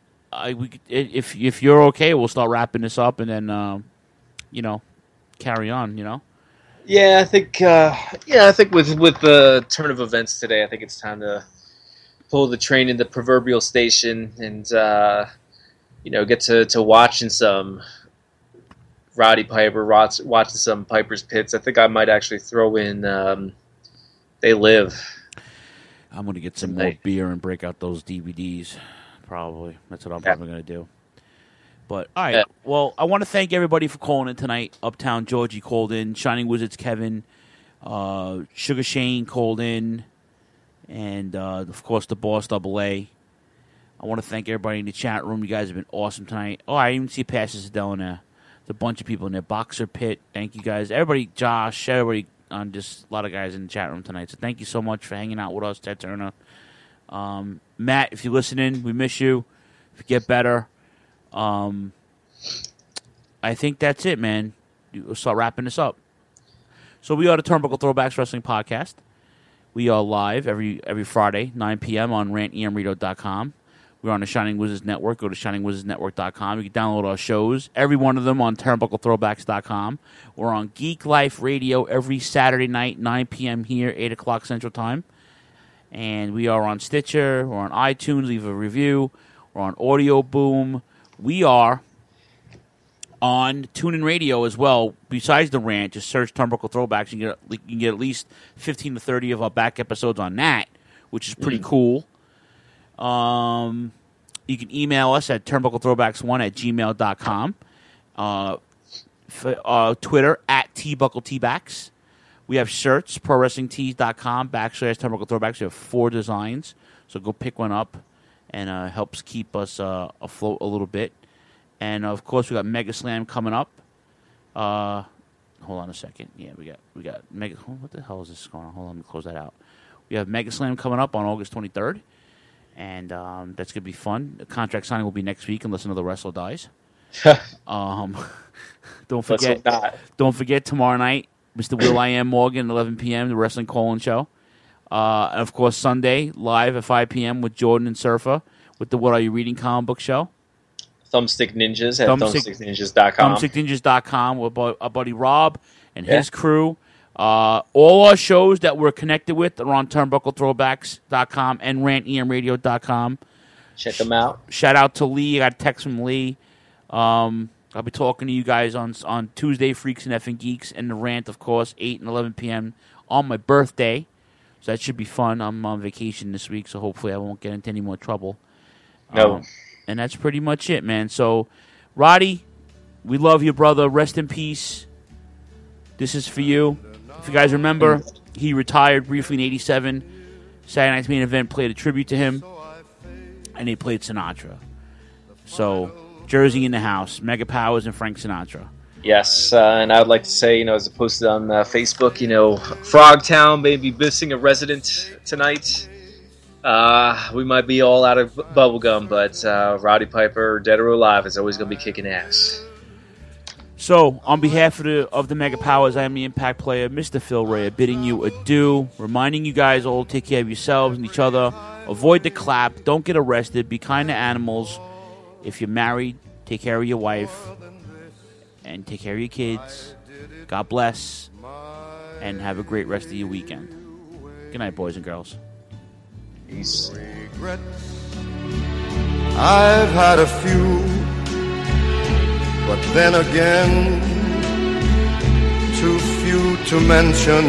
if you're okay, we'll start wrapping this up and then, carry on. Yeah, I think. I think with the turn of events today, I think it's time to pull the train in the proverbial station and get to watching some Roddy Piper, watching some Piper's Pits. I think I might actually throw in. They Live. I'm going to get some more beer and break out those DVDs. Probably. That's what I'm probably going to do. But, all right. Well, I want to thank everybody for calling in tonight. Uptown Georgie called in. Shining Wizards Kevin. Sugar Shane called in. And, of course, the boss, Double A. I want to thank everybody in the chat room. You guys have been awesome tonight. Oh, I didn't even see Pastor Sidell in there. There's a bunch of people in there. Boxer Pit. Thank you guys. Everybody, Josh, everybody. On just a lot of guys in the chat room tonight. So thank you so much for hanging out with us, Ted Turner. Matt, if you're listening, we miss you. If you get better. I think that's it, man. We'll start wrapping this up. So we are the Turnbuckle Throwbacks Wrestling Podcast. We are live every Friday, 9 p.m. on rantemrito.com. We're on the Shining Wizards Network. Go to shiningwizardsnetwork.com. You can download our shows, every one of them on turnbucklethrowbacks.com. We're on Geek Life Radio every Saturday night, 9 p.m. here, 8 o'clock Central Time. And we are on Stitcher. We're on iTunes. Leave a review. We're on Audio Boom. We are on TuneIn Radio as well. Besides the rant, just search Turnbuckle Throwbacks. You can get at least 15 to 30 of our back episodes on that, which is pretty cool. You can email us at turnbucklethrowbacks1@gmail.com. Twitter at tbuckletbacks. We have shirts, prowrestlingtees.com/turnbucklethrowbacks. We have 4 designs, so go pick one up, and helps keep us afloat a little bit. And, of course, we got Mega Slam coming up. Hold on a second. Yeah, we got Mega... What the hell is this going on? Hold on, let me close that out. We have Mega Slam coming up on August 23rd. And that's going to be fun. The contract signing will be next week unless another wrestler dies. Don't forget tomorrow night, Mr. Will I Am Morgan, 11 p.m., the Wrestling Call-In Show. And, of course, Sunday, live at 5 p.m. with Jordan and Surfer with the What Are You Reading comic book show. Thumbstick Ninjas at thumbstickninjas.com. Thumbstickninjas.com with our buddy Rob and his crew. All our shows that we're connected with are on turnbucklethrowbacks.com and rantemradio.com. Check them out. Shout out to Lee. I got a text from Lee. I'll be talking to you guys on Tuesday, Freaks and Effing Geeks, and the Rant, of course, 8 and 11 p.m. on my birthday. So that should be fun. I'm on vacation this week, so hopefully I won't get into any more trouble. No. And that's pretty much it, man. So, Roddy, we love you, brother. Rest in peace. This is for you. If you guys remember, he retired briefly in 87. Saturday Night's Main Event played a tribute to him, and they played Sinatra. So, Jersey in the house, Mega Powers and Frank Sinatra. Yes, and I would like to say, as I posted on Facebook, Frogtown may be missing a resident tonight. We might be all out of bubblegum, but Roddy Piper, dead or alive, is always going to be kicking ass. So, on behalf of the Mega Powers, I am the Impact Player, Mr. Phil Rea, bidding you adieu, reminding you guys all to take care of yourselves and each other, avoid the clap, don't get arrested, be kind to animals. If you're married, take care of your wife, and take care of your kids. God bless, and have a great rest of your weekend. Good night, boys and girls. Peace. I've had a few, but then again, too few to mention.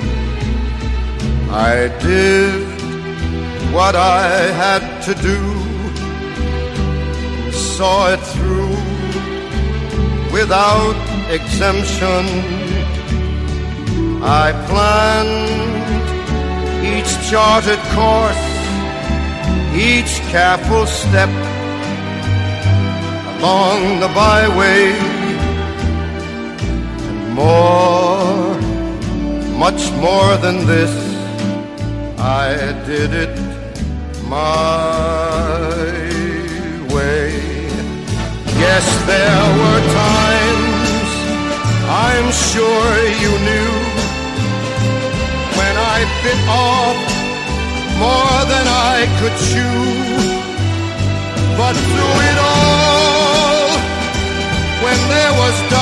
I did what I had to do, saw it through without exemption. I planned each charted course, each careful step along the byway, and more, much more than this, I did it my way. Yes, there were times, I'm sure you knew, when I bit off more than I could chew. But through it all, when there was